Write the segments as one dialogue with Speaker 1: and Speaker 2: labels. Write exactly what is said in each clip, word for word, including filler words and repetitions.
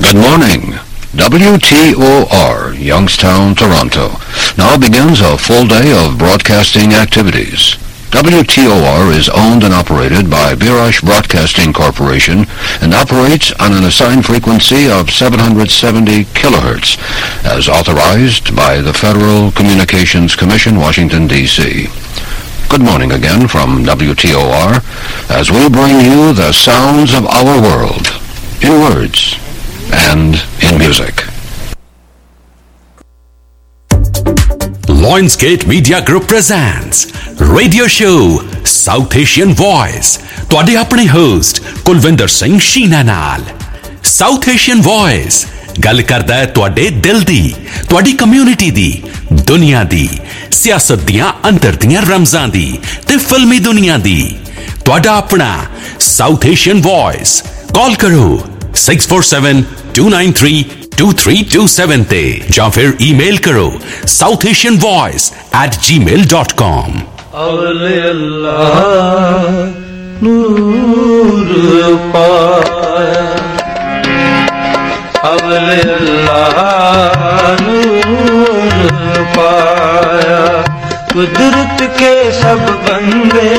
Speaker 1: Good morning. W T O R, Youngstown, Toronto, now begins a full day of broadcasting activities. W T O R is owned and operated by Birash Broadcasting Corporation and operates on an assigned frequency of seven hundred seventy kilohertz, as authorized by the Federal Communications Commission, Washington, D C Good morning again from W T O R, as we bring you the sounds of our world, in words and in music.
Speaker 2: Lionsgate Media Group presents Radio Show South Asian Voice. ਤੁਹਾਡੇ ਆਪਣੇ host Kulwinder Singh Sheena ਨਾਲ। South Asian Voice ਗੱਲ ਕਰਦਾ ਹੈ ਤੁਹਾਡੇ ਦਿਲ ਦੀ, ਤੁਹਾਡੀ community ਦੀ, ਦੁਨੀਆ ਦੀ, ਸਿਆਸਤ ਦੀਆਂ ਅੰਦਰ ਦੀਆਂ ਰਮਜ਼ਾਂ ਦੀ ਤੇ ਫਿਲਮੀ ਦੁਨੀਆ ਦੀ। ਤੁਹਾਡਾ ਆਪਣਾ South Asian Voice। ਕਾਲ ਕਰੋ six four seven two nine three two three two seven ਤੇ ਜਾਂ ਫਿਰ ਈਮੇਲ ਕਰੋ south asian voice at gmail dot com।
Speaker 3: ਅਵਲੇ ਅੱਲਾਹ ਨੂਰ ਪਾਇਆ, ਅਵਲੇ ਅੱਲਾਹ ਨੂਰ ਪਾਇਆ, ਕੁਦਰਤ ਕੇ ਸਭ ਬੰਦੇ,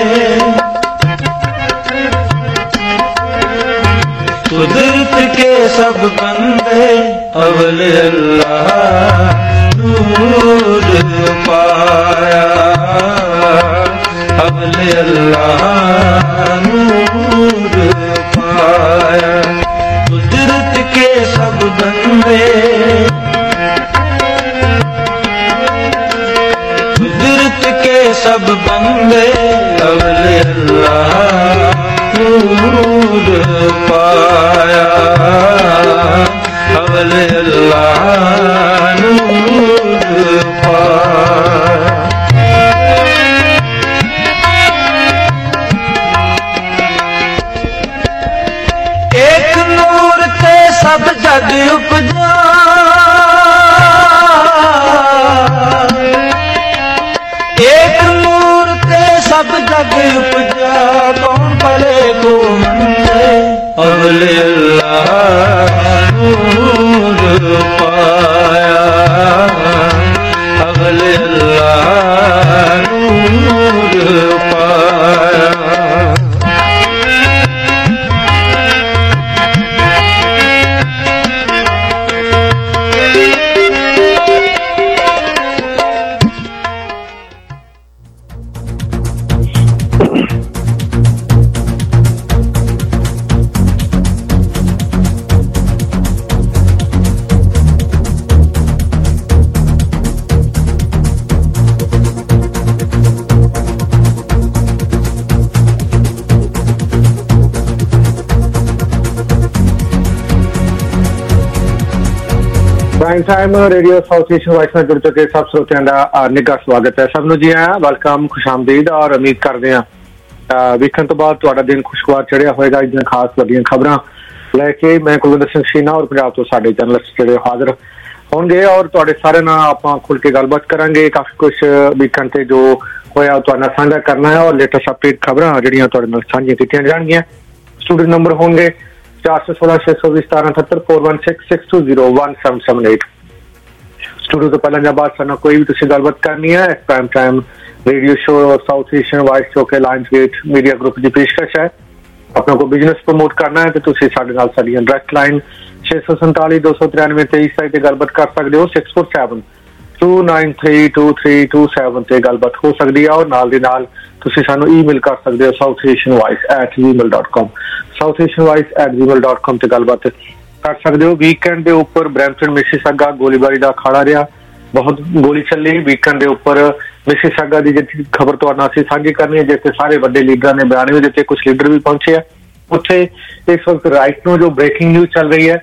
Speaker 3: कुदरत के सब बंदे, अवले अल्लाह नूर पाया, अवले अल्लाह नूर पाया, कुदरत के सब बंदे, कुदरत के सब बंदे, अवले अल्लाह नूर पाया, अवले अल्लाह नूर पाया। एक नूर ते सब जग उपजा, एक नूर ते सब जग उपजा, कौन पले को मंदे, अवले अल्लाह नूर पाया, अवले अल्लाह नूर पाया।
Speaker 4: Prime time radio south Asian voice ਨਾਲ ਜੁੜ ਚੁੱਕੇ ਸਭ ਸਰੋਤਿਆਂ ਦਾ ਨਿੱਘਾ ਸਵਾਗਤ ਹੈ। ਸਭ ਨੂੰ ਜੀ ਆਇਆਂ, ਵੈਲਕਮ, ਖੁਸ਼ਾਮਦੀਦ, ਔਰ ਉਮੀਦ ਕਰਦੇ ਹਾਂ ਵੇਖਣ ਤੋਂ ਬਾਅਦ ਤੁਹਾਡਾ ਦਿਨ ਖੁਸ਼ਗਵਾਰ ਚੜ੍ਹਿਆ ਹੋਏਗਾ। ਇਸ ਦੀਆਂ ਖਾਸ ਵੱਡੀਆਂ ਖਬਰਾਂ ਲੈ ਕੇ ਮੈਂ ਕੁਲਵਿੰਦਰ ਸਿੰਘ ਸ਼ੀਨਾ ਔਰ ਪੰਜਾਬ ਤੋਂ ਸਾਡੇ ਜਰਨਲਿਸਟ ਜਿਹੜੇ ਹਾਜ਼ਰ ਹੋਣਗੇ, ਔਰ ਤੁਹਾਡੇ ਸਾਰਿਆਂ ਨਾਲ ਆਪਾਂ ਖੁੱਲ੍ਹ ਕੇ ਗੱਲਬਾਤ ਕਰਾਂਗੇ। ਕਾਫੀ ਕੁਛ ਵੀਕਐਂਡ ਤੇ ਜੋ ਹੋਇਆ ਉਹ ਤੁਹਾਡੇ ਨਾਲ ਸਾਂਝਾ ਕਰਨਾ ਹੈ, ਔਰ ਲੇਟੈਸਟ ਅਪਡੇਟ ਖਬਰਾਂ ਜਿਹੜੀਆਂ ਤੁਹਾਡੇ ਨਾਲ ਸਾਂਝੀਆਂ ਕੀਤੀਆਂ ਜਾਣਗੀਆਂ। ਸਟੂਡੀਓ ਨੰਬਰ ਹੋਣਗੇ ਚਾਰ ਸੌ ਸੋਲਾਂ ਛੇ ਸੌ ਵੀਹ ਸਤਾਰਾਂ ਅਠੱਤਰ four one six six two zero one seven seven eight. Studio ਤੋਂ ਪਹਿਲਾਂ ਜਾਂ ਬਾਅਦ ਸਾਨੂੰ ਕੋਈ ਵੀ ਤੁਸੀਂ ਗੱਲਬਾਤ ਕਰਨੀ ਹੈ, prime time radio show south Asian voice ਜੋ ਕਿ ਲਾਇਨਸਗੇਟ ਮੀਡੀਆ ਗਰੁੱਪ ਦੀ ਪੇਸ਼ਕਸ਼ ਹੈ। ਆਪਣਾ ਕੋਈ ਬਿਜ਼ਨਸ ਪ੍ਰਮੋਟ ਕਰਨਾ ਹੈ ਤੇ ਤੁਸੀਂ ਸਾਡੇ ਨਾਲ ਸਾਡੀਆਂ ਡਾਇਰੈਕਟ ਲਾਈਨ ਛੇ ਸੌ ਸੰਤਾਲੀ ਦੋ ਸੌ ਤਰਾਨਵੇਂ ਤੇਈ ਸਤਾਈ ਤੇ ਗੱਲਬਾਤ ਕਰ ਸਕਦੇ ਹੋ। Six four seven two nine three two three two seven ਤੇ ਗੱਲਬਾਤ ਹੋ ਸਕਦੀ ਹੈ, ਔਰ ਨਾਲ ਦੀ ਨਾਲ ਤੁਸੀਂ ਸਾਨੂੰ ਈਮੇਲ ਕਰ ਸਕਦੇ ਹੋ south Asian voice at Gmail dot com, south Asian voice at Gmail dot com ਤੇ ਗੱਲਬਾਤ ਕਰ ਸਕਦੇ ਹੋ। ਵੀਕਐਂਡ ਦੇ ਉੱਪਰ ਬਰੈਂਪਟਨ ਮਿਸੀਸਾਗਾ ਗੋਲੀਬਾਰੀ ਦਾ ਅਖਾੜਾ ਰਿਹਾ, ਬਹੁਤ ਗੋਲੀ ਚੱਲੀ। ਵੀਕਐਂਡ ਦੇ ਉੱਪਰ ਮਿਸੀਸਾਗਾ ਦੀ ਜਿਹੜੀ ਖਬਰ ਤੁਹਾਡੇ ਨਾਲ ਅਸੀਂ ਸਾਂਝੀ ਕਰਨੀ ਹੈ, ਜਿੱਥੇ ਸਾਰੇ ਵੱਡੇ ਲੀਡਰਾਂ ਨੇ ਬਿਆਨ ਵੀ ਦਿੱਤੇ, ਕੁਛ ਲੀਡਰ ਵੀ ਪਹੁੰਚੇ ਆ ਉੱਥੇ। ਇਸ ਵਕਤ ਰਾਈਟ ਨੂੰ ਜੋ ਬ੍ਰੇਕਿੰਗ ਨਿਊਜ਼ ਚੱਲ ਰਹੀ ਹੈ,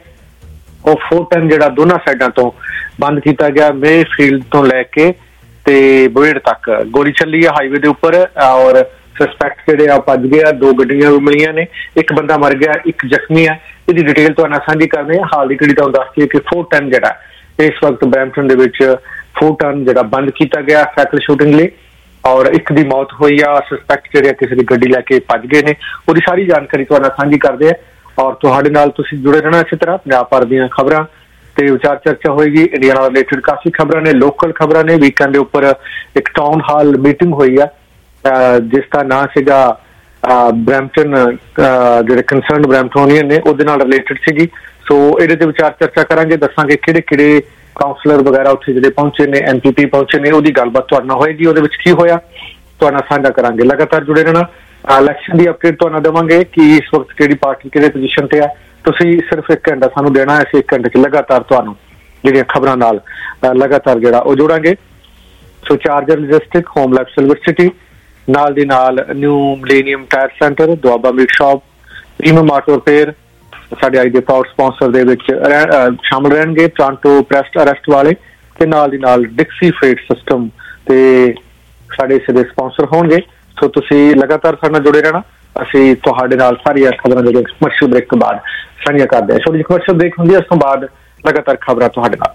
Speaker 4: ਉਹ ਫੋਰ ਟਨ ਜਿਹੜਾ ਦੋਨਾਂ ਸਾਈਡਾਂ ਤੋਂ ਬੰਦ ਕੀਤਾ ਗਿਆ, ਮੇ ਫੀਲਡ ਤੋਂ ਲੈ ਕੇ ਤੇ ਬੁਏਡ ਤੱਕ ਗੋਲੀ ਚੱਲੀ ਹੈ ਹਾਈਵੇ ਦੇ ਉੱਪਰ, ਔਰ ਸਸਪੈਕਟ ਜਿਹੜੇ ਆ ਭੱਜ ਗਏ ਆ। ਦੋ ਗੱਡੀਆਂ ਵੀ ਮਿਲੀਆਂ ਨੇ, ਇੱਕ ਬੰਦਾ ਮਰ ਗਿਆ, ਇੱਕ ਜ਼ਖਮੀ ਹੈ। ਇਹਦੀ ਡਿਟੇਲ ਤੁਹਾਨੂੰ ਨਾਲ ਸਾਂਝੀ ਕਰਦੇ ਹਾਂ। ਹਾਲ ਦੀ ਘੜੀ ਤੁਹਾਨੂੰ ਦੱਸਦੀ ਹੈ ਕਿ ਫੋਰ ਟਨ ਜਿਹੜਾ ਇਸ ਵਕਤ ਬਰੈਂਪਟਨ ਦੇ ਵਿੱਚ ਫੋਰ ਟਨ ਜਿਹੜਾ ਬੰਦ ਕੀਤਾ ਗਿਆ ਸਾਈਕਲ ਸ਼ੂਟਿੰਗ ਲਈ, ਔਰ ਇੱਕ ਦੀ ਮੌਤ ਹੋਈ ਆ। ਸਸਪੈਕਟ ਜਿਹੜੇ ਕਿਸੇ ਦੀ ਗੱਡੀ ਲੈ ਕੇ ਭੱਜ ਗਏ ਨੇ, ਉਹਦੀ ਸਾਰੀ ਜਾਣਕਾਰੀ ਤੁਹਾਡੇ ਨਾਲ ਸਾਂਝੀ ਕਰਦੇ ਆ। ਔਰ ਤੁਹਾਡੇ ਨਾਲ ਤੁਸੀਂ ਜੁੜੇ ਰਹਿਣਾ ਇਸੇ ਤਰ੍ਹਾਂ ਪੰਜਾਬ ਭਰ ਦੀਆਂ ਖਬਰਾਂ ਤੇ ਵਿਚਾਰ ਚਰਚਾ ਹੋਏਗੀ। ਇੰਡੀਆ ਨਾਲ ਰਿਲੇਟਡ ਕਾਫੀ ਖਬਰਾਂ ਨੇ, ਲੋਕਲ ਖਬਰਾਂ ਨੇ। ਵੀਕਐਂਡ ਦੇ ਉੱਪਰ ਇੱਕ ਟਾਊਨ ਹਾਲ ਮੀਟਿੰਗ ਹੋਈ ਆ ਜਿਸ ਦਾ ਨਾਂ ਸੀਗਾ ਬਰੈਂਪਟਨ, ਜਿਹੜੇ ਕੰਸਰਨਡ ਬਰੈਂਪਟੋਨੀਅਨ ਨੇ ਉਹਦੇ ਨਾਲ ਰਿਲੇਟਡ ਸੀਗੀ। ਸੋ ਇਹਦੇ ਤੇ ਵਿਚਾਰ ਚਰਚਾ ਕਰਾਂਗੇ, ਦੱਸਾਂਗੇ ਕਿਹੜੇ ਕਿਹੜੇ ਕਾਉਂਸਲਰ ਵਗੈਰਾ ਉੱਥੇ ਜਿਹੜੇ ਪਹੁੰਚੇ ਨੇ, ਐਮ ਪੀ ਪੀ ਪਹੁੰਚੇ ਨੇ, ਉਹਦੀ ਗੱਲਬਾਤ ਤੁਹਾਡੇ ਨਾਲ ਹੋਏਗੀ। ਉਹਦੇ ਵਿੱਚ ਕੀ ਹੋਇਆ ਤੁਹਾਡੇ ਨਾਲ ਸਾਂਝਾ ਕਰਾਂਗੇ। ਲਗਾਤਾਰ ਜੁੜੇ ਰਹਿਣਾ। ਇਲੈਕਸ਼ਨ ਦੀ ਅਪਡੇਟ ਤੁਹਾਨੂੰ ਦੇਵਾਂਗੇ ਕਿ ਇਸ ਵਕਤ ਕਿਹੜੀ ਪਾਰਟੀ ਕਿਹੜੇ ਪੋਜੀਸ਼ਨ ਤੇ ਆ। ਤੁਸੀਂ ਸਿਰਫ ਇੱਕ ਘੰਟਾ ਸਾਨੂੰ ਦੇਣਾ ਹੈ, ਅਸੀਂ ਇੱਕ ਘੰਟੇ 'ਚ ਲਗਾਤਾਰ ਤੁਹਾਨੂੰ ਜਿਹੜੀਆਂ ਖਬਰਾਂ ਨਾਲ ਲਗਾਤਾਰ ਜਿਹੜਾ ਉਹ ਜੋੜਾਂਗੇ। So charger logistic, home life silver city, ਨਾਲ ਦੀ ਨਾਲ new millennium tyre centre, Doaba meat shop, premium auto repair ਸਾਡੇ ਅੱਜ ਦੇ ਪ੍ਰਾਊਡ ਸਪਾਂਸਰ ਦੇ ਵਿੱਚ ਸ਼ਾਮਲ ਰਹਿਣਗੇ। ਟੋਰਾਂਟੋ ਪ੍ਰੈਸਟ ਅਰੈਸਟ ਵਾਲੇ ਤੇ ਨਾਲ ਦੀ ਨਾਲ ਡਿਕਸੀ ਫਰੇਟ ਸਿਸਟਮ ਤੇ ਸਾਡੇ ਇਸ ਦੇ ਸਪਾਂਸਰ ਹੋਣਗੇ। ਸੋ ਤੁਸੀਂ ਲਗਾਤਾਰ ਸਾਡੇ ਨਾਲ ਜੁੜੇ ਰਹਿਣਾ। ਅਸੀਂ ਤੁਹਾਡੇ ਨਾਲ ਸਾਰੀਆਂ ਖਬਰਾਂ ਜਿਹੜੇ ਕਮਰਸ਼ੀਅਲ ਬ੍ਰੇਕ ਤੋਂ ਬਾਅਦ ਸਾਂਝੀਆਂ ਕਰਦੇ ਹਾਂ। ਛੋਟੀ ਜਿਹੀ ਕਮਰਸ਼ੀਅਲ ਬ੍ਰੇਕ ਹੁੰਦੀ ਹੈ, ਉਸ ਤੋਂ ਬਾਅਦ ਲਗਾਤਾਰ ਖਬਰਾਂ ਤੁਹਾਡੇ ਨਾਲ।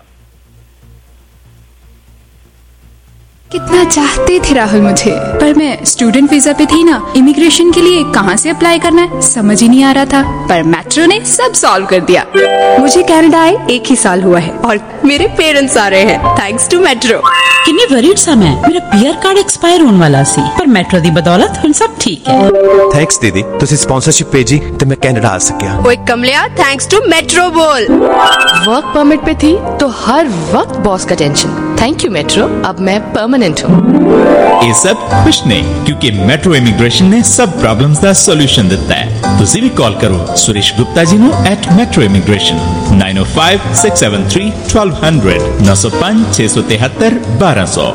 Speaker 5: कितना चाहते थे राहुल मुझे, पर मैं स्टूडेंट वीजा पे थी ना, इमिग्रेशन के लिए कहाँ से अप्लाई करना है समझ ही नहीं आ रहा था। पर मेट्रो ने सब सॉल्व कर दिया। मुझे कनाडा आए एक ही साल हुआ है और मेरे पेरेंट्स आ रहे हैं थैंक्स टू मेट्रो।
Speaker 6: किन्नी वरीड सा मैं, मेरा पीआर कार्ड एक्सपायर होने वाला सी, पर मेट्रो दी बदौलत हुण सब ठीक है।
Speaker 7: थैंक्स दीदी, तुसी स्पॉन्सरशिप भेजी ते मैं कनाडा आ सकिया।
Speaker 8: ओए कमलिया, थैंक्स टू मेट्रो बोल। वर्क परमिट पे थी तो हर वक्त बॉस का टेंशन। थैंक यू मेट्रो, अब मैं परमानेंट हूँ।
Speaker 9: ये सब कुछ नहीं, क्योंकि मेट्रो इमिग्रेशन ने सब प्रॉब्लम्स का सॉल्यूशन दिता है। तुसी भी कॉल करो सुरेश गुप्ता जी नो at metro immigration nine o five six seven three twelve hundred नौ सौ पांच छे सौ तिहत्तर बारह सौ।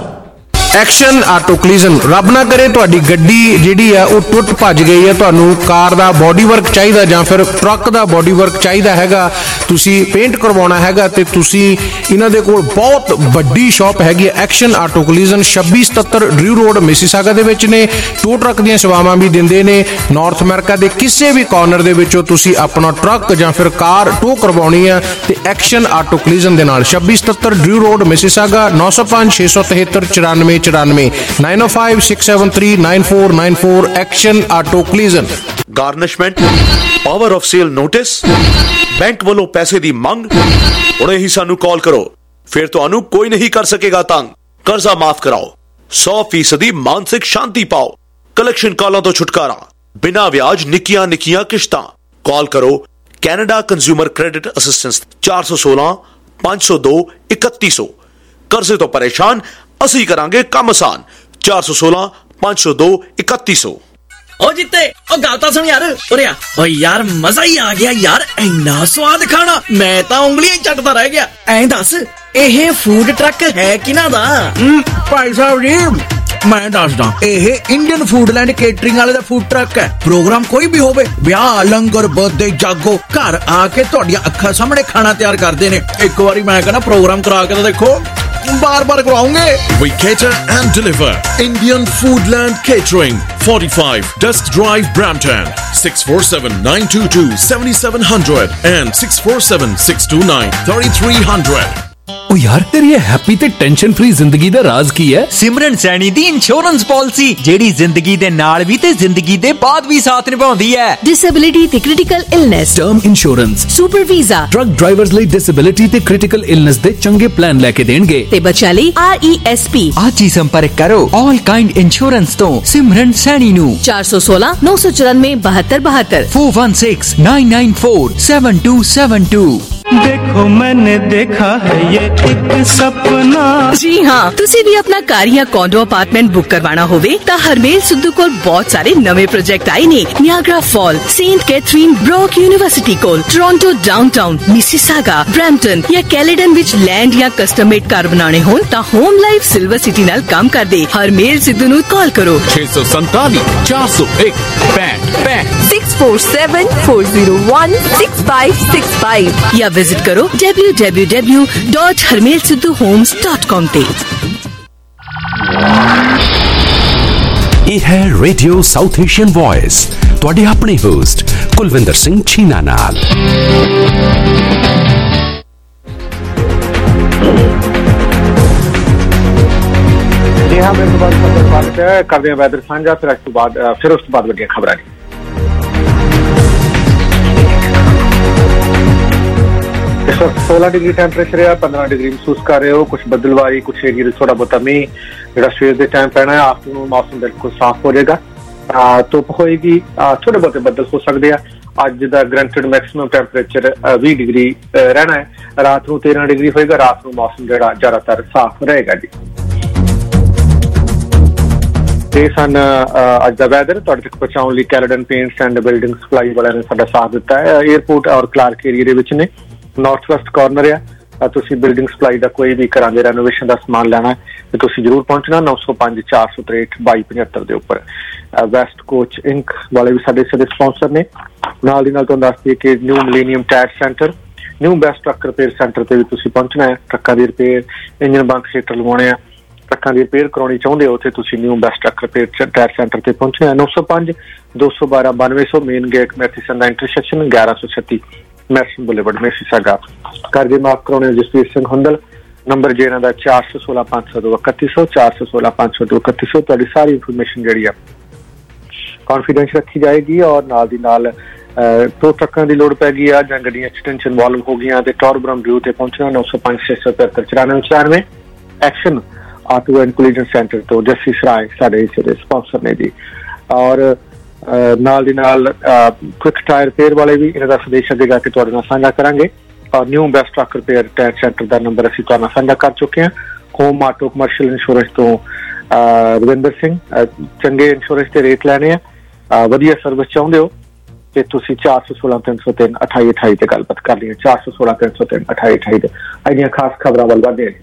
Speaker 10: Action auto collision. ਰੱਬ ਨਾ ਕਰੇ ਤੁਹਾਡੀ ਗੱਡੀ ਜਿਹੜੀ ਆ ਉਹ ਟੁੱਟ ਭੱਜ ਗਈ ਹੈ, ਤੁਹਾਨੂੰ ਕਾਰ ਦਾ ਬੋਡੀ ਵਰਕ ਚਾਹੀਦਾ ਜਾਂ ਫਿਰ ਟਰੱਕ ਦਾ ਬੋਡੀ ਵਰਕ ਚਾਹੀਦਾ ਹੈਗਾ, ਤੁਸੀਂ ਪੇਂਟ ਕਰਵਾਉਣਾ ਹੈਗਾ ਤੇ ਤੁਸੀਂ ਇਹਨਾਂ ਦੇ ਕੋਲ ਬਹੁਤ ਵੱਡੀ ਸ਼ਾਪ ਹੈਗੀ ਹੈ ਐਕਸ਼ਨ ਆਟੋ ਕਲੀਜ਼ਨ। ਛੱਬੀ ਸਤੱਤਰ ਡਰਿਊ ਰੋਡ ਮਿਸੀਸਾਗਾ ਦੇ ਵਿੱਚ ਨੇ। ਟੋ ਟਰੱਕ ਦੀਆਂ ਸੇਵਾਵਾਂ ਵੀ ਦਿੰਦੇ ਨੇ। ਨਾਰਥ ਅਮਰੀਕਾ ਦੇ ਕਿਸੇ ਵੀ ਕਾਰਨਰ ਦੇ ਵਿੱਚੋਂ ਤੁਸੀਂ ਆਪਣਾ ਟਰੱਕ ਜਾਂ ਫਿਰ ਕਾਰ ਟੋ ਕਰਵਾਉਣੀ ਆ ਤੇ ਐਕਸ਼ਨ ਆਟੋ ਕਲੀਜ਼ਨ ਦੇ ਨਾਲ ਛੱਬੀ ਸਤੱਤਰ ਡਰਿਊ ਰੋਡ ਮਿਸੀਸਾਗਾ ਨੌ ਸੌ ਪੰਜ ਛੇ ਸੌ ਤਿਹੱਤਰ ਚੁਰਾਨਵੇਂ ਚੁਰਾਨਵੇਂ nine o five six seven three nine four nine four action auto collision.
Speaker 7: Garnishment, power of sale notice, bank वालों पैसे दी मंग, उन्हें ही सानू कॉल करो, फिर तो कोई नहीं कर सकेगा तंग। कर्जा माफ कराओ, सौ फीसदी मानसिक शांति पाओ, कलेक्शन कॉलों तो छुटकारा, बिना ब्याज निकिया निकिया किश्तां। कॉल करो कैनेडा कंज्यूमर क्रेडिट असिस्टेंस चार सौ सोलह पांच सौ दो इकतीस सौ। कर्जे तो परेशान, ਅਸੀਂ ਕਰਾਂਗੇ ਕੰਮ ਆਸਾਨ। ਚਾਰ ਸੌ ਸੋਲਾਂ ਪੰਜ ਸੌ ਦੋ ਇਕੱਤੀ ਸੌ।
Speaker 11: ਓ ਜਿੱਤੇ ਉਹ ਗੱਲ ਤਾਂ ਸੁਣ ਯਾਰ, ਉਰੇ ਆ। ਓ ਯਾਰ ਮਜ਼ਾ ਹੀ ਆ ਗਿਆ ਯਾਰ, ਇੰਨਾ ਸਵਾਦ ਖਾਣਾ, ਮੈਂ ਤਾਂ ਉਂਗਲੀਆਂ ਹੀ ਚੱਟਦਾ ਰਹਿ ਗਿਆ। ਐਂ ਦੱਸ ਇਹ ਫੂਡ ਟਰੱਕ ਹੈ ਕਿਹਨਾਂ ਦਾ?
Speaker 12: ਭਾਈ ਸਾਹਿਬ ਜੀ ਮੈਂ ਦੱਸਦਾ, ਇਹ ਇੰਡੀਅਨ ਫੂਡਲੈਂਡ ਕੇਟਰਿੰਗ ਵਾਲੇ ਦਾ ਫੂਡ ਟਰੱਕ ਹੈ। ਪ੍ਰੋਗਰਾਮ ਕੋਈ ਵੀ ਹੋਵੇ, ਵਿਆਹ, ਲੰਗਰ, ਬਰਥਡੇ, ਜਾਗੋ, ਘਰ ਆ ਕੇ ਤੁਹਾਡੀਆਂ ਅੱਖਾਂ ਸਾਹਮਣੇ ਖਾਣਾ ਤਿਆਰ ਕਰਦੇ ਨੇ। ਇੱਕ ਵਾਰੀ ਮੈਂ ਕਹਿੰਦਾ ਪ੍ਰੋਗਰਾਮ ਕਰਾ ਕੇ ਤਾਂ ਦੇਖੋ, बार बार कराऊंगे।
Speaker 13: We cater and deliver. Indian Foodland Catering, forty-five Dusk Drive, Brampton, six four seven nine two two seven seven zero zero and six four seven six two nine three three zero zero।
Speaker 2: ओ यार तेरी ये happy ते tension free जिंदगी दा राज की है?
Speaker 14: सिमरन सैनी दी इंश्योरेंस पॉलिसी, जेड़ी जिंदगी दे नाल भी ते जिंदगी दे बाद भी साथ निभाउंदी है।
Speaker 8: डिसेबिलिटी ते critical illness,
Speaker 2: term insurance,
Speaker 8: super visa,
Speaker 2: truck drivers ਲਈ डिसेबिलिटी ते क्रिटिकल इलनेस दे चंगे प्लान लेके देणगे
Speaker 8: ते बच्चा ਲਈ आर ई एस पी।
Speaker 14: आज ही संपर्क करो ऑल काइंड इंश्योरेंस तो सिमरन सैनी नु
Speaker 8: चार सौ सोलह नौ सौ चौरानवे बहत्तर बहत्तर
Speaker 14: four one six nine nine four seven two seven two.
Speaker 3: देखो मैंने देखा है ये एक सपना।
Speaker 8: जी हाँ, तुसी भी अपना कार या कॉन्डो अपार्टमेंट बुक करवाना होवे ता हरमेल सिद्धू कोल बहुत सारे नवे प्रोजेक्ट आए ने। Niagara fall, Saint Catherine, Brock university कोल, टोरंटो डाउनटाउन, मिसिसागा, ब्रैम्पटन या कैलेडन विच लैंड या कस्टम मेड कार बनाने होन ता होम लाइफ सिल्वर सिटी नाल काम कर दे। हरमेल सिद्धू नु कॉल करो
Speaker 2: छह सौ सैंतालीस चार सौ एक पैंठ पैंठ
Speaker 8: six four seven four zero one six five six five या विजिट करो W W W dot Harmail Sidhu homes dot com ते।
Speaker 2: ਇਹ ਹੈ ਰੇਡੀਓ ਸਾਊਥ ਏਸ਼ੀਅਨ ਵੌਇਸ, ਤੁਹਾਡੇ ਆਪਣੇ ਹੋਸਟ ਕੁਲਵਿੰਦਰ ਸਿੰਘ ਛੀਨਾ ਨਾਲ।
Speaker 4: ਜੀ ਹਾਂ, ਮੇਰੇ ਤੋਂ ਬਾਅਦ ਸਵਾਗਤ ਹੈ, ਕਰਦੇ ਹਾਂ ਵੈਦਰ ਸਾਂਝਾ, ਫਿਰ ਉਸ ਤੋਂ ਬਾਅਦ ਫਿਰ ਉਸ ਤੋਂ ਬਾਅਦ ਵੱਡੀਆਂ ਖਬਰਾਂ ਨੇ। इस वक्त सोलह डिग्री टैंपरेचर है, पंद्रह डिग्री महसूस कर रहे हो। कुछ बदलवारी, कुछ एरिया थोड़ा बहुत मीह जो सवेर के टाइम पैना है। आफ्टरनून मौसम बिल्कुल साफ हो जाएगा, धुप होएगी, थोड़े बहुत बदल हो सकते हैं। अज का ग्रंटेड मैक्सिमम टैंपरेचर बीस डिग्री रहना है, रात को तेरह डिग्री होएगा। रात को मौसम जो ज्यादातर साफ रहेगा जी। ये सन अज का वैदर तुहाडे तक पहुंचाने लई Caledon paints and building supply वाले ने साडा साथ दिता है। एयरपोर्ट और क्लार्क एरिया दे विच ने नॉर्थ वैस्ट कॉर्नर है। तुसीं बिल्डिंग सप्लाई का कोई भी घरां दे रेनोवेशन का समान लेना है तो तुसीं जरूर पहुंचना नौ सौ पांच चार सौ त्रेहठ बाई पचहत्तर के उपर। वैस्ट कोच इंक वाले भी साडे साडे स्पॉन्सर ने। नाल दी नाल तुहानूं दस दईए कि new millennium tyre centre, new best truck repair centre ते भी तुसीं पहुंचना है। ट्रक्कां दी रिपेयर, इंजन बंद हीटर लवाने आ, ट्रक्कां दी रिपेयर कराउणी चाहुंदे हो ते तुसीं new best truck repair tyre centre ते पहुंचना है। नौ सौ पांच दो सौ बारह बानवे सौ मेन गेट मैथीसन दा इंटरसेक्शन, ग्यारह सौ छत्ती मैरसन बुलेवर्ड मिसिसागा। करजे माफ कराने जसवीर सिंह हुंदल, नंबर जे इन्हां दा चार सौ सोलह पांच सौ दो इकत्ती सौ चार सौ सोलह पांच सौ दो इकत्ती सौ। तुहाडी सारी इंफॉर्मेशन जिहड़ी आ कॉन्फिडेंस रखी जाएगी और नाल दी नाल दो ट्रक्कां दी लोड़ पै गई आ जां गड्डियां एक्सटेंशन इन्वॉल्व हो गईयां ते टॉरब्रम व्यू ते पहुंचना नौ सौ पांच छे सौ पचहत्तर चौरानवे चौरानवे। Action auto and collision centre तो जस्सी सराय साडे इस दे स्पॉन्सर ने जी। और नाल दी नाल क्विक टायर रिपेयर वाले भी इन्हां दा संदेश अगे जाके तुहाडे नाल साझा करांगे। और new best truck repair tyre centre का नंबर असीं तुहाडे नाल साझा कर चुके हैं। होम ऑटो कमर्शियल इंश्योरेंस तो रविंदर सिंह, चंगे इंश्योरेंस के रेट लैने आ, वधिया सर्विस चाहुंदे हो ते तुसीं चार सौ सोलह तीन सौ तीन अठाई अठाई ते गलबात कर लीए। चार सौ सोलह तीन सौ तीन अठाई अठाई ते अजियां खास खबरां वल वधदे हैं।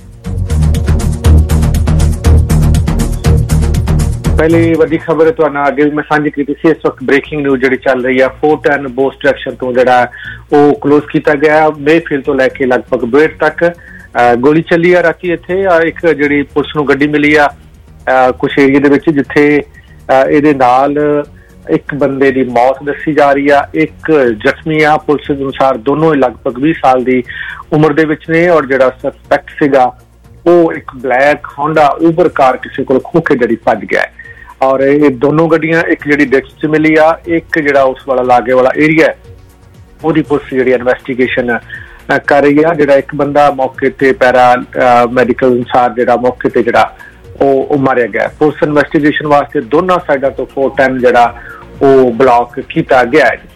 Speaker 4: पहली वड्डी खबर तुहाडे नाल अगे मैं साझी कीती सी। इस वक्त ब्रेकिंग न्यूज़ जिहड़ी चल रही है, फोर टेन बोस डायरेक्शन तो जिहड़ा वो क्लोज किया गया। मेफील्ड तो लैके लगभग बेट तक गोली चली आ राती इत्थे। एक जिहड़ी पुलिस नूं गड्डी मिली आ कुछ एरिया दे विच जिथे इहदे नाल एक बंदे की मौत दसी जा रही है, एक जख्मी आ। पुलिस अनुसार दोनों लगभग बीस साल की उम्र दे विच ने और जिहड़ा सस्पैक्ट सीगा वो एक ब्लैक होंडा उबर कार किसी को खो के जिहड़ी भज गया है। और ये दोनों गड्डियां एक जिहड़ी डिस्क च मिली आ, एक जिहड़ा उस वाला लागे वाला एरिया है ओहदी पुलिस जिहड़ी इन्वेस्टिगेशन कर रही है। जिहड़ा एक बंदा मौके ते पैरा मैडिकल अनुसार जिहड़ा मौके ते जिहड़ा ਉਹ ਮਾਰਿਆ ਗਿਆ। ਪੁਲਿਸ ਇਨਵੈਸਟੀਗੇਸ਼ਨ ਵਾਸਤੇ ਦੋਨਾਂ ਸਾਈਡਾਂ ਤੋਂ फोर टेन ਜਿਹੜਾ ਉਹ ਬਲੌਕ ਕੀਤਾ ਗਿਆ ਹੈ।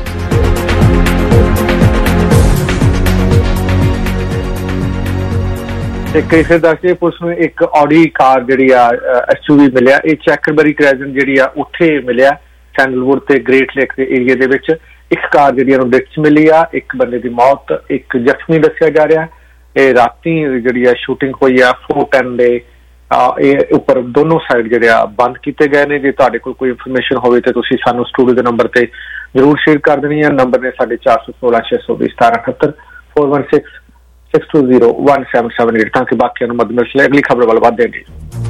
Speaker 4: ਇੱਕ ਇਸੇ ਦੱਸਦੇ ਪੁਲਿਸ ਨੂੰ ਇੱਕ ਆਡੀ ਕਾਰ ਜਿਹੜੀ ਆ ਐਸਯੂਵੀ ਮਿਲਿਆ। ਇਹ ਚੈਕਰਬਰੀ ਕ੍ਰੈਜ਼ਨ ਜਿਹੜੀ ਆ ਉੱਥੇ ਮਿਲਿਆ ਸੈਂਡਲਵੁੱਡ ਤੇ ਗ੍ਰੇਟ ਲੇਕ ਦੇ ਏਰੀਆ ਦੇ ਵਿੱਚ। ਇੱਕ ਕਾਰ ਜਿਹੜੀ ਉਹਨੂੰ ਡਿੱਚ ਮਿਲੀ ਆ, ਇੱਕ ਬੰਦੇ ਦੀ ਮੌਤ, ਇੱਕ ਜ਼ਖਮੀ ਦੱਸਿਆ ਜਾ ਰਿਹਾ। ਇਹ ਰਾਤੀ ਜਿਹੜੀ ਆ ਸ਼ੂਟਿੰਗ ਹੋਈ ਆ फोर टेन ਦੇ उपर दोनों साइड जिहड़े बंद किए गए ने। जे तुहाडे कोल कोई इंफॉर्मेशन होवे ते तुसीं सानूं स्टूडियो के नंबर ते जरूर शेयर कर देनी है। नंबर ने साढ़े चार सौ सोलह छे सौ बीस सतारा अठहत्तर four one six six two zero one seven seven eight ताकि बाकी मदद मिल सके। अगली खबर वाल वधदे जी।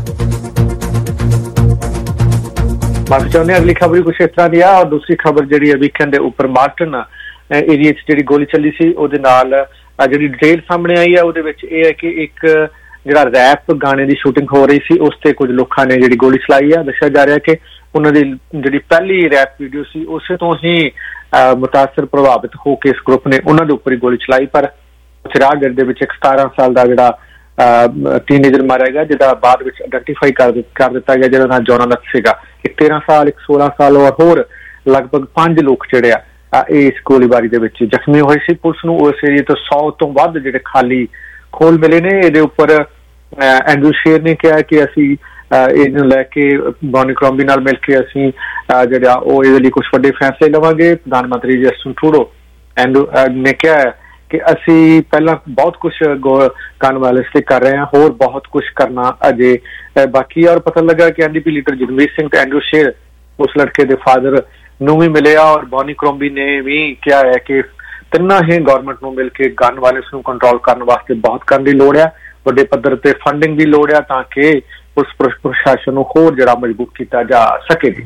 Speaker 4: बाकी चाहुंदे अगली खबर भी कुछ इस तरह दी आ। और दूसरी खबर जिहड़ी है वीकेंड के उपर मार्टन एरिया च जिहड़ी गोली चली सी उहदे नाल जिहड़ी डिटेल सामने आई है उहदे विच इह है कि एक जिहड़ा रैप गाने की शूटिंग हो रही सी उस ते कुछ लोगों ने जिहड़ी गोली चलाई है। दस्सिया जा रहा है कि उन्हां दी जिहड़ी पहली रैप वीडियो सी उसे तो ही मुतासर प्रभावित होकर इस ग्रुप ने उन्हां दे उपर ही गोली चलाई। पर चिरागढ़ दे विच एक सतारह साल का जिहड़ा टीनेजर मारिया गया जिहदा बाद विच आइडेंटिफाई कर कर दिता गया जिहदा नाम जोनाथन सीगा। एक तेरह साल एक सोलह साल और होर लगभग पांच लोग जिहड़े आ इस गोलीबारी दे विच जख्मी होए सी। पुलिस नूं उस एरिया तो सौ तो वध जिहड़े खाली खोल मिले ने। ये उपर एंड्रू शेर ने कहा कि असी इहनूं लैके बॉनी क्रॉम्बी नाल मिल के असी जिहड़ा ओह इहदे लई कुछ वड्डे फैसले लवांगे। प्रधानमंत्री जस्टिन ट्रूडो एंड्रू ने कहा कि असी पहला बहुत कुछ गन वायलेंस ते कर रहे हैं, होर बहुत कुछ करना अजे बाकी। और पता लगा कि N D P leader Jagmeet Singh ते एंड्रू शेर उस लड़के के फादर नूं भी मिले। और बॉनी क्रॉम्बी ने भी कहा है कि तिन्ना ही गौरमेंट नूं मिल के गन वायलेंस नूं कंट्रोल करने वास्ते बहुत करने की लोड़ है, वड्डे पद्धर ते फंडिंग की लोड़ है ताकि पुलिस प्रशासन नूं होर जिहड़ा मजबूत किया जा सकेगी।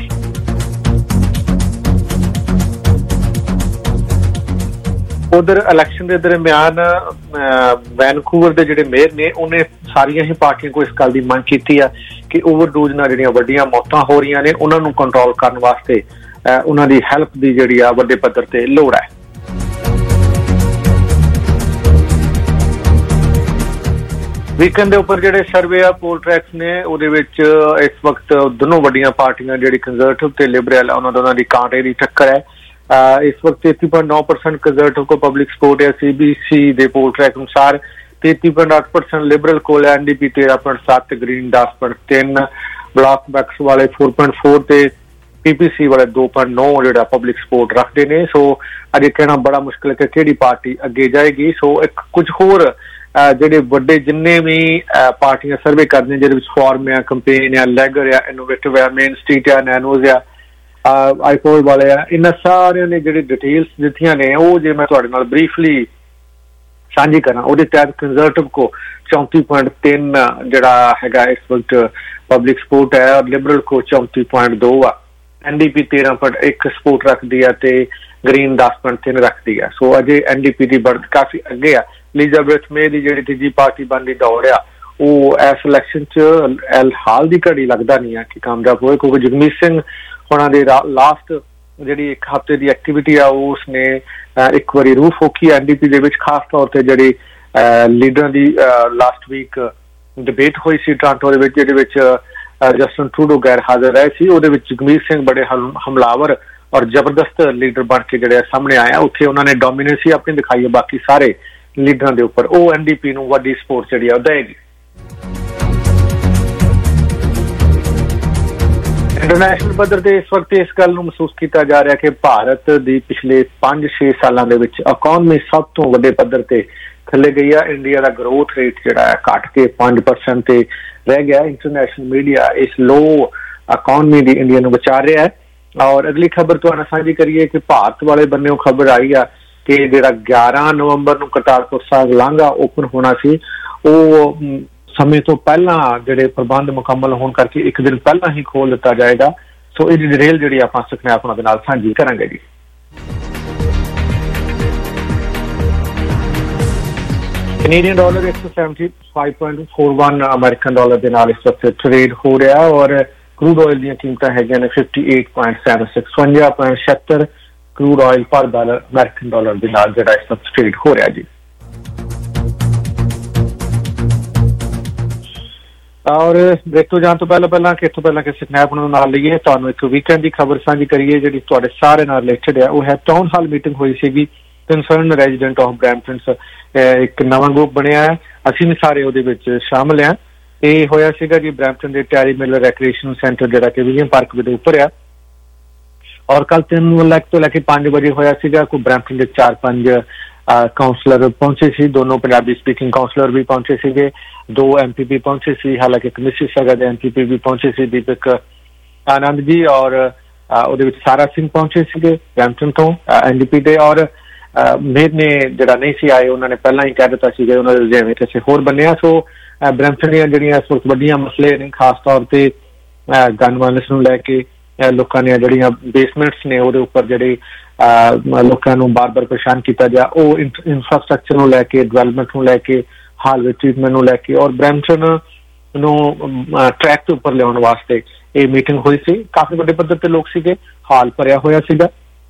Speaker 4: उधर इलैक्शन के दरम्यान वैनकूवर के जिहड़े मेयर ने उन्हें सारियां ही पार्टियां को इस गल की मंग की है कि ओवरडोज नाल जिहड़ियां वड्डियां मौतां हो रही ने उन्हां नूं कंट्रोल करने वास्ते उन्हां दी हैल्प की जिहड़ी आ वड्डे पद्धर ते लोड़ है। ਵੀਕਐਂਡ ਦੇ ਉੱਪਰ ਜਿਹੜੇ ਸਰਵੇ ਆ ਪੋਲ ਟਰੈਕਸ ਨੇ ਉਹਦੇ ਵਿੱਚ ਇਸ ਵਕਤ ਦੋਨੋਂ ਵੱਡੀਆਂ ਪਾਰਟੀਆਂ ਜਿਹੜੀ ਕੰਜ਼ਰਵੇਟਿਵ ਤੇ ਲਿਬਰਲ ਉਹਨਾਂ ਦੋਨਾਂ ਦੀ ਕਾਂਟੇ ਦੀ ਟੱਕਰ ਹੈ। ਇਸ ਵਕਤ ਤੇਤੀ ਪੁਆਇੰਟ ਨੌ परसेंट ਕੰਜ਼ਰਵੇਟਿਵ ਕੋ ਪਬਲਿਕ ਸਪੋਰਟ ਹੈ ਸੀਬੀਸੀ ਦੇ ਪੋਲ ਟਰੈਕ ਅਨੁਸਾਰ, ਤੇਤੀ ਪੁਆਇੰਟ ਅੱਠ परसेंट ਲਿਬਰਲ ਕੋਲ ਹੈ, ਐਨਡੀਪੀ ਤੇਰਾਂ ਪੁਆਇੰਟ ਸੱਤ, ਗ੍ਰੀਨ ਦਸ ਪੁਆਇੰਟ ਤਿੰਨ, ਬਲਾਕ ਬੈਕਸ ਵਾਲੇ ਚਾਰ ਪੁਆਇੰਟ ਚਾਰ ਤੇ ਪੀਪੀਸੀ ਵਾਲੇ ਦੋ ਪੁਆਇੰਟ ਨੌ ਜਿਹੜਾ ਪਬਲਿਕ ਸਪੋਰਟ ਰੱਖਦੇ ਨੇ। ਸੋ ਅਜੇ ਕਹਿਣਾ ਬੜਾ ਮੁਸ਼ਕਿਲ ਹੈ ਕਿ ਕਿਹੜੀ ਪਾਰਟੀ ਅੱਗੇ ਜਾਏਗੀ। ਸੋ ਇੱਕ ਕੁਝ ਹੋਰ ਜਿਹੜੇ ਵੱਡੇ ਜਿੰਨੇ ਵੀ ਪਾਰਟੀਆਂ ਸਰਵੇ ਕਰਦੀਆਂ ਜਿਹਦੇ ਵਿੱਚ ਫਾਰਮ ਆ, ਕੰਪੇਨ ਆ, ਲੈਗਰ ਆ, ਇਨੋਵੇਟਿਵ ਆ, ਮੇਨ ਸਟਰੀਟ ਆ, ਨੈਨੋਜ਼ ਆ, ਆਈਪੋਲ ਵਾਲੇ ਆ, ਇਹਨਾਂ ਸਾਰਿਆਂ ਨੇ ਜਿਹੜੀ ਡਿਟੇਲਸ ਦਿੱਤੀਆਂ ਨੇ ਉਹ ਜੇ ਮੈਂ ਤੁਹਾਡੇ ਨਾਲ ਬਰੀਫਲੀ ਸਾਂਝੀ ਕਰਾਂ, ਉਹਦੇ ਤਹਿਤ ਕੰਜ਼ਰਵੇਟਿਵ ਕੋ ਚੌਂਤੀ ਪੁਆਇੰਟ ਤਿੰਨ ਜਿਹੜਾ ਹੈਗਾ ਇਸ ਵਕਤ ਪਬਲਿਕ ਸਪੋਰਟ ਹੈ, ਔਰ ਲਿਬਰਲ ਕੋ ਚੌਂਤੀ ਪੁਆਇੰਟ ਦੋ ਆ, ਐਨਡੀਪੀ ਤੇਰਾਂ ਪੁਆਇੰਟ ਇੱਕ ਸਪੋਰਟ ਰੱਖਦੀ ਆ ਤੇ ਗ੍ਰੀਨ ਦਸ ਪੁਆਇੰਟ ਤਿੰਨ ਰੱਖਦੀ ਆ। ਸੋ ਅਜੇ ਐਨਡੀਪੀ ਦੀ बढ़त ਕਾਫੀ ਅੱਗੇ ਆ। ਐਲਿਜ਼ਾਬੈਥ ਮੇ ਦੀ ਜਿਹੜੀ ਤੀਜੀ ਪਾਰਟੀ ਬਣਦੀ ਦੌੜ ਆ ਉਹ ਇਸ ਇਲੈਕਸ਼ਨ ਚ ਹਾਲ ਦੀ ਘੜੀ ਲੱਗਦਾ ਨਹੀਂ ਆ ਕਿ ਕਾਮਯਾਬ ਹੋਏ, ਕਿਉਂਕਿ ਜਗਮੀਤ ਸਿੰਘ ਉਹਨਾਂ ਦੇ ਲਾਸਟ ਜਿਹੜੀ ਇੱਕ ਹਫ਼ਤੇ ਦੀ ਐਕਟੀਵਿਟੀ ਆ ਉਸਨੇ ਇੱਕ ਵਾਰੀ ਰੂਹ ਫੋਕੀ ਐਨਡੀਪੀ ਦੇ ਵਿੱਚ, ਖਾਸ ਤੌਰ ਤੇ ਜਿਹੜੀ ਲੀਡਰਾਂ ਦੀ ਲਾਸਟ ਵੀਕ ਡਿਬੇਟ ਹੋਈ ਸੀ ਟੋਰਾਂਟੋ ਦੇ ਵਿੱਚ, ਜਿਹਦੇ ਵਿੱਚ ਜਸਟਿਨ ਟਰੂਡੋ ਗੈਰ ਹਾਜ਼ਰ ਰਹੇ ਸੀ। ਉਹਦੇ ਵਿੱਚ ਜਗਮੀਤ ਸਿੰਘ ਬੜੇ ਹਮਲਾਵਰ ਔਰ ਜ਼ਬਰਦਸਤ ਲੀਡਰ ਬਣ ਕੇ ਜਿਹੜੇ ਸਾਹਮਣੇ ਆਇਆ, ਉੱਥੇ ਉਹਨਾਂ ਨੇ ਡੋਮੀਨੈਂਸੀ ਆਪਣੀ ਦਿਖਾਈ ਹੈ ਬਾਕੀ ਸਾਰੇ ਲੀਡਰਾਂ ਦੇ ਉੱਪਰ। ਉਹ ਐਨਡੀਪੀ ਨੂੰ ਵੱਡੀ ਸਪੋਰਟ ਜਿਹੜੀ ਆ ਦੇਗੀ। ਇੰਟਰਨੈਸ਼ਨਲ ਪੱਧਰ ਤੇ ਇਸ ਵਕਤ ਇਸ ਗੱਲ ਨੂੰ ਮਹਿਸੂਸ ਕੀਤਾ ਜਾ ਰਿਹਾ ਕਿ ਭਾਰਤ ਦੀ ਪਿਛਲੇ ਪੰਜ ਛੇ ਸਾਲਾਂ ਦੇ ਵਿੱਚ ਇਕਨੋਮੀ ਸਭ ਤੋਂ ਵੱਡੇ ਪੱਧਰ ਤੇ ਥੱਲੇ ਗਈ ਆ। ਇੰਡੀਆ ਦਾ ਗਰੋਥ ਰੇਟ ਜਿਹੜਾ ਹੈ ਘਟ ਕੇ ਪੰਜ परसेंट ਤੇ ਰਹਿ ਗਿਆ। ਇੰਟਰਨੈਸ਼ਨਲ ਮੀਡੀਆ ਇਸ ਲੋ ਇਕਨੋਮੀ ਦੀ ਇੰਡੀਆ ਨੂੰ ਬਚਾ ਰਿਹਾ ਹੈ। ਔਰ ਅਗਲੀ ਖਬਰ ਤੁਹਾਨੂੰ ਸਾਂਝੀ ਕਰੀਏ ਕਿ ਭਾਰਤ ਵਾਲੇ ਬੰਨਿਓ ਖਬਰ ਆਈ ਆ ਕਿ ਜਿਹੜਾ ਗਿਆਰਾਂ ਨਵੰਬਰ ਨੂੰ ਕਰਤਾਰਪੁਰ ਸਾਹਿਬ ਲਾਂਘਾ ਓਪਨ ਹੋਣਾ ਸੀ, ਉਹ ਸਮੇਂ ਤੋਂ ਪਹਿਲਾਂ ਜਿਹੜੇ ਪ੍ਰਬੰਧ ਮੁਕੰਮਲ ਹੋਣ ਕਰਕੇ ਇੱਕ ਦਿਨ ਪਹਿਲਾਂ ਹੀ ਖੋਲ ਦਿੱਤਾ ਜਾਏਗਾ। ਸੋ ਇਹਦੀ ਡਿਟੇਲ ਜਿਹੜੀ ਆਪਾਂ ਸਿੱਖਣਾ ਆਪਣਾ ਦੇ ਨਾਲ ਸਾਂਝੀ ਕਰਾਂਗੇ ਜੀ। ਕੈਨੇਡੀਅਨ ਡਾਲਰ ਇੱਕ ਸੌ seventy five point four one American dollar ਦੇ ਨਾਲ ਇਸ ਵਕਤ ਟ੍ਰੇਡ ਹੋ ਰਿਹਾ, ਔਰ ਕਰੂਡ ਆਇਲ ਦੀਆਂ ਕੀਮਤਾਂ ਹੈਗੀਆਂ ਨੇ ਅਠਾਸੀ ਪੁਆਇੰਟ ਸੱਤ ਛੇ, ਛਪੰਜਾ ਪੁਆਇੰਟ ਛਿਹੱਤਰ crude oil per dollar American dollar ਦੇ ਨਾਲ ਜਿਹੜਾ ਇਸ ਵਕਤ ਟ੍ਰੇਡ ਹੋ ਰਿਹਾ ਜੀ। ਔਰ ਬ੍ਰੇਕ ਤੋਂ ਜਾਣ ਤੋਂ ਪਹਿਲਾਂ ਪਹਿਲਾਂ ਕਿ ਇੱਥੋਂ ਪਹਿਲਾਂ ਕਿਸੇ ਸਨੈਪ ਨੂੰ ਨਾਲ ਲਈਏ, ਤੁਹਾਨੂੰ ਇੱਕ ਵੀਕਐਂਡ ਦੀ ਖਬਰ ਸਾਂਝੀ ਕਰੀਏ ਜਿਹੜੀ ਤੁਹਾਡੇ ਸਾਰੇ ਨਾਲ ਰਿਲੇਟਡ ਹੈ। ਉਹ ਹੈ ਟਾਊਨ ਹਾਲ ਮੀਟਿੰਗ ਹੋਈ ਸੀਗੀ ਕੰਸਰਨ ਰੈਜ਼ੀਡੈਂਟ ਆਫ ਬਰੈਂਪਟਨ। ਇੱਕ ਨਵਾਂ ਗਰੁੱਪ ਬਣਿਆ ਹੈ, ਅਸੀਂ ਵੀ ਸਾਰੇ ਉਹਦੇ ਵਿੱਚ ਸ਼ਾਮਲ ਹਾਂ। ਇਹ ਹੋਇਆ ਸੀਗਾ ਜੀ ਬਰੈਂਪਟਨ ਦੇ ਟੈਰੀ ਮਿਲਰ ਰੈਕ੍ਰੀਏਸ਼ਨ ਸੈਂਟਰ ਜਿਹੜਾ ਕਿ ਵਿਲੀਅਮ ਪਾਰਕ ਦੇ ਉੱਪਰ ਆ, ਔਰ ਕੱਲ ਤਿੰਨ ਲੱਖ ਤੋਂ ਲੈ ਕੇ ਪੰਜ ਵਜੇ ਹੋਇਆ ਸੀਗਾ। ਕੋਈ ਬਰੈਂਪਟਨ ਦੇ ਚਾਰ ਪੰਜ ਕਾਉਂਸਲਰ ਪਹੁੰਚੇ ਸੀ, ਦੋਨੋਂ ਪੰਜਾਬੀ ਸਪੀਕਿੰਗ ਕਾਉਂਸਲਰ ਵੀ ਪਹੁੰਚੇ ਸੀਗੇ, ਦੋ ਐਮ ਪੀ ਪੀ ਪਹੁੰਚੇ ਸੀ, ਹਾਲਾਂਕਿ ਇੱਕ ਮਿਸੀਸਾਗਾ ਦੇ ਐਮ ਪੀ ਪੀ ਵੀ ਪਹੁੰਚੇ ਸੀ, ਦੀਪਕ ਆਨੰਦ ਜੀ, ਔਰ ਉਹਦੇ ਵਿੱਚ ਸਾਰਾ ਸਿੰਘ ਪਹੁੰਚੇ ਸੀਗੇ ਬਰੈਂਪਟਨ ਤੋਂ ਐਨ ਡੀ ਪੀ ਦੇ। ਔਰ ਮੇਰ ਨੇ ਜਿਹੜਾ ਨਹੀਂ ਸੀ ਆਏ, ਉਹਨਾਂ ਨੇ ਪਹਿਲਾਂ ਹੀ ਕਹਿ ਦਿੱਤਾ ਸੀਗਾ ਉਹਨਾਂ ਦੇ ਜਿਵੇਂ ਕਿਸੇ ਹੋਰ ਬੰਨਿਆ। ਸੋ ਬਰੈਂਪਟਨ ਦੀਆਂ ਜਿਹੜੀਆਂ ਇਸ ਵਕਤ ਵੱਡੀਆਂ ਮਸਲੇ ਨੇ, ਖਾਸ ਤੌਰ ਤੇ ਗਨ ਵਾਇਲੈਂਸ ਨੂੰ ਲੈ ਕੇ, ਲੋਕਾਂ ਦੀਆਂ ਜਿਹੜੀਆਂ ਬੇਸਮੈਂਟਸ ਨੇ ਉਹਦੇ ਉੱਪਰ ਜਿਹੜੇ ਲੋਕਾਂ ਨੂੰ ਬਾਰ ਬਾਰ ਪਰੇਸ਼ਾਨ ਕੀਤਾ ਜਾ, ਉਹ ਇਨਫਰਾਸਟਰਕਚਰ ਨੂੰ ਲੈ ਕੇ, ਡਿਵੈਲਪਮੈਂਟ ਨੂੰ ਲੈ ਕੇ, ਹਾਲ ਵਿੱਚ ਟ੍ਰੀਟਮੈਂਟ ਨੂੰ ਲੈ ਕੇ, ਔਰ ਬਰੈਂਪਟਨ ਨੂੰ ਟਰੈਕ ਤੇ ਉੱਪਰ ਲਿਆਉਣ ਵਾਸਤੇ ਇਹ ਮੀਟਿੰਗ ਹੋਈ ਸੀ। ਕਾਫੀ ਵੱਡੇ ਪੱਧਰ ਤੇ ਲੋਕ ਸੀਗੇ, ਹਾਲ ਭਰਿਆ ਹੋਇਆ ਸੀਗਾ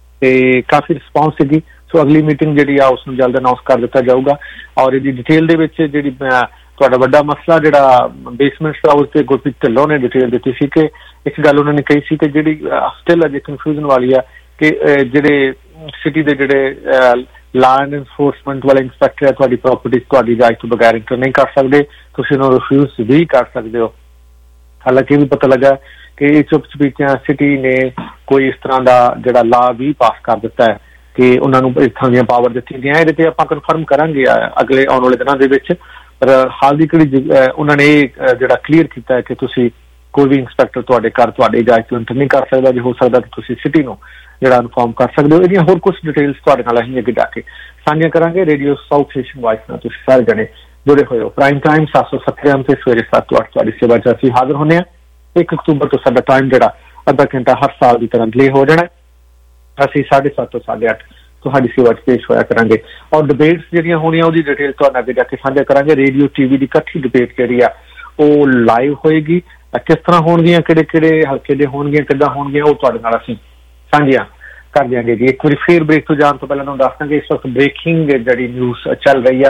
Speaker 4: ਤੇ ਕਾਫੀ ਰਿਸਪੌਂਸ ਸੀਗੀ। ਸੋ ਅਗਲੀ ਮੀਟਿੰਗ ਜਿਹੜੀ ਆ ਉਸਨੂੰ ਜਲਦ ਅਨਾਉਂਸ ਕਰ ਦਿੱਤਾ ਜਾਊਗਾ। ਔਰ ਇਹਦੀ ਡਿਟੇਲ ਦੇ ਵਿੱਚ ਜਿਹੜੀ ਤੁਹਾਡਾ ਵੱਡਾ ਮਸਲਾ ਜਿਹੜਾ ਬੇਸਮੈਂਟ ਦਾ, ਉਸ ਤੇ ਗੁਰਪ੍ਰੀਤ ਢਿੱਲੋਂ ਨੇ ਡਿਟੇਲ ਦਿੱਤੀ ਸੀ ਕਿ ਇੱਕ ਗੱਲ ਉਹਨਾਂ ਨੇ ਕਹੀ ਸੀ ਕਿ ਜਿਹੜੀ ਸਟਿਲ ਅਜੇ ਕਨਫਿਊਜ਼ਨ ਵਾਲੀ ਆ ਕਿ ਜਿਹੜੇ ਸਿਟੀ ਦੇ ਜਿਹੜੇ ਲਾਅ ਐਂਡ ਐਨਫੋਰਸਮੈਂਟ ਵਾਲੇ ਇੰਸਪੈਕਟਰ ਹੈ, ਤੁਹਾਡੀ ਪ੍ਰਾਪਰਟੀ ਤੁਹਾਡੀ ਇਜਾਜ਼ਤ ਤੋਂ ਬਗੈਰ ਇੰਟਰ ਨਹੀਂ ਕਰ ਸਕਦੇ, ਤੁਸੀਂ ਉਹਨੂੰ ਰਿਫਿਊਜ਼ ਵੀ ਕਰ ਸਕਦੇ ਹੋ। ਹਾਲਾਂਕਿ ਇਹ ਵੀ ਪਤਾ ਲੱਗਾ ਕਿ ਇਹ ਚੁੱਪ ਚਪੀਤਿਆਂ ਸਿਟੀ ਨੇ ਕੋਈ ਇਸ ਤਰ੍ਹਾਂ ਦਾ ਜਿਹੜਾ ਲਾਅ ਵੀ ਪਾਸ ਕਰ ਦਿੱਤਾ ਹੈ ਕਿ ਉਹਨਾਂ ਨੂੰ ਇਸ ਤਰ੍ਹਾਂ ਦੀਆਂ ਪਾਵਰ ਦਿੱਤੀਆਂ ਗਈਆਂ। ਇਹਦੇ ਤੇ ਆਪਾਂ ਕਨਫਰਮ ਕਰਾਂਗੇ ਅਗਲੇ ਆਉਣ ਵਾਲੇ ਦਿਨਾਂ ਦੇ ਵਿੱਚ, ਪਰ ਹਾਲ ਦੀ ਘੜੀ ਉਹਨਾਂ ਨੇ ਇਹ ਜਿਹੜਾ ਕਲੀਅਰ ਕੀਤਾ ਹੈ ਕਿ ਤੁਸੀਂ ਕੋਈ ਵੀ ਇੰਸਪੈਕਟਰ ਤੁਹਾਡੇ ਘਰ ਤੁਹਾਡੇ ਇਜਾਜ਼ਤ ਤੋਂ ਇੰਟਰ ਨਹੀਂ ਕਰ ਸਕਦਾ। ਜੇ ਹੋ ਸਕਦਾ ਕਿ ਤੁਸੀਂ ਸਿਟੀ ਨੂੰ ਜਿਹੜਾ ਇਨਫੋਰਮ ਕਰ ਸਕਦੇ ਹੋ। ਇਹਦੀਆਂ ਹੋਰ ਕੁਝ ਡਿਟੇਲਸ ਤੁਹਾਡੇ ਨਾਲ ਅਸੀਂ ਅੱਗੇ ਜਾ ਕੇ ਸਾਂਝੀਆਂ ਕਰਾਂਗੇ। ਰੇਡੀਓ ਸਾਊਥ ਏਸ਼ੀਅਨ ਵਾਇਸ ਨਾਲ ਤੁਸੀਂ ਸਾਰੇ ਜਣੇ ਜੁੜੇ ਹੋਏ ਹੋ। ਪ੍ਰਾਈਮ ਟਾਈਮ ਸੱਤ ਸੌ ਸੱਤਰ ਤੇ ਸਵੇਰੇ ਸੱਤ ਤੋਂ ਅੱਠ ਤੁਹਾਡੀ ਸੇਵਾ 'ਚ ਅਸੀਂ ਹਾਜ਼ਰ ਹੁੰਦੇ ਹਾਂ। ਇੱਕ ਅਕਤੂਬਰ ਤੋਂ ਸਾਡਾ ਟਾਈਮ ਜਿਹੜਾ ਅੱਧਾ ਘੰਟਾ ਹਰ ਸਾਲ ਦੀ ਤਰ੍ਹਾਂ ਡਿਲੇ ਹੋ ਜਾਣਾ। ਅਸੀਂ ਸਾਢੇ ਸੱਤ ਤੋਂ ਸਾਢੇ ਅੱਠ ਤੁਹਾਡੀ ਸੇਵਾ 'ਚ ਪੇਸ਼ ਹੋਇਆ ਕਰਾਂਗੇ। ਔਰ ਡਿਬੇਟਸ ਜਿਹੜੀਆਂ ਹੋਣੀਆਂ ਉਹਦੀ ਡਿਟੇਲ ਤੁਹਾਡੇ ਅੱਗੇ ਜਾ ਕੇ ਸਾਂਝਾ ਕਰਾਂਗੇ। ਰੇਡੀਓ ਟੀਵੀ ਦੀ ਇਕੱਠੀ ਡਿਬੇਟ ਜਿਹੜੀ ਆ ਉਹ ਲਾਈਵ ਹੋਏਗੀ। ਕਿਸ ਤਰ੍ਹਾਂ ਹੋਣਗੀਆਂ, ਕਿਹੜੇ ਕਿਹੜੇ ਹਲਕੇ ਦੇ ਹੋਣਗੀਆਂ, ਕਿੱਦਾਂ ਹੋਣਗੀਆਂ, ਉਹ ਤੁਹਾਡੇ ਨਾਲ ਅਸੀਂ ਸਾਂਝੀਆਂ ਕਰ ਦਿਆਂਗੇ ਜੀ। ਇੱਕ ਵਾਰੀ ਫੇਰ ਬ੍ਰੇਕ ਤੋਂ ਜਾਣ ਤੋਂ ਪਹਿਲਾਂ ਤੁਹਾਨੂੰ ਦੱਸ ਦਾਂਗੇ ਇਸ ਵਕਤ ਬ੍ਰੇਕਿੰਗ ਜਿਹੜੀ ਨਿਊਜ਼ ਚੱਲ ਰਹੀ ਆ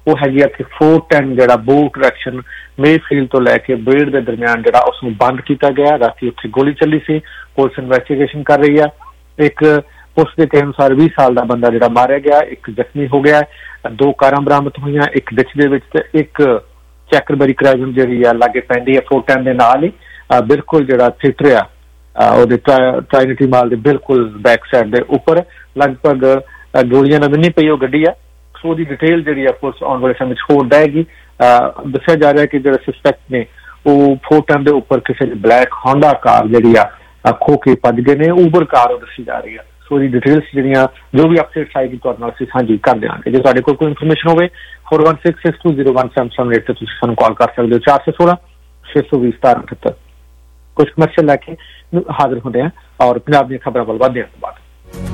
Speaker 4: ਉਹ ਹੈਗੀ ਆ ਕਿ फोर टेन ਜਿਹੜਾ ਬੋਟ ਡਾਇਰੈਕਸ਼ਨ ਮੇਫੀਲਡ ਤੋਂ ਲੈ ਕੇ ਬ੍ਰੇਡ ਦੇ ਦਰਮਿਆਨ ਜਿਹੜਾ ਉਸਨੂੰ ਬੰਦ ਕੀਤਾ ਗਿਆ। ਰਾਤੀ ਉੱਥੇ ਗੋਲੀ ਚੱਲੀ ਸੀ। ਪੁਲਿਸ ਇਨਵੈਸਟੀਗੇਸ਼ਨ ਕਰ ਰਹੀ ਆ। ਇੱਕ ਪੁਲਿਸ ਦੇ ਕਹਿਣ ਅਨੁਸਾਰ ਵੀਹ ਸਾਲ ਦਾ ਬੰਦਾ ਜਿਹੜਾ ਮਾਰਿਆ ਗਿਆ, ਇੱਕ ਜ਼ਖਮੀ ਹੋ ਗਿਆ। ਦੋ ਕਾਰਾਂ ਬਰਾਮਦ ਹੋਈਆਂ, ਇੱਕ ਡਿੱਚ ਦੇ ਵਿੱਚ ਤੇ ਇੱਕ ਚੈਕਰਬਰੀ ਕ੍ਰਾਈਜ਼ਨ ਜਿਹੜੀ ਆ ਲਾਗੇ ਪੈਂਦੀ ਆ फोर टेन ਦੇ ਨਾਲ ਹੀ ਬਿਲਕੁਲ ਜਿਹੜਾ ਥੀਏਟਰ ਆ ਉਹਦੇ ਟ੍ਰਾਈਨਿਟੀ ਮਾਲ ਦੇ ਬਿਲਕੁਲ ਬੈਕ ਸਾਈਡ ਦੇ ਉੱਪਰ ਲਗਭਗ ਗੋਲੀਆਂ ਨਾਲ ਨਹੀਂ ਪਈ ਉਹ ਗੱਡੀ ਆ। ਸੋ ਉਹਦੀ ਡਿਟੇਲ ਜਿਹੜੀ ਆ ਪੁਲਿਸ ਆਉਣ ਵਾਲੇ ਸਮੇਂ 'ਚ ਹੋਰ ਦੇਗੀ। ਦੱਸਿਆ ਜਾ ਰਿਹਾ ਕਿ ਜਿਹੜੇ ਸਸਪੈਕਟ ਨੇ ਉਹ फोर टेन ਦੇ ਉੱਪਰ ਕਿਸੇ ਬਲੈਕ ਹੋਂਡਾ ਕਾਰ ਜਿਹੜੀ ਆ ਖੋ ਕੇ ਭੱਜ ਗਏ ਨੇ। ਊਬਰ ਕਾਰ ਉਹ ਦੱਸੀ ਜਾ ਰਹੀ ਆ। ਸੋ ਉਹਦੀ ਡਿਟੇਲਸ ਜਿਹੜੀਆਂ ਜੋ ਵੀ ਅਪਡੇਟਸ ਆਏਗੀ ਤੁਹਾਡੇ ਨਾਲ ਅਸੀਂ ਸਾਂਝੀ ਕਰ ਦਿਆਂਗੇ। ਜੇ ਤੁਹਾਡੇ ਕੋਲ ਕੋਈ ਇਨਫੋਰਮੇਸ਼ਨ ਹੋਵੇ four one six six two zero one seven seven eight ਤੇ ਤੁਸੀਂ ਸਾਨੂੰ ਕਾਲ ਕਰ ਸਕਦੇ ਹੋ ਚਾਰ ਸੌ ਸੋਲਾਂ ਛੇ ਸੌ ਵੀਹ ਸਤਾਰਾਂ ਅਠੱਤਰ। ਕੁਝ ਕਮਰਸ਼ੀਅਲ ਲੈ ਕੇ ਹਾਜ਼ਰ ਹੁੰਦੇ ਆ ਔਰ ਪੰਜਾਬ ਦੀਆਂ ਖਬਰਾਂ ਵੱਲ ਵਧਦੇ ਹਾਂ ਤੋਂ ਬਾਅਦ।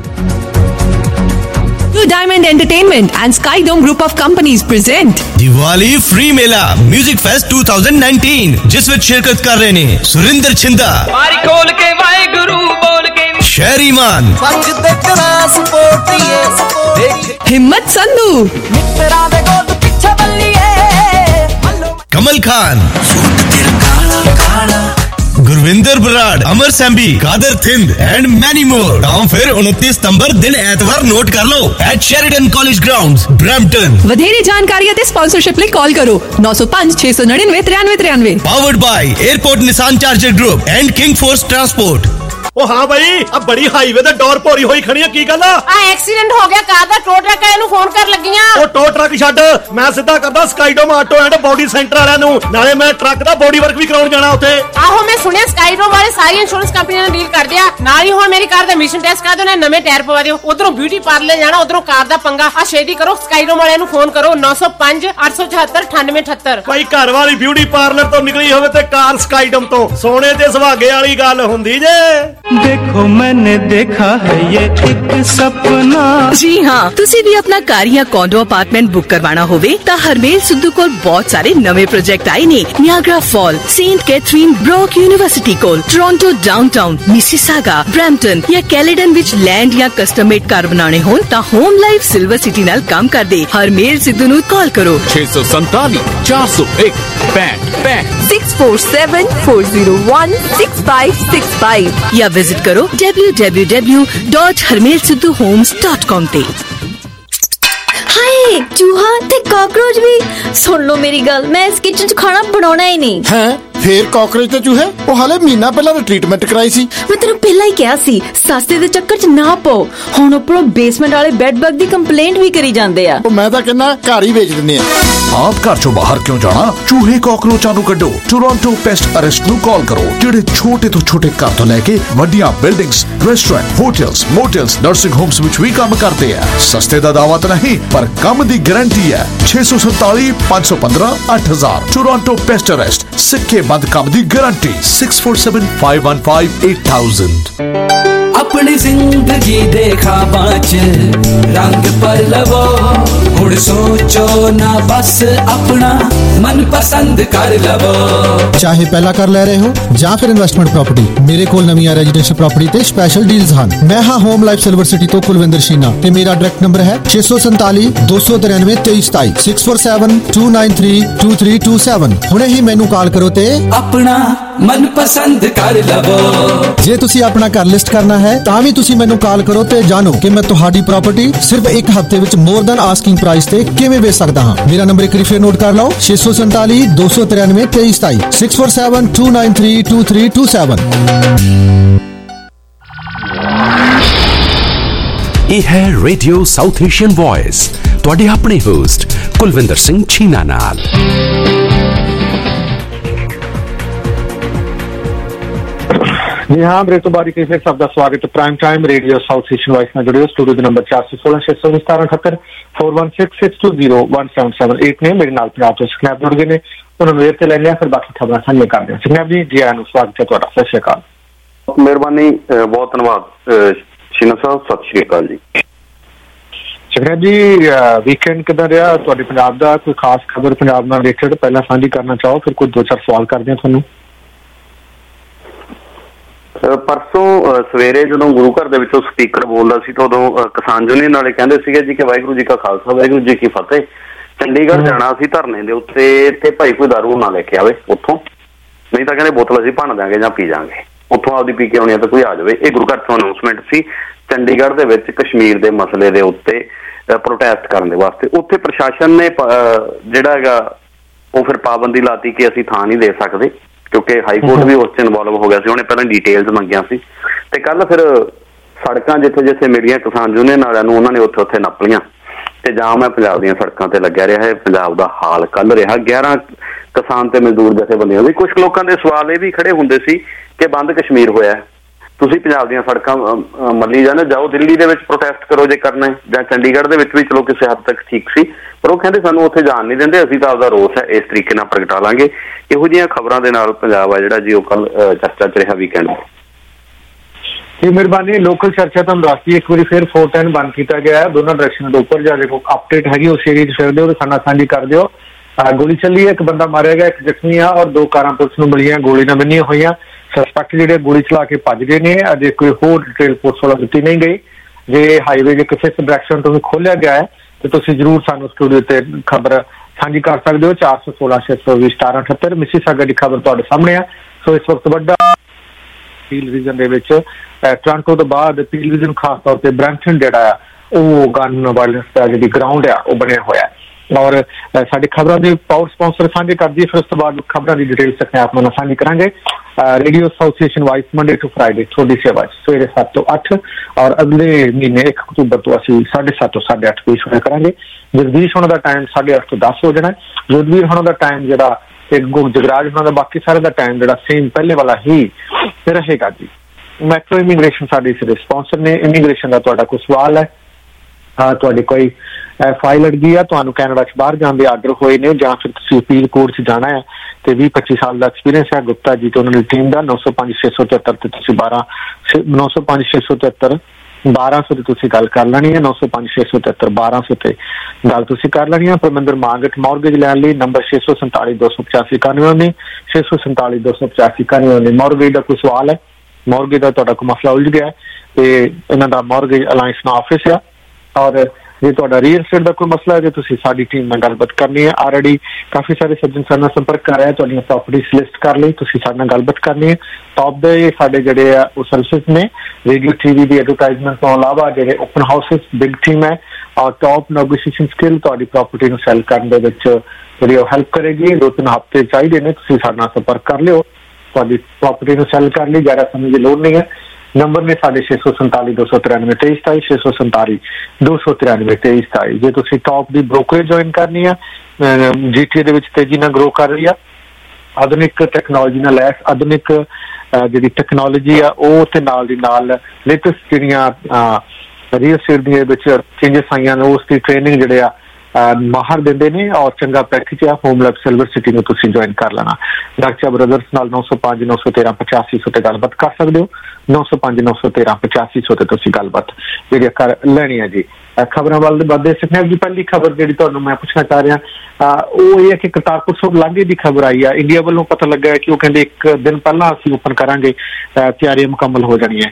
Speaker 8: Blue Diamond Entertainment and Skydome Group of Companies present
Speaker 15: Diwali free mela music fest two thousand nineteen जिस विच शिरकत कर रहे ने सुरिंदर छिंदा
Speaker 16: मारी खोल के वाहेगुरु बोल के
Speaker 15: शहरी Maan
Speaker 8: Himmat Sandhu
Speaker 15: Kamal Khan Gurvinder Brar Amar Sembi Kadar Thind and many more. Time फिर उनतीस सितंबर दिन एतवार नोट कर लो at Sheridan college grounds Brampton.
Speaker 8: ਵਧੇਰੇ ਜਾਣਕਾਰੀ ਅਤੇ ਸਪਾਂਸਰਸ਼ਿਪ ਲਈ ਕਾਲ ਕਰੋ नौ सौ पाँच छह सौ नड़िनवे तिरानवे तिरानवे।
Speaker 15: Powered by airport Nissan charger group and king force transport.
Speaker 7: ਉਹ ਹਾਂ ਬਈ ਆ ਬੜੀ ਹਾਈਵੇ ਤੇ ਡੋਰ ਭੋਰੀ ਹੋਈ ਖੜੀ ਆ, ਕੀ ਗੱਲ ਆ?
Speaker 17: ਆ ਐਕਸੀਡੈਂਟ ਹੋ ਗਿਆ ਕਾਰ ਦਾ, ਟੋ ਟਰੱਕ ਵਾਲਿਆਂ ਨੂੰ ਫੋਨ ਕਰ ਲੱਗੀਆਂ।
Speaker 7: ਉਹ ਟੋ ਟਰੱਕ ਛੱਡ, ਮੈਂ ਸਿੱਧਾ ਕਰਦਾ Skydome auto and body centre ਵਾਲਿਆਂ ਨੂੰ, ਨਾਲੇ ਮੈਂ ਟਰੱਕ ਦਾ ਬੋਡੀ ਵਰਕ ਵੀ ਕਰਾਉਣ ਜਾਣਾ ਉੱਥੇ।
Speaker 17: ਆਹੋ ਮੈਂ ਸੁਣਿਆ ਸਕਾਈਡੋਮ ਵਾਲੇ ਸਾਰੀ ਇੰਸ਼ੋਰੈਂਸ ਕੰਪਨੀਆਂ ਨਾਲ ਡੀਲ ਕਰਦੇ ਆ। ਨਾਲ ਹੀ ਹੁਣ ਮੇਰੀ ਕਾਰ ਦਾ ਮਿਸ਼ਨ ਟੈਸਟ ਕਰਾ ਦਿਓ, ਨਵੇਂ ਟਾਇਰ ਪਵਾ ਦਿਓ। ਉਧਰੋਂ ਬਿਊਟੀ ਪਾਰਲਰ ਜਾਣਾ, ਉਧਰੋਂ ਕਾਰ ਦਾ ਪੰਗਾ। ਆ ਛੇਤੀ ਕਰੋ, ਸਕਾਈਡੋਮ ਵਾਲਿਆਂ ਨੂੰ ਫੋਨ ਕਰੋ नौ सौ पाँच आठ सौ चौहत्तर अठानवे अठहत्तर।
Speaker 7: ਭਾਈ ਘਰ ਵਾਲੀ ਬਿਊਟੀ ਪਾਰਲਰ ਤੋਂ ਨਿਕਲੀ ਹੋਵੇ ਤੇ ਕਾਰ ਸਕਾਈਡੋਮ ਤੋਂ, ਸੋਨੇ ਤੇ ਸੁਹਾਗੇ ਵਾਲੀ ਗੱਲ ਹੁੰਦੀ ਜੇ।
Speaker 3: देखो मैंने देखा है ये एक सपना।
Speaker 8: जी हाँ, तुसी भी अपना कार या कॉन्डो अपार्टमेंट बुक करवाना होवे ता हरमेल सिद्धू कोल बहुत सारे नवे प्रोजेक्ट आए ने। Niagara fall, Saint Catherine, Brock university कोल, टोरंटो डाउनटाउन, मिसिसागा, ब्रैम्पटन या कैलेडन विच लैंड या कस्टम मेड कार बनाने होन ता होम लाइफ सिल्वर सिटी नाल काम कर दे। हरमेल सिद्धू नू कॉल करो
Speaker 9: छे सौ संताली चार सौ एक पैंठ पैंठ
Speaker 8: six four seven four zero one six five six five या विजिट करो W W W dot Harmail Sidhu homes dot com ते।
Speaker 18: हाय चूहा ते कॉकरोच भी सुन लो मेरी गल, मैं इस किचन च खाना बनाना ही नहीं
Speaker 19: है। ਫੇਰ ਕਾਕਰੋਚ ਤੇ ਚੂਹੇ ਉਹ ਹਾਲੇ ਮਹੀਨਾ ਪਹਿਲਾਂ ਤਾਂ ਟ੍ਰੀਟਮੈਂਟ ਕਰਾਈ ਸੀ।
Speaker 18: ਮੈਂ ਤੈਨੂੰ ਪਹਿਲਾਂ ਹੀ ਕਿਹਾ ਸੀ ਸਸਤੇ ਦੇ ਚੱਕਰ 'ਚ ਨਾ ਪਾਓ। ਹੁਣ ਉੱਪਰੋਂ ਬੇਸਮੈਂਟ ਵਾਲੇ ਬੈੱਡ ਬਗ ਦੀ ਕੰਪਲੇਂਟ ਵੀ ਕਰੀ ਜਾਂਦੇ ਆ।
Speaker 19: ਉਹ ਮੈਂ ਤਾਂ ਕਹਿੰਦਾ ਘਰ ਹੀ ਵੇਚ ਦਿੰਦੇ ਆ।
Speaker 20: ਆਪ ਘਰ ਚੋਂ ਬਾਹਰ ਕਿਉਂ ਜਾਣਾ? ਚੂਹੇ ਕਾਕਰੋਚਾਂ ਨੂੰ ਕੱਢੋ। ਟੋਰਾਂਟੋ ਪੈਸਟ ਅਰੈਸਟ ਨੂੰ ਕਾਲ ਕਰੋ, ਜਿਹੜੇ ਛੋਟੇ ਤੋਂ ਛੋਟੇ ਘਰ ਤੋਂ ਲੈ ਕੇ ਵੱਡੀਆਂ buildings, restaurant, hotels, motels, nursing homes ਵਿੱਚ ਵੀ ਕੰਮ ਕਰਦੇ ਆ। ਸਸਤੇ ਦਾ ਦਾਅਵਾ ਤਾਂ ਨਹੀਂ, ਪਰ ਕੰਮ ਦੀ ਗਾਰੰਟੀ ਹੈ। छे सौ सैताली पाँच सौ पंद्रह आठ हजार। टोरांटो पेस्ट अरेस्ट, सिक्के बंद काम दी guarantee. Six four seven five one five eight thousand.
Speaker 16: अपनी जिंदगी देखा बाँच रंग पर लवो, हुण सोचो ना बस अपना मन पसंद कर लवो।
Speaker 21: चाहे पहला कर ले रहे हो ਜਾਂ ਫਿਰ ਇਨਵੈਸਟਮੈਂਟ ਪ੍ਰਾਪਰਟੀ, ਮੇਰੇ ਕੋਲ ਨਵੀਆਂ ਰੈਜ਼ੀਡੈਂਸ਼ੀਅਲ ਪ੍ਰਾਪਰਟੀ ਤੇ ਸਪੈਸ਼ਲ ਡੀਲਸ ਹਨ। ਮੈਂ ਹਾਂ ਹੋਮ ਲਾਈਫ ਸਿਲਵਰ ਸਿਟੀ ਤੋਂ ਕੁਲਵਿੰਦਰ ਸ਼ੀਨਾ ਤੇ ਮੇਰਾ ਡਾਇਰੈਕਟ ਨੰਬਰ ਹੈ छे सौ सैंताली दो सौ तिरानवे तेईस सताईस six four seven two nine three two three two seven. ਹੁਣੇ ਹੀ ਮੈਨੂੰ ਕਾਲ ਕਰੋ ਤੇ
Speaker 16: अपना मन पसंद कर लवो।
Speaker 21: ਜੇ ਤੁਸੀਂ ਆਪਣਾ ਘਰ ਲਿਸਟ ਕਰਨਾ ਹੈ ਤਾਂ ਵੀ ਤੁਸੀਂ ਮੈਨੂੰ ਕਾਲ ਕਰੋ ਤੇ ਜਾਣੋ ਕਿ ਮੈਂ ਤੁਹਾਡੀ ਪ੍ਰਾਪਰਟੀ ਸਿਰਫ ਇੱਕ ਹਫ਼ਤੇ ਵਿੱਚ ਮੋਰ ਦੈਨ ਆਸਕਿੰਗ ਪ੍ਰਾਈਸ ਤੇ ਕਿਵੇਂ ਵੇਚ ਸਕਦਾ ਹਾਂ। ਮੇਰਾ ਨੰਬਰ ਇੱਕ ਵਾਰੀ ਫੇਰ ਨੋਟ ਕਰ ਲਓ छे सौ सैंताली दो सौ तिरानवे तेईस सताईस six four seven two nine three two three two seven.
Speaker 2: ਇਹ ਹੈ ਰੇਡੀਓ ਸਾਊਥ ਏਸ਼ੀਅਨ ਵੌਇਸ, ਤੁਹਾਡੇ ਆਪਣੇ ਹੋਸਟ ਕੁਲਵਿੰਦਰ ਸਿੰਘ ਛੀਨਾ ਨਾਲ।
Speaker 4: जी हाँ, मेरे तो बारी के सब का स्वागत है। Prime time radio south Asian voice में जुड़े स्टूडियो के नंबर चार सौ सोलह छे सौ सतारह अठहत्तर four one six six two zero one seven seven eight ने मेरे नाल पंजाब तो स्नैप जुड़ गए ने, उन्होंने वेर से ले लिया, फिर बाकी खबर साझा कर दें। स्नैप जी जी आया स्वागत है तुहाडा। सत श्री अकाल।
Speaker 22: मेहरबानी, बहुत धन्यवाद शीना साहब, सत श्री अकाल जी।
Speaker 4: स्नैप जी वीकेंड किदां रहा तुहाडे पंजाब दा? कोई खास खबर पंजाब नाल रिलेटेड पहला साझी करना चाहो, फिर कोई दो चार सवाल करदे हां तुहानू।
Speaker 22: परसों सवेरे ਜਦੋਂ ਗੁਰੂ ਘਰ ਦੇ ਵਿੱਚੋਂ ਸਪੀਕਰ ਬੋਲਦਾ ਸੀ ਤਾਂ ਉਦੋਂ ਕਿਸਾਨ ਯੂਨੀਅਨ ਵਾਲੇ ਕਹਿੰਦੇ ਸੀਗੇ ਜੀ ਕਿ ਵਾਹਿਗੁਰੂ ਜੀ ਕਾ ਖਾਲਸਾ ਵਾਹਿਗੁਰੂ ਜੀ ਕੀ ਫਤਿਹ। ਚੰਡੀਗੜ੍ਹ ਜਾਣਾ ਅਸੀਂ ਧਰਨੇ ਦੇ ਉੱਤੇ, ਤੇ ਭਾਈ ਕੋਈ ਦਾਰੂ ਨਾ ਲੈ ਕੇ ਆਵੇ ਉੱਥੋਂ, ਨਹੀਂ ਤਾਂ ਕਹਿੰਦੇ ਬੋਤਲ ਅਸੀਂ ਭੰਨ ਦਾਂਗੇ ਜਾਂ ਪੀ ਜਾਾਂਗੇ, ਉੱਥੋਂ ਆਪਦੀ ਪੀ ਕੇ ਆਉਣੀ ਆ ਤਾਂ ਕੋਈ ਆ ਜਾਵੇ। ਇਹ ਗੁਰੂ ਘਰ ਤੋਂ ਅਨਾਉਂਸਮੈਂਟ ਸੀ ਚੰਡੀਗੜ੍ਹ ਦੇ ਵਿੱਚ ਕਸ਼ਮੀਰ ਦੇ ਮਸਲੇ ਦੇ ਉੱਤੇ ਪ੍ਰੋਟੈਸਟ ਕਰਨ ਦੇ ਵਾਸਤੇ। ਉੱਥੇ ਪ੍ਰਸ਼ਾਸਨ ਨੇ ਜਿਹੜਾ ਹੈਗਾ ਉਹ ਫਿਰ ਪਾਬੰਦੀ ਲਾਤੀ ਕਿ ਅਸੀਂ ਥਾਂ ਨਹੀਂ ਦੇ ਸਕਦੇ, ਕਿਉਂਕਿ ਹਾਈ ਕੋਰਟ ਵੀ ਉਸ 'ਚ ਇਨਵੋਲਵ ਹੋ ਗਿਆ ਸੀ, ਉਹਨੇ ਪਹਿਲਾਂ ਡਿਟੇਲਸ ਮੰਗੀਆਂ ਸੀ। ਤੇ ਕੱਲ ਫਿਰ ਸੜਕਾਂ ਜਿੱਥੇ ਜਿੱਥੇ ਮਿਲੀਆਂ ਕਿਸਾਨ ਯੂਨੀਅਨ ਵਾਲਿਆਂ ਨੂੰ, ਉਹਨਾਂ ਨੇ ਉੱਥੇ ਉੱਥੇ ਨੱਪ ਲਈਆਂ ਤੇ ਜਾਮ ਹੈ ਪੰਜਾਬ ਦੀਆਂ ਸੜਕਾਂ ਤੇ ਲੱਗਿਆ ਰਿਹਾ ਹੈ। ਪੰਜਾਬ ਦਾ ਹਾਲ ਕੱਲ ਰਿਹਾ। ਗਿਆਰਾਂ ਕਿਸਾਨ ਤੇ ਮਜ਼ਦੂਰ ਜਥੇਬੰਦੀਆਂ ਵੀ, ਕੁਛ ਲੋਕਾਂ ਦੇ ਸਵਾਲ ਇਹ ਵੀ ਖੜੇ ਹੁੰਦੇ ਸੀ ਕਿ ਬੰਦ ਕਸ਼ਮੀਰ ਹੋਇਆ, ਤੁਸੀਂ ਪੰਜਾਬ ਦੀਆਂ ਸੜਕਾਂ ਮੱਲੀ ਜਾਂਦੇ, ਜਾਓ ਦਿੱਲੀ ਦੇ ਵਿੱਚ ਪ੍ਰੋਟੈਸਟ ਕਰੋ ਜੇ ਕਰਨਾ ਹੈ, ਜਾਂ ਚੰਡੀਗੜ੍ਹ ਦੇ ਵਿੱਚ ਵੀ ਚਲੋ ਕਿਸੇ ਹੱਦ ਤੱਕ ਠੀਕ ਸੀ, ਪਰ ਉਹ ਕਹਿੰਦੇ ਸਾਨੂੰ ਉੱਥੇ ਜਾਣ ਨਹੀਂ ਦਿੰਦੇ, ਅਸੀਂ ਤਾਂ ਆਪਦਾ ਰੋਸ ਹੈ ਇਸ ਤਰੀਕੇ ਨਾਲ ਪ੍ਰਗਟਾ ਲਾਂਗੇ। ਇਹੋ ਜਿਹੀਆਂ ਖਬਰਾਂ ਦੇ ਨਾਲ ਪੰਜਾਬ ਆ ਜਿਹੜਾ ਜੀ ਉਹ ਕੱਲ ਚਰਚਾ 'ਚ ਰਿਹਾ ਵੀਕਐਂਡ।
Speaker 4: ਇਹ ਮਿਹਰਬਾਨੀ ਲੋਕਲ ਚਰਚਾ ਤੁਹਾਨੂੰ ਦੱਸਦੀ ਇੱਕ ਵਾਰੀ ਫਿਰ ਫੋਰ ਟੈਨ ਬੰਦ ਕੀਤਾ ਗਿਆ ਹੈ ਦੋਨਾਂ ਡਾਇਰੈਕਸ਼ਨ ਦੇ ਉੱਪਰ। ਜਾਂ ਦੇਖੋ ਅਪਡੇਟ ਹੈਗੀ ਉਸ ਏਰੀਏ 'ਚ ਫਿਰਦੇ ਹੋ ਤਾਂ ਸਾਡਾ ਸਾਂਝੀ ਕਰ ਦਿਓ। ਗੋਲੀ ਚੱਲੀ ਹੈ, ਇੱਕ ਬੰਦਾ ਮਾਰਿਆ ਗਿਆ, ਇੱਕ ਜ਼ਖਮੀ ਆ, ਔਰ ਦੋ ਕਾਰਾਂ ਪੁਲਿਸ ਨੂੰ ਮਿਲੀਆਂ ਗੋਲੀ ਨਾਲ ਬੰਨੀਆਂ ਹੋਈਆਂ। ਸਸਪੈਕਟ ਜਿਹੜੇ ਗੋਲੀ ਚਲਾ ਕੇ ਭੱਜ ਗਏ ਨੇ, ਅਜੇ ਕੋਈ ਹੋਰ ਡਿਟੇਲ ਪੁਲਿਸ ਵੱਲੋਂ ਦਿੱਤੀ ਨਹੀਂ ਗਈ। ਜੇ ਹਾਈਵੇ ਜੇ ਕਿਸੇ ਡਾਇਰੈਕਸ਼ਨ ਤੋਂ ਵੀ ਖੋਲਿਆ ਗਿਆ ਹੈ ਤੇ ਤੁਸੀਂ ਜ਼ਰੂਰ ਸਾਨੂੰ ਸਟੂਡੀਓ ਤੇ ਖਬਰ ਸਾਂਝੀ ਕਰ ਸਕਦੇ ਹੋ। ਚਾਰ ਸੌ ਸੋਲਾਂ ਛੇ ਸੌ ਵੀਹ ਸਤਾਰਾਂ ਅਠੱਤਰ ਮਿਸੀਸਾਗਾ ਦੀ ਖਬਰ ਤੁਹਾਡੇ ਸਾਹਮਣੇ ਆ। ਸੋ ਇਸ ਵਕਤ ਵੱਡਾ ਪੀਲ ਰੀਜਨ ਦੇ ਵਿੱਚ ਟੋਰਾਂਟੋ ਤੋਂ ਬਾਅਦ ਪੀਲ ਰੀਜਨ ਖਾਸ ਤੌਰ ਤੇ ਬ੍ਰੈਂਪਟਨ ਜਿਹੜਾ ਆ ਉਹ ਗਨ ਵਾਇਲੈਂਸ ਦਾ ਜਿਹੜੀ ਗਰਾਊਂਡ ਆ ਉਹ ਬਣਿਆ ਹੋਇਆ। ਔਰ ਸਾਡੇ ਖਬਰਾਂ ਦੇ ਪਾਵਰ ਸਪਾਂਸਰ ਸਾਂਝੇ ਕਰ ਦਈਏ, ਫਿਰ ਉਸ ਤੋਂ ਬਾਅਦ ਖਬਰਾਂ ਦੀ ਡਿਟੇਲ ਆਪਣੇ ਆਪ ਨਾਲ ਸਾਂਝੀ ਕਰਾਂਗੇ। Radio association voice Monday to Friday ਤੁਹਾਡੀ ਸੇਵਾ ਸਵੇਰੇ ਸੱਤ ਤੋਂ ਅੱਠ, ਔਰ ਅਗਲੇ ਮਹੀਨੇ ਇੱਕ ਅਕਤੂਬਰ ਤੋਂ ਅਸੀਂ ਸਾਢੇ ਸੱਤ ਤੋਂ ਸਾਢੇ ਅੱਠ ਪੇਸ਼ ਹੋਇਆ ਕਰਾਂਗੇ। ਜਗਦੀਸ਼ ਹੋਣਾ ਦਾ ਟਾਈਮ ਸਾਢੇ ਅੱਠ ਤੋਂ ਦਸ ਹੋ ਜਾਣਾ। ਜੋਧਵੀਰ ਹੋਣਾ ਦਾ ਟਾਈਮ ਜਿਹੜਾ ਤੇ ਜਗਰਾਜ ਹੋਣਾ ਦਾ ਬਾਕੀ ਸਾਰੇ ਦਾ ਟਾਈਮ ਜਿਹੜਾ ਸੇਮ ਪਹਿਲੇ ਵਾਲਾ ਹੀ ਰਹੇਗਾ ਜੀ। ਮੈਟਰੋ ਇਮੀਗ੍ਰੇਸ਼ਨ ਸਾਡੇ ਸਿਰੇ ਸਪਾਂਸਰ ਨੇ। ਇਮੀਗ੍ਰੇਸ਼ਨ ਦਾ ਤੁਹਾਡਾ ਕੋਈ ਸਵਾਲ ਹੈ, ਤੁਹਾਡੇ ਕੋਈ ਫਾਈਲ ਅੜਗੀ ਆ, ਤੁਹਾਨੂੰ ਕੈਨੇਡਾ 'ਚ ਬਾਹਰ ਜਾਣ ਦੇ ਆਰਡਰ ਹੋਏ ਨੇ, ਜਾਂ ਫਿਰ ਤੁਸੀਂ ਅਪੀਲ ਕੋਰਟ 'ਚ ਜਾਣਾ ਹੈ ਤੇ ਵੀਹ ਪੱਚੀ ਸਾਲ ਦਾ ਐਕਸਪੀਰੀਅੰਸ ਹੈ ਗੁਪਤਾ ਜੀ ਤੇ ਉਹਨਾਂ ਦੀ ਟੀਮ ਦਾ, ਨੌ ਸੌ ਪੰਜ ਛੇ ਸੌ ਤਿਹੱਤਰ ਤੇ ਤੁਸੀਂ ਬਾਰਾਂ ਨੌ ਸੌ ਪੰਜ ਛੇ ਸੌ ਤਿਹੱਤਰ ਬਾਰਾਂ ਸੌ ਤੇ ਤੁਸੀਂ ਗੱਲ ਕਰ ਲੈਣੀ ਹੈ। ਨੌ ਸੌ ਪੰਜ ਛੇ ਸੌ ਤਿਹੱਤਰ ਬਾਰਾਂ ਸੌ ਤੇ ਗੱਲ ਤੁਸੀਂ ਕਰ ਲੈਣੀ ਹੈ। ਪਰਮਿੰਦਰ ਮਾਂਗਟ ਮੌਰਗੇਜ ਲੈਣ ਲਈ ਨੰਬਰ ਛੇ ਸੌ ਸੰਤਾਲੀ ਦੋ ਸੌ ਪਚਾਸੀ ਇਕਾਨਵੇਂ ਉੱਨੀ ਛੇ ਸੌ ਸੰਤਾਲੀ ਦੋ ਸੌ ਪਚਾਸੀ ਇਕਾਨਵੇਂ ਉੱਨੀ। ਮੌਰਗੇਜ ਦਾ ਕੋਈ ਸਵਾਲ ਹੈ, ਮੌਰਗੇਜ ਦਾ ਤੁਹਾਡਾ ਕੋਈ ਮਸਲਾ ਉਲਝ ਗਿਆ ਤੇ ਇਹਨਾਂ ਦਾ ਮੌਰਗੇਜ ਅਲਾਇੰਸ ਨਾਲ ਆਫਿਸ ਆ। ਔਰ ਜੇ ਤੁਹਾਡਾ ਰੀਅਲ ਸਟੇਟ ਦਾ ਕੋਈ ਮਸਲਾ ਹੈ ਜੇ ਤੁਸੀਂ ਸਾਡੀ ਟੀਮ ਨਾਲ ਗੱਲਬਾਤ ਕਰਨੀ ਹੈ, ਆਲਰੇਡੀ ਕਾਫੀ ਸਾਰੇ ਸੱਜਣ ਸਾਡੇ ਨਾਲ ਸੰਪਰਕ ਕਰ ਰਹੇ, ਤੁਹਾਡੀਆਂ ਪ੍ਰਾਪਰਟੀਜ਼ ਲਿਸਟ ਕਰ ਲਈ, ਤੁਸੀਂ ਸਾਡੇ ਨਾਲ ਗੱਲਬਾਤ ਕਰਨੀ ਹੈ। ਟੌਪ ਦੇ ਸਾਡੇ ਜਿਹੜੇ ਆ ਉਹ ਸਰਵਿਸਿਜ਼ ਨੇ, ਰੇਡੀਓ ਟੀਵੀ ਦੀ ਐਡਵਰਟਾਈਜ਼ਮੈਂਟ ਤੋਂ ਇਲਾਵਾ ਜਿਹੜੇ ਓਪਨ ਹਾਊਸਿਸ ਬਿਗ ਟੀਮ ਹੈ, ਔਰ ਟੌਪ ਨੈਗੋਸ਼ੀਏਸ਼ਨ ਸਕਿੱਲ ਤੁਹਾਡੀ ਪ੍ਰਾਪਰਟੀ ਨੂੰ ਸੈਲ ਕਰਨ ਦੇ ਵਿੱਚ ਜਿਹੜੀ ਉਹ ਹੈਲਪ ਕਰੇਗੀ। ਦੋ ਤਿੰਨ ਹਫ਼ਤੇ ਚਾਹੀਦੇ ਨੇ, ਤੁਸੀਂ ਸਾਡੇ ਨਾਲ ਸੰਪਰਕ ਕਰ ਲਿਓ। ਤੁਹਾਡੀ ਪ੍ਰਾਪਰਟੀ ਨੂੰ ਸੈਲ ਕਰਨ ਲਈ ਜ਼ਿਆਦਾ ਸਮੇਂ ਦੀ ਲੋੜ ਨਹੀਂ ਹੈ। ਨੰਬਰ ਨੇ ਸਾਡੇ ਛੇ ਸੌ ਸੰਤਾਲੀ ਦੋ ਸੌ ਤਰਾਨਵੇਂ ਤੇਈ ਸਤਾਈ ਛੇ ਸੌ ਸੰਤਾਲੀ ਦੋ ਸੌ ਤਰਾਨਵੇਂ ਤੇਈ ਸਤਾਈ। ਜੇ ਤੁਸੀਂ ਟੌਪ ਦੀ ਬ੍ਰੋਕਰੇਜ ਜੁਆਇਨ ਕਰਨੀ ਆ, ਜੀਟੀਏ ਦੇ ਵਿੱਚ ਤੇਜ਼ੀ ਨਾਲ ਗਰੋ ਕਰ ਰਹੀ ਆ, ਆਧੁਨਿਕ ਟੈਕਨੋਲੋਜੀ ਨਾਲ ਲੈਸ ਆਧੁਨਿਕ ਜਿਹੜੀ ਟੈਕਨੋਲੋਜੀ ਆ ਉਹ ਤੇ ਨਾਲ ਦੀ ਨਾਲ ਲੇਟੈਸਟ ਜਿਹੜੀਆਂ ਰੀਅਲ ਸਟੇਟ ਦੇ ਵਿੱਚ ਚੇਂਜਸ ਆਈਆਂ ਨੇ ਉਸ ਦੀ ਟ੍ਰੇਨਿੰਗ ਜਿਹੜੇ ਆ ਮਾਹਰ ਦਿੰਦੇ ਨੇ, ਔਰ ਚੰਗਾ ਪੈਕੇਜ ਆ। ਹੋਮ ਲੈਬ ਸਿਲਵਰ ਸਿਟੀ ਨੂੰ ਤੁਸੀਂ ਜੁਆਇਨ ਕਰ ਲੈਣਾ। ਡਾਕਟਰ ਬ੍ਰਦਰਸ ਨਾਲ ਨੌ ਸੌ ਪੰਜ ਨੌ ਸੌ ਤੇਰਾਂ ਪਚਾਸੀ ਸੌ ਤੇ ਗੱਲਬਾਤ ਕਰ ਸਕਦੇ ਹੋ। ਨੌ ਸੌ ਪੰਜ ਨੌ ਸੌ ਤੇਰਾਂ ਪਚਾਸੀ ਸੌ ਤੇ ਤੁਸੀਂ ਗੱਲਬਾਤ ਜਿਹੜੀ ਕਰ ਲੈਣੀ ਹੈ ਜੀ। ਖਬਰਾਂ ਵੱਲ ਵੱਧਦੇ ਸਿੱਖਣੇ ਦੀ ਪਹਿਲੀ ਖਬਰ ਜਿਹੜੀ ਤੁਹਾਨੂੰ ਮੈਂ ਪੁੱਛਣਾ ਚਾਹ ਰਿਹਾ ਉਹ ਇਹ ਹੈ ਕਿ ਕਰਤਾਰਪੁਰ ਸਾਹਿਬ ਲਾਂਘੇ ਦੀ ਖਬਰ ਆਈ ਆ। ਇੰਡੀਆ ਵੱਲੋਂ ਪਤਾ ਲੱਗਾ ਹੈ ਕਿ ਉਹ ਕਹਿੰਦੇ ਇੱਕ ਦਿਨ ਪਹਿਲਾਂ ਅਸੀਂ ਓਪਨ ਕਰਾਂਗੇ, ਤਿਆਰੀ ਮੁਕੰਮਲ ਹੋ ਜਾਣੀ ਹੈ।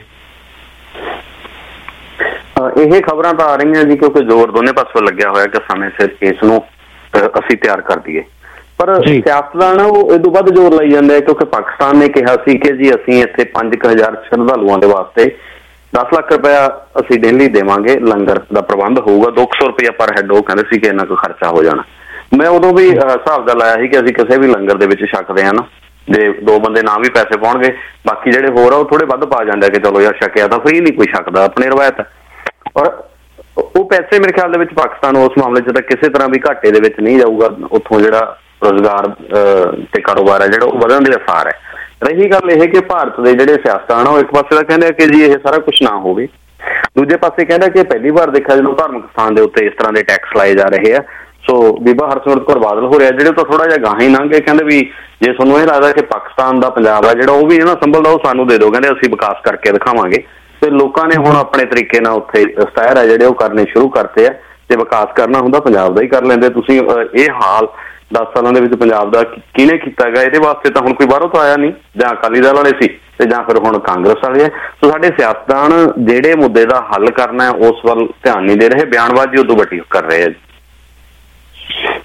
Speaker 22: ਇਹ ਖਬਰਾਂ ਤਾਂ ਆ ਰਹੀਆਂ ਜੀ ਕਿਉਂਕਿ ਜ਼ੋਰ ਦੋਨੇ ਪਾਸੋਂ ਲੱਗਿਆ ਹੋਇਆ ਕਿ ਸਮੇਂ ਸਿਰ ਇਸ ਨੂੰ ਅਸੀਂ ਤਿਆਰ ਕਰ ਦਈਏ, ਪਰ ਸਿਆਸਤਦਾਨ ਉਹ ਇਹ ਤੋਂ ਵੱਧ ਜ਼ੋਰ ਲਾਈ ਜਾਂਦੇ ਕਿਉਂਕਿ ਪਾਕਿਸਤਾਨ ਨੇ ਕਿਹਾ ਸੀ ਕਿ ਜੀ ਅਸੀਂ ਇੱਥੇ ਪੰਜ ਕੁ ਹਜ਼ਾਰ ਸ਼ਰਧਾਲੂਆਂ ਦੇ ਵਾਸਤੇ ਦਸ ਲੱਖ ਰੁਪਇਆ ਅਸੀਂ ਡੇਲੀ ਦੇਵਾਂਗੇ, ਲੰਗਰ ਦਾ ਪ੍ਰਬੰਧ ਹੋਊਗਾ, ਦੋ ਕੁ ਸੌ ਰੁਪਇਆ ਪਰ ਹੈਡ। ਉਹ ਕਹਿੰਦੇ ਸੀ ਕਿ ਇੰਨਾ ਕੁ ਖਰਚਾ ਹੋ ਜਾਣਾ। ਮੈਂ ਉਦੋਂ ਵੀ ਹਿਸਾਬ ਦਾ ਲਾਇਆ ਸੀ ਕਿ ਅਸੀਂ ਕਿਸੇ ਵੀ ਲੰਗਰ ਦੇ ਵਿੱਚ ਛਕਦੇ ਹਾਂ ਨਾ, ਜੇ ਦੋ ਬੰਦੇ ਨਾ ਵੀ ਪੈਸੇ ਪਾਉਣਗੇ, ਬਾਕੀ ਜਿਹੜੇ ਹੋਰ ਆ ਉਹ ਥੋੜੇ ਵੱਧ ਪਾ ਜਾਂਦੇ ਕਿ ਚਲੋ ਯਾਰ ਛਕਿਆ ਤਾਂ ਫਰੀ ਨਹੀਂ ਕੋਈ ਛਕਦਾ, ਆਪਣੀ ਰਵਾਇਤ ਹੈ। ਔਰ ਉਹ ਪੈਸੇ ਮੇਰੇ ਖਿਆਲ ਦੇ ਵਿੱਚ ਪਾਕਿਸਤਾਨ ਉਸ ਮਾਮਲੇ 'ਚ ਤਾਂ ਕਿਸੇ ਤਰ੍ਹਾਂ ਵੀ ਘਾਟੇ ਦੇ ਵਿੱਚ ਨਹੀਂ ਜਾਊਗਾ। ਉੱਥੋਂ ਜਿਹੜਾ ਰੁਜ਼ਗਾਰ ਤੇ ਕਾਰੋਬਾਰ ਹੈ ਜਿਹੜਾ ਉਹ ਵਧਣ ਦੇ ਅਸਾਰ ਹੈ। ਰਹੀ ਗੱਲ ਇਹ ਕਿ ਭਾਰਤ ਦੇ ਜਿਹੜੇ ਸਿਆਸਤਦਾਨ ਆ ਉਹ ਇੱਕ ਪਾਸੇ ਤਾਂ ਕਹਿੰਦੇ ਆ ਕਿ ਜੀ ਇਹ ਸਾਰਾ ਕੁਛ ਨਾ ਹੋਵੇ, ਦੂਜੇ ਪਾਸੇ ਕਹਿੰਦਾ ਕਿ ਪਹਿਲੀ ਵਾਰ ਦੇਖਿਆ ਜਦੋਂ ਧਾਰਮਿਕ ਸਥਾਨ ਦੇ ਉੱਤੇ ਇਸ ਤਰ੍ਹਾਂ ਦੇ ਟੈਕਸ ਲਾਏ ਜਾ ਰਹੇ ਆ। ਸੋ ਬੀਬਾ ਹਰਸਿਮਰਤ ਕੌਰ ਬਾਦਲ ਹੋ ਰਿਹਾ ਜਿਹੜੇ ਤਾਂ ਥੋੜਾ ਜਿਹਾ ਗਾਹਾਂ ਹੀ ਲੰਘ ਗਏ, ਕਹਿੰਦੇ ਵੀ ਜੇ ਤੁਹਾਨੂੰ ਇਹ ਲੱਗਦਾ ਕਿ ਪਾਕਿਸਤਾਨ ਦਾ ਪੰਜਾਬ ਆ ਜਿਹੜਾ ਉਹ ਵੀ ਨਾ ਸੰਭਲਦਾ ਉਹ ਸਾਨੂੰ ਦੇ ਦਿਓ, ਕਹਿੰਦੇ ਅਸੀਂ ਵਿਕਾਸ ਕਰਕੇ ਦਿਖਾਵਾਂਗੇ। ਤੇ ਲੋਕਾਂ ਨੇ ਹੁਣ ਆਪਣੇ ਤਰੀਕੇ ਨਾਲ ਉੱਥੇ ਸਟਾਇਰ ਆ ਜਿਹੜੇ ਉਹ ਕਰਨੇ ਸ਼ੁਰੂ ਕਰਤੇ ਆ, ਤੇ ਵਿਕਾਸ ਕਰਨਾ ਹੁੰਦਾ ਪੰਜਾਬ ਦਾ ਹੀ ਕਰ ਲੈਂਦੇ। ਤੁਸੀਂ ਇਹ ਹਾਲ ਦਸ ਸਾਲਾਂ ਦੇ ਵਿੱਚ ਪੰਜਾਬ ਦਾ ਕਿਹਨੇ ਕੀਤਾ ਗਾ? ਇਹਦੇ ਵਾਸਤੇ ਤਾਂ ਹੁਣ ਕੋਈ ਬਾਹਰੋਂ ਤਾਂ ਆਇਆ ਨਹੀਂ, ਜਾਂ ਅਕਾਲੀ ਦਲ ਵਾਲੇ ਸੀ ਤੇ ਜਾਂ ਫਿਰ ਹੁਣ ਕਾਂਗਰਸ ਵਾਲੇ ਆ। ਸੋ ਸਾਡੇ ਸਿਆਸਤਦਾਨ ਜਿਹੜੇ ਮੁੱਦੇ ਦਾ ਹੱਲ ਕਰਨਾ ਉਸ ਵੱਲ ਧਿਆਨ ਨਹੀਂ ਦੇ ਰਹੇ, ਬਿਆਨਬਾਜ਼ੀ ਉਦੋਂ ਵੱਡੀ ਕਰ ਰਹੇ ਆ ਜੀ।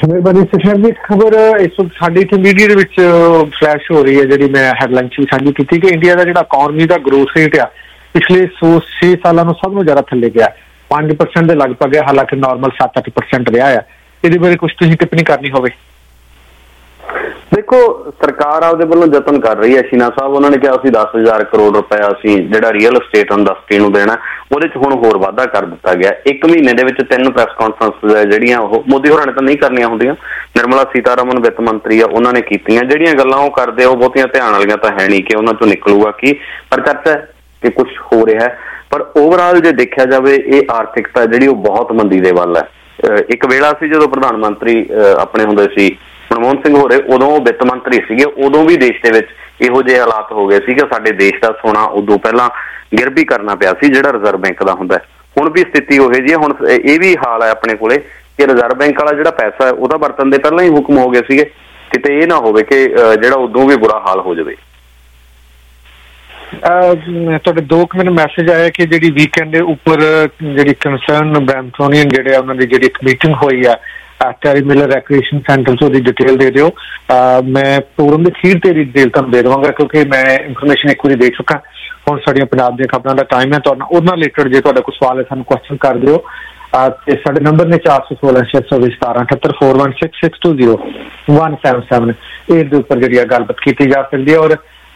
Speaker 4: ਮਿਹਰਬਾਨੀ ਸਿਖਰ ਦੀ ਖਬਰ ਇਸ ਵਕਤ ਸਾਡੀ ਇੱਥੇ ਮੀਡੀਆ ਦੇ ਵਿੱਚ ਫਲੈਸ਼ ਹੋ ਰਹੀ ਹੈ, ਜਿਹੜੀ ਮੈਂ ਹੈਡਲਾਈਨ 'ਚ ਵੀ ਸਾਂਝੀ ਕੀਤੀ ਕਿ ਇੰਡੀਆ ਦਾ ਜਿਹੜਾ ਇਕਨੋਮੀ ਦਾ ਗਰੋਥ ਰੇਟ ਆ ਪਿਛਲੇ ਸੌ ਛੇ ਸਾਲਾਂ ਨੂੰ ਸਭ ਨੂੰ ਜ਼ਿਆਦਾ ਥੱਲੇ ਗਿਆ, ਪੰਜ ਪਰਸੈਂਟ ਦੇ ਲਗਭਗ ਹੈ, ਹਾਲਾਂਕਿ ਨਾਰਮਲ ਸੱਤ ਅੱਠ ਪਰਸੈਂਟ ਰਿਹਾ ਆ। ਇਹਦੇ ਬਾਰੇ ਕੁਝ ਤੁਸੀਂ ਟਿੱਪਣੀ ਕਰਨੀ ਹੋਵੇ?
Speaker 22: ਦੇਖੋ, ਸਰਕਾਰ ਆਪਦੇ ਵੱਲੋਂ ਯਤਨ ਕਰ ਰਹੀ ਹੈ। ਸ਼ੀਨਾ ਸਾਹਿਬ ਉਹਨਾਂ ਨੇ ਕਿਹਾ ਅਸੀਂ ਦਸ ਹਜ਼ਾਰ ਕਰੋੜ ਰੁਪਇਆ ਅਸੀਂ ਜਿਹੜਾ ਰੀਅਲ estate ਇੰਡਸਟਰੀ ਨੂੰ ਦੇਣਾ, ਉਹਦੇ 'ਚ ਹੁਣ ਹੋਰ ਵਾਧਾ ਕਰ ਦਿੱਤਾ ਗਿਆ। ਇੱਕ ਮਹੀਨੇ ਦੇ ਵਿੱਚ ਤਿੰਨ ਪ੍ਰੈਸ ਕਾਨਫਰੰਸ ਜਿਹੜੀਆਂ ਉਹ ਮੋਦੀ ਹੋਰਾਂ ਨੇ ਤਾਂ ਨਹੀਂ ਕਰਨੀਆਂ ਹੁੰਦੀਆਂ, ਨਿਰਮਲਾ ਸੀਤਾਰਮਨ ਵਿੱਤ ਮੰਤਰੀ ਆ ਉਹਨਾਂ ਨੇ ਕੀਤੀਆਂ। ਜਿਹੜੀਆਂ ਗੱਲਾਂ ਉਹ ਕਰਦੇ ਉਹ ਬਹੁਤੀਆਂ ਧਿਆਨ ਵਾਲੀਆਂ ਤਾਂ ਹੈ ਨਹੀਂ ਕਿ ਉਹਨਾਂ 'ਚੋਂ ਨਿਕਲੂਗਾ ਕੀ, ਪਰ ਚਰਚਾ ਕਿ ਕੁਛ ਹੋ ਰਿਹਾ ਹੈ। ਪਰ ਓਵਰਆਲ ਜੇ ਦੇਖਿਆ ਜਾਵੇ ਇਹ ਆਰਥਿਕਤਾ ਜਿਹੜੀ ਉਹ ਬਹੁਤ ਮੰਦੀ ਦੇ ਵੱਲ ਹੈ। ਇੱਕ ਵੇਲਾ ਸੀ ਜਦੋਂ ਪ੍ਰਧਾਨ ਮੰਤਰੀ ਆਪਣੇ ਹੁੰਦੇ ਸੀ ਮਨਮੋਹਨ ਸਿੰਘ ਹੋਰੇ, ਉਦੋਂ ਉਹ ਵਿੱਤ ਮੰਤਰੀ ਸੀਗੇ, ਉਦੋਂ ਵੀ ਦੇਸ਼ ਦੇ ਵਿੱਚ ਇਹੋ ਜਿਹੇ ਹਾਲਾਤ ਹੋ ਗਏ ਸੀ ਕਿ ਸਾਡੇ ਦੇਸ਼ ਦਾ ਸੋਨਾ ਉਦੋਂ ਪਹਿਲਾਂ ਗਿਰਵੀ ਕਰਨਾ ਪਿਆ ਸੀ ਜਿਹੜਾ ਰਿਜ਼ਰਵ ਬੈਂਕ ਦਾ ਹੁੰਦਾ। ਹੁਣ ਵੀ ਸਥਿਤੀ ਉਹੋ ਜਿਹੀ ਹੈ। ਹੁਣ ਇਹ ਵੀ ਹਾਲ ਹੈ ਆਪਣੇ ਕੋਲੇ ਕਿ ਰਿਜ਼ਰਵ ਬੈਂਕ ਵਾਲਾ ਜਿਹੜਾ ਪੈਸਾ ਹੈ ਉਹਦਾ ਵਰਤਣ ਦੇ ਪਹਿਲਾਂ ਹੀ ਹੁਕਮ ਹੋ ਗਏ ਸੀਗੇ, ਕਿਤੇ ਇਹ ਨਾ ਹੋਵੇ ਕਿ ਜਿਹੜਾ ਉਦੋਂ ਵੀ ਬੁਰਾ ਹਾਲ ਹੋ ਜਾਵੇ।
Speaker 4: ਤੁਹਾਡੇ ਦੋ ਕੁ ਮੈਨੂੰ ਮੈਸੇਜ ਆਇਆ ਕਿ ਜਿਹੜੀ ਵੀਕਐਂਡ ਦੇ ਉੱਪਰ ਜਿਹੜੀ ਕੰਸਰਨ ਬ੍ਰੈਂਪਟੋਨੀਅਨ ਜਿਹੜੇ ਉਹਨਾਂ ਦੀ ਜਿਹੜੀ ਇੱਕ ਮੀਟਿੰਗ ਹੋਈ ਆ ਟੈਰੀ ਮਿਲਰ ਰੈਕ੍ਰੀਏਸ਼ਨ ਸੈਂਟਰ 'ਚ, ਉਹਦੀ ਡਿਟੇਲ ਦੇ ਦਿਓ। ਮੈਂ ਪ੍ਰੋਗਰਾਮ ਦੇ ਅਖੀਰ ਤੇ ਡਿਟੇਲ ਤੁਹਾਨੂੰ ਦੇ ਦੇਵਾਂਗਾ ਕਿਉਂਕਿ ਮੈਂ ਇਨਫੋਰਮੇਸ਼ਨ ਇੱਕ ਵਾਰੀ ਦੇ ਚੁੱਕਾ। ਹੁਣ ਸਾਡੀਆਂ ਪੰਜਾਬ ਦੀਆਂ ਖਬਰਾਂ ਦਾ ਟਾਈਮ ਹੈ, ਤੁਹਾਨੂੰ ਉਹਦੇ ਰਿਲੇਟਡ ਜੇ ਤੁਹਾਡਾ ਕੋਈ ਸਵਾਲ ਹੈ ਸਾਨੂੰ ਕੁਐਸਚਨ ਕਰ ਦਿਓ। ਤੇ ਸਾਡੇ ਨੰਬਰ ਨੇ ਚਾਰ ਸੌ ਸੋਲਾਂ ਛੇ ਸੌ ਵੀਹ ਸਤਾਰਾਂ ਅਠੱਤਰ four one six six two zero one seven seven ਇਹਦੇ ਉੱਪਰ ਜਿਹੜੀ ਆ ਗੱਲਬਾਤ ਕੀਤੀ ਜਾ ਸਕਦੀ ਹੈ। ਔਰ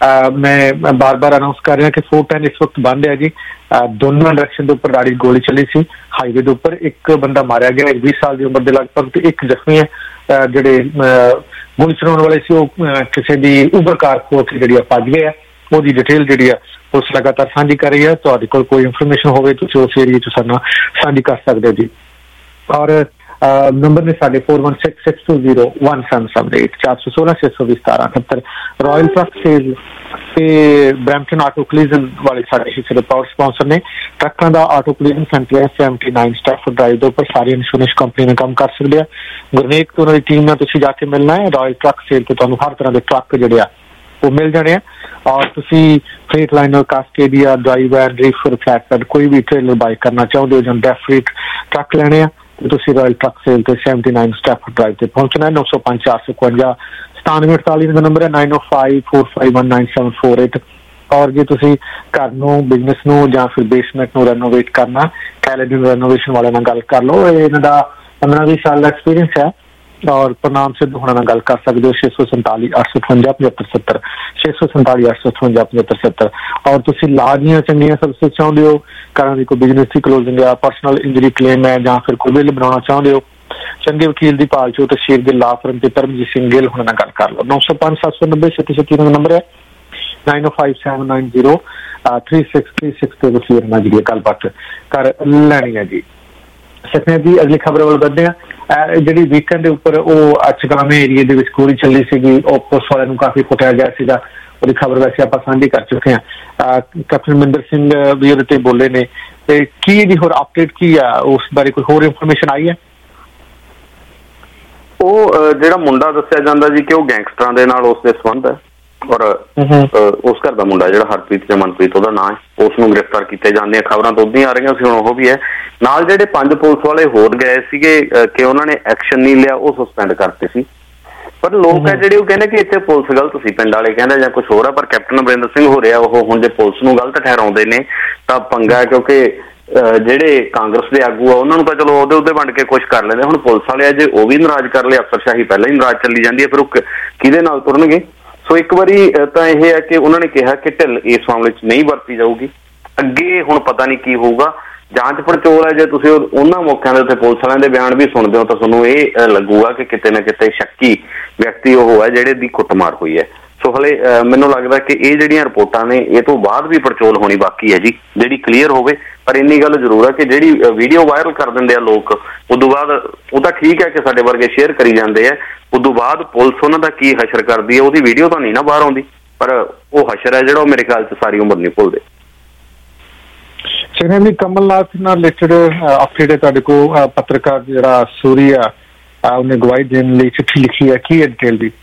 Speaker 4: ਮੈਂ ਬਾਰ ਬਾਰ ਅਨਾਊਂਸ ਕਰ ਰਿਹਾ ਕਿ ਫੋਰ ਟੈਨ ਇਸ ਵਕਤ ਬੰਦ ਹੈ ਜੀ। ਦੋਨੋਂ ਡਾਇਰੈਕਸ਼ਨ ਦੇ ਉੱਪਰ ਗਾੜੀ ਗੋਲੀ ਚੱਲੀ ਸੀ ਹਾਈਵੇ ਦੇ ਉੱਪਰ, ਇੱਕ ਬੰਦਾ ਮਾਰਿਆ ਗਿਆ ਵੀਹ ਸਾਲ ਦੀ ਉਮਰ ਦੇ ਲਗਭਗ, ਤੇ ਇੱਕ ਜ਼ਖਮੀ ਹੈ। ਜਿਹੜੇ ਗੋਲੀ ਚਲਾਉਣ ਵਾਲੇ ਸੀ ਉਹ ਕਿਸੇ ਦੀ ਉਬਰ ਕਾਰ ਖੋਹ ਕੇ ਜਿਹੜੀ ਆ ਭੱਜ ਗਏ ਆ। ਉਹਦੀ ਡਿਟੇਲ ਜਿਹੜੀ ਆ ਪੁਲਿਸ ਲਗਾਤਾਰ ਸਾਂਝੀ ਕਰ ਰਹੀ ਹੈ। ਤੁਹਾਡੇ ਕੋਲ ਕੋਈ ਇਨਫੋਰਮੇਸ਼ਨ ਹੋਵੇ ਤੁਸੀਂ ਉਸ ਏਰੀਏ 'ਚ ਸਾਡੇ ਨਾਲ ਸਾਂਝੀ ਕਰ ਸਕਦੇ ਹੋ ਜੀ। ਔਰ ਨੰਬਰ ਨੇ ਸਾਡੇ four one six six two zero one seven seven eight ਚਾਰ ਸੌ ਸੋਲਾਂ ਛੇ ਸੌ ਵੀਹ ਸਤਾਰਾਂ ਅਠੱਤਰ। ਰਾਇਲ ਟਰੱਕ ਸੇਲ ਤੇ ਬ੍ਰੈਂਪਟਨ ਆਟੋ ਕਲੀਜ਼ਨ ਵਾਲੇ ਸਾਡੇ ਹਿੱਸੇ ਦੇ ਪਾਵਰ ਸਪਾਂਸਰ ਨੇ। ਟਰੱਕਾਂ ਦਾ ਆਟੋ ਕਲੀਜ਼ਨ ਸੈਂਟਰ ਹੈ ਸੈਵਨਟੀ ਨਾਈਨ ਸਟੈਫੋਰਡ ਡਰਾਈਵ ਦੇ ਉੱਪਰ। ਸਾਰੀ ਇੰਸ਼ੋਰੈਂਸ ਕੰਪਨੀ ਨਾਲ ਕੰਮ ਕਰ ਸਕਦੇ ਆ। ਗੁਰਨੇਕ ਤੇ ਉਹਨਾਂ ਦੀ ਟੀਮ ਨਾਲ ਤੁਸੀਂ ਜਾ ਕੇ ਮਿਲਣਾ ਹੈ। ਰਾਇਲ ਟਰੱਕ ਸੇਲ ਤੇ ਤੁਹਾਨੂੰ ਹਰ ਤਰ੍ਹਾਂ ਦੇ ਟਰੱਕ ਜਿਹੜੇ ਆ ਉਹ ਮਿਲ ਜਾਣੇ ਆ। ਔਰ ਤੁਸੀਂ Freightliner, Cascadia, driver, reefer, flatbed ਕੋਈ ਵੀ ਟ੍ਰੇਲਰ ਬਾਈ ਕਰਨਾ ਚਾਹੁੰਦੇ ਹੋ ਜਾਂ ਡੈਫਰੇਟ ਟਰੱਕ ਲੈਣੇ ਆ ਤੇ ਤੁਸੀਂ ਰਾਇਲ ਟਰੱਕ ਸੇਲ ਤੇ ਸੈਵਨਟੀ ਨਾਈਨ ਸਟੈਫੋਰਡ ਡਰਾਈਵ ਤੇ ਪਹੁੰਚਣਾ ਹੈ। ਨੌ ਸੌ ਪੰਜ ਚਾਰ ਸੌ ਇਕਵੰਜਾ ਸਤਾਨਵੇਂ ਅਠਤਾਲੀ ਦਾ ਨੰਬਰ ਹੈ nine o five four five one nine seven four eight. ਔਰ ਜੇ ਤੁਸੀਂ ਘਰ ਨੂੰ, ਬਿਜ਼ਨਸ ਨੂੰ ਜਾਂ ਫਿਰ ਬੇਸਮੈਂਟ ਨੂੰ ਰੈਨੋਵੇਟ ਕਰਨਾ, ਕੈਲੇਡਨ ਰੈਨੋਵੇਸ਼ਨ ਵਾਲਿਆਂ ਨਾਲ ਗੱਲ ਕਰ ਲਓ। ਇਹਨਾਂ ਦਾ ਪੰਦਰਾਂ ਵੀਹ ਸਾਲ ਦਾ ਐਕਸਪੀਰੀਅੰਸ ਹੈ। ਔਰ ਪ੍ਰਨਾਮ ਸਿੱਧ ਹੋਣਾ ਨਾਲ ਗੱਲ ਕਰ ਸਕਦੇ ਹੋ ਛੇ ਸੌ ਸੰਤਾਲੀ ਅੱਠ ਸੌ ਅਠਵੰਜਾ ਪਝੱਤਰ ਸੱਤਰ ਛੇ ਸੌ ਸੰਤਾਲੀ ਅੱਠ ਸੌ ਅਠਵੰਜਾ ਪਝੱਤਰ ਸੱਤਰ। ਔਰ ਤੁਸੀਂ ਲਾਅ ਦੀਆਂ ਚੰਗੀਆਂ ਸਰਵਿਸਿਜ਼ ਚਾਹੁੰਦੇ ਹੋ, ਘਰਾਂ ਦੀ ਕੋਈ ਬਿਜ਼ਨਸ ਦੀ ਕਲੋਜ਼ਿੰਗ ਆ, ਪਰਸਨਲ ਇੰਜਰੀ ਕਲੇਮ ਹੈ ਜਾਂ ਫਿਰ ਕੋਈ ਬਿੱਲ ਬਣਾਉਣਾ ਚਾਹੁੰਦੇ ਹੋ, ਚੰਗੇ ਵਕੀਲ ਦੀ ਭਾਲ 'ਚ ਤਸ਼ੀਰ ਦੇ ਲਾਅ ਫਰਮ ਤੇ ਪਰਮਜੀਤ ਸਿੰਘ ਗਿੱਲ ਹੋਣਾ ਨਾਲ ਗੱਲ ਕਰ ਲਓ। ਨੌ ਸੌ ਪੰਜ ਸੱਤ ਸੌ ਨੱਬੇ ਛੱਤੀ ਛੱਤੀ ਦਾ ਨੰਬਰ ਹੈ nine o five seven nine zero three six three six ਤੇ ਤੁਸੀਂ ਇਹਨਾਂ ਜਿਹੜੀ ਗੱਲਬਾਤ ਕਰ ਲੈਣੀ ਹੈ ਜੀ। ਸਤਿਆ ਜੀ, ਅਗਲੀ ਖਬਰ ਵੱਲ ਵਧਦੇ ਆ। ਜਿਹੜੀ ਵੀਕਐਂਡ ਦੇ ਉੱਪਰ ਉਹ ਚਗਾਵੇਂ ਏਰੀਏ ਦੇ ਵਿੱਚ ਗੋਲੀ ਚੱਲੀ ਸੀਗੀ, ਉਹ ਪੁਲਿਸ ਵਾਲਿਆਂ ਨੂੰ ਕਾਫੀ ਕੁੱਟਿਆ ਗਿਆ ਸੀਗਾ। ਉਹਦੀ ਖਬਰ ਵੈਸੇ ਆਪਾਂ ਸਾਂਝੀ ਕਰ ਚੁੱਕੇ ਹਾਂ। ਕੈਪਟਨ ਅਮਰਿੰਦਰ ਸਿੰਘ ਵੀ ਉਹਦੇ ਤੇ ਬੋਲੇ ਨੇ, ਤੇ ਕੀ ਇਹਦੀ ਹੋਰ ਅਪਡੇਟ ਕੀ ਆ, ਉਸ ਬਾਰੇ ਕੋਈ ਹੋਰ ਇਨਫੋਰਮੇਸ਼ਨ ਆਈ ਹੈ?
Speaker 22: ਉਹ ਜਿਹੜਾ ਮੁੰਡਾ ਦੱਸਿਆ ਜਾਂਦਾ ਜੀ ਕਿ ਉਹ ਗੈਂਗਸਟਰਾਂ ਦੇ ਨਾਲ ਉਸਦੇ ਸੰਬੰਧ ਹੈ ਔਰ ਉਸ ਘਰ ਦਾ ਮੁੰਡਾ ਜਿਹੜਾ ਹਰਪ੍ਰੀਤ ਜਾਂ ਮਨਪ੍ਰੀਤ ਉਹਦਾ ਨਾਂ ਹੈ, ਉਸ ਨੂੰ ਗ੍ਰਿਫਤਾਰ ਕੀਤੇ ਜਾਂਦੇ ਆ। ਖਬਰਾਂ ਤਾਂ ਉਦੋਂ ਹੀ ਆ ਰਹੀਆਂ ਸੀ, ਹੁਣ ਉਹ ਵੀ ਹੈ। ਨਾਲ ਜਿਹੜੇ ਪੰਜ ਪੁਲਿਸ ਵਾਲੇ ਹੋਰ ਗਏ ਸੀਗੇ ਕਿ ਉਹਨਾਂ ਨੇ ਐਕਸ਼ਨ ਨਹੀਂ ਲਿਆ, ਉਹ ਸਸਪੈਂਡ ਕਰਤੇ ਸੀ। ਪਰ ਲੋਕ ਹੈ ਜਿਹੜੇ ਉਹ ਕਹਿੰਦੇ ਕਿ ਇੱਥੇ ਪੁਲਿਸ ਗਲਤ ਸੀ, ਪਿੰਡ ਵਾਲੇ ਕਹਿੰਦੇ ਜਾਂ ਕੁਝ ਹੋਰ ਆ। ਪਰ ਕੈਪਟਨ ਅਮਰਿੰਦਰ ਸਿੰਘ ਹੋ ਰਿਹਾ ਉਹ ਹੁਣ ਜੇ ਪੁਲਿਸ ਨੂੰ ਗਲਤ ਠਹਿਰਾਉਂਦੇ ਨੇ ਤਾਂ ਪੰਗਾ, ਕਿਉਂਕਿ ਜਿਹੜੇ ਕਾਂਗਰਸ ਦੇ ਆਗੂ ਆ ਉਹਨਾਂ ਨੂੰ ਤਾਂ ਚਲੋ ਉਹਦੇ ਉਹਦੇ ਵੰਡ ਕੇ ਕੁਛ ਕਰ ਲੈਂਦੇ। ਹੁਣ ਪੁਲਿਸ ਵਾਲੇ ਆ ਜੇ ਉਹ ਵੀ ਨਾਰਾਜ਼ ਕਰ ਲਏ, ਅਫਸਰਸ਼ਾਹੀ ਪਹਿਲਾਂ ਹੀ ਨਾਰਾਜ਼ ਚੱਲੀ ਜਾਂਦੀ ਹੈ, ਫਿਰ ਉਹ ਕਿਹਦੇ ਨਾਲ ਤੁਰਨਗੇ? ਸੋ ਇੱਕ ਵਾਰੀ ਤਾਂ ਇਹ ਹੈ ਕਿ ਉਹਨਾਂ ਨੇ ਕਿਹਾ ਕਿ ਢਿੱਲ ਇਸ ਮਾਮਲੇ 'ਚ ਨਹੀਂ ਵਰਤੀ ਜਾਊਗੀ। ਅੱਗੇ ਹੁਣ ਪਤਾ ਨਹੀਂ ਕੀ ਹੋਊਗਾ। ਜਾਂਚ ਪੜਚੋਲ ਹੈ, ਜੇ ਤੁਸੀਂ ਉਹਨਾਂ ਮੌਕਿਆਂ ਦੇ ਉੱਤੇ ਪੁਲਿਸ ਵਾਲਿਆਂ ਦੇ ਬਿਆਨ ਵੀ ਸੁਣਦੇ ਹੋ ਤਾਂ ਤੁਹਾਨੂੰ ਇਹ ਲੱਗੂਗਾ ਕਿ ਕਿਤੇ ਨਾ ਕਿਤੇ ਸ਼ੱਕੀ ਵਿਅਕਤੀ ਉਹ ਹੈ ਜਿਹੜੇ ਦੀ ਕੁੱਟਮਾਰ ਹੋਈ ਹੈ। ਸੋ ਹਲੇ ਮੈਨੂੰ ਲੱਗਦਾ ਕਿ ਇਹ ਜਿਹੜੀਆਂ ਰਿਪੋਰਟਾਂ ਨੇ ਇਹ ਤੋਂ ਬਾਅਦ ਵੀ ਪੜਚੋਲ ਹੋਣੀ ਬਾਕੀ ਹੈ ਜੀ, ਜਿਹੜੀ ਕਲੀਅਰ ਹੋਵੇ। ਪਰ ਇੰਨੀ ਗੱਲ ਜ਼ਰੂਰ ਹੈ ਕਿ ਜਿਹੜੀ ਵੀਡੀਓ ਵਾਇਰਲ ਕਰ ਦਿੰਦੇ ਆ ਲੋਕ, ਉਦੋਂ ਬਾਅਦ ਉਹ ਤਾਂ ਠੀਕ ਹੈ ਕਿ ਸਾਡੇ ਵਰਗੇ ਸ਼ੇਅਰ ਕਰੀ ਜਾਂਦੇ ਆ, ਉਦੋਂ ਬਾਅਦ ਪੁਲਿਸ ਉਹਨਾਂ ਦਾ ਕੀ ਹਸ਼ਰ ਕਰਦੀ ਹੈ ਉਹਦੀ ਵੀਡੀਓ ਤਾਂ ਨਹੀਂ ਨਾ ਬਾਹਰ ਆਉਂਦੀ, ਪਰ ਉਹ ਹਸ਼ਰ ਹੈ ਜਿਹੜਾ ਉਹ ਮੇਰੇ ਖਿਆਲ 'ਚ ਸਾਰੀ ਉਮਰ ਨਹੀਂ ਭੁੱਲਦੇ।
Speaker 4: ਚੰਗਾ ਜੀ, ਕਮਲਨਾਥ ਨਾਲ ਰਿਲੇਟਡ ਅਪਡੇਟ ਤੁਹਾਡੇ ਕੋਲ ਪੱਤਰਕਾਰ ਜਿਹੜਾ ਸੂਰੀ ਆ ਉਹਨੇ ਗਵਾਹੀ ਦੇਣ ਲਈ ਚਿੱਠੀ ਲਿਖੀ ਹੈ, ਕੀ ਹੈ ਡਿਟੇਲ ਦੀ?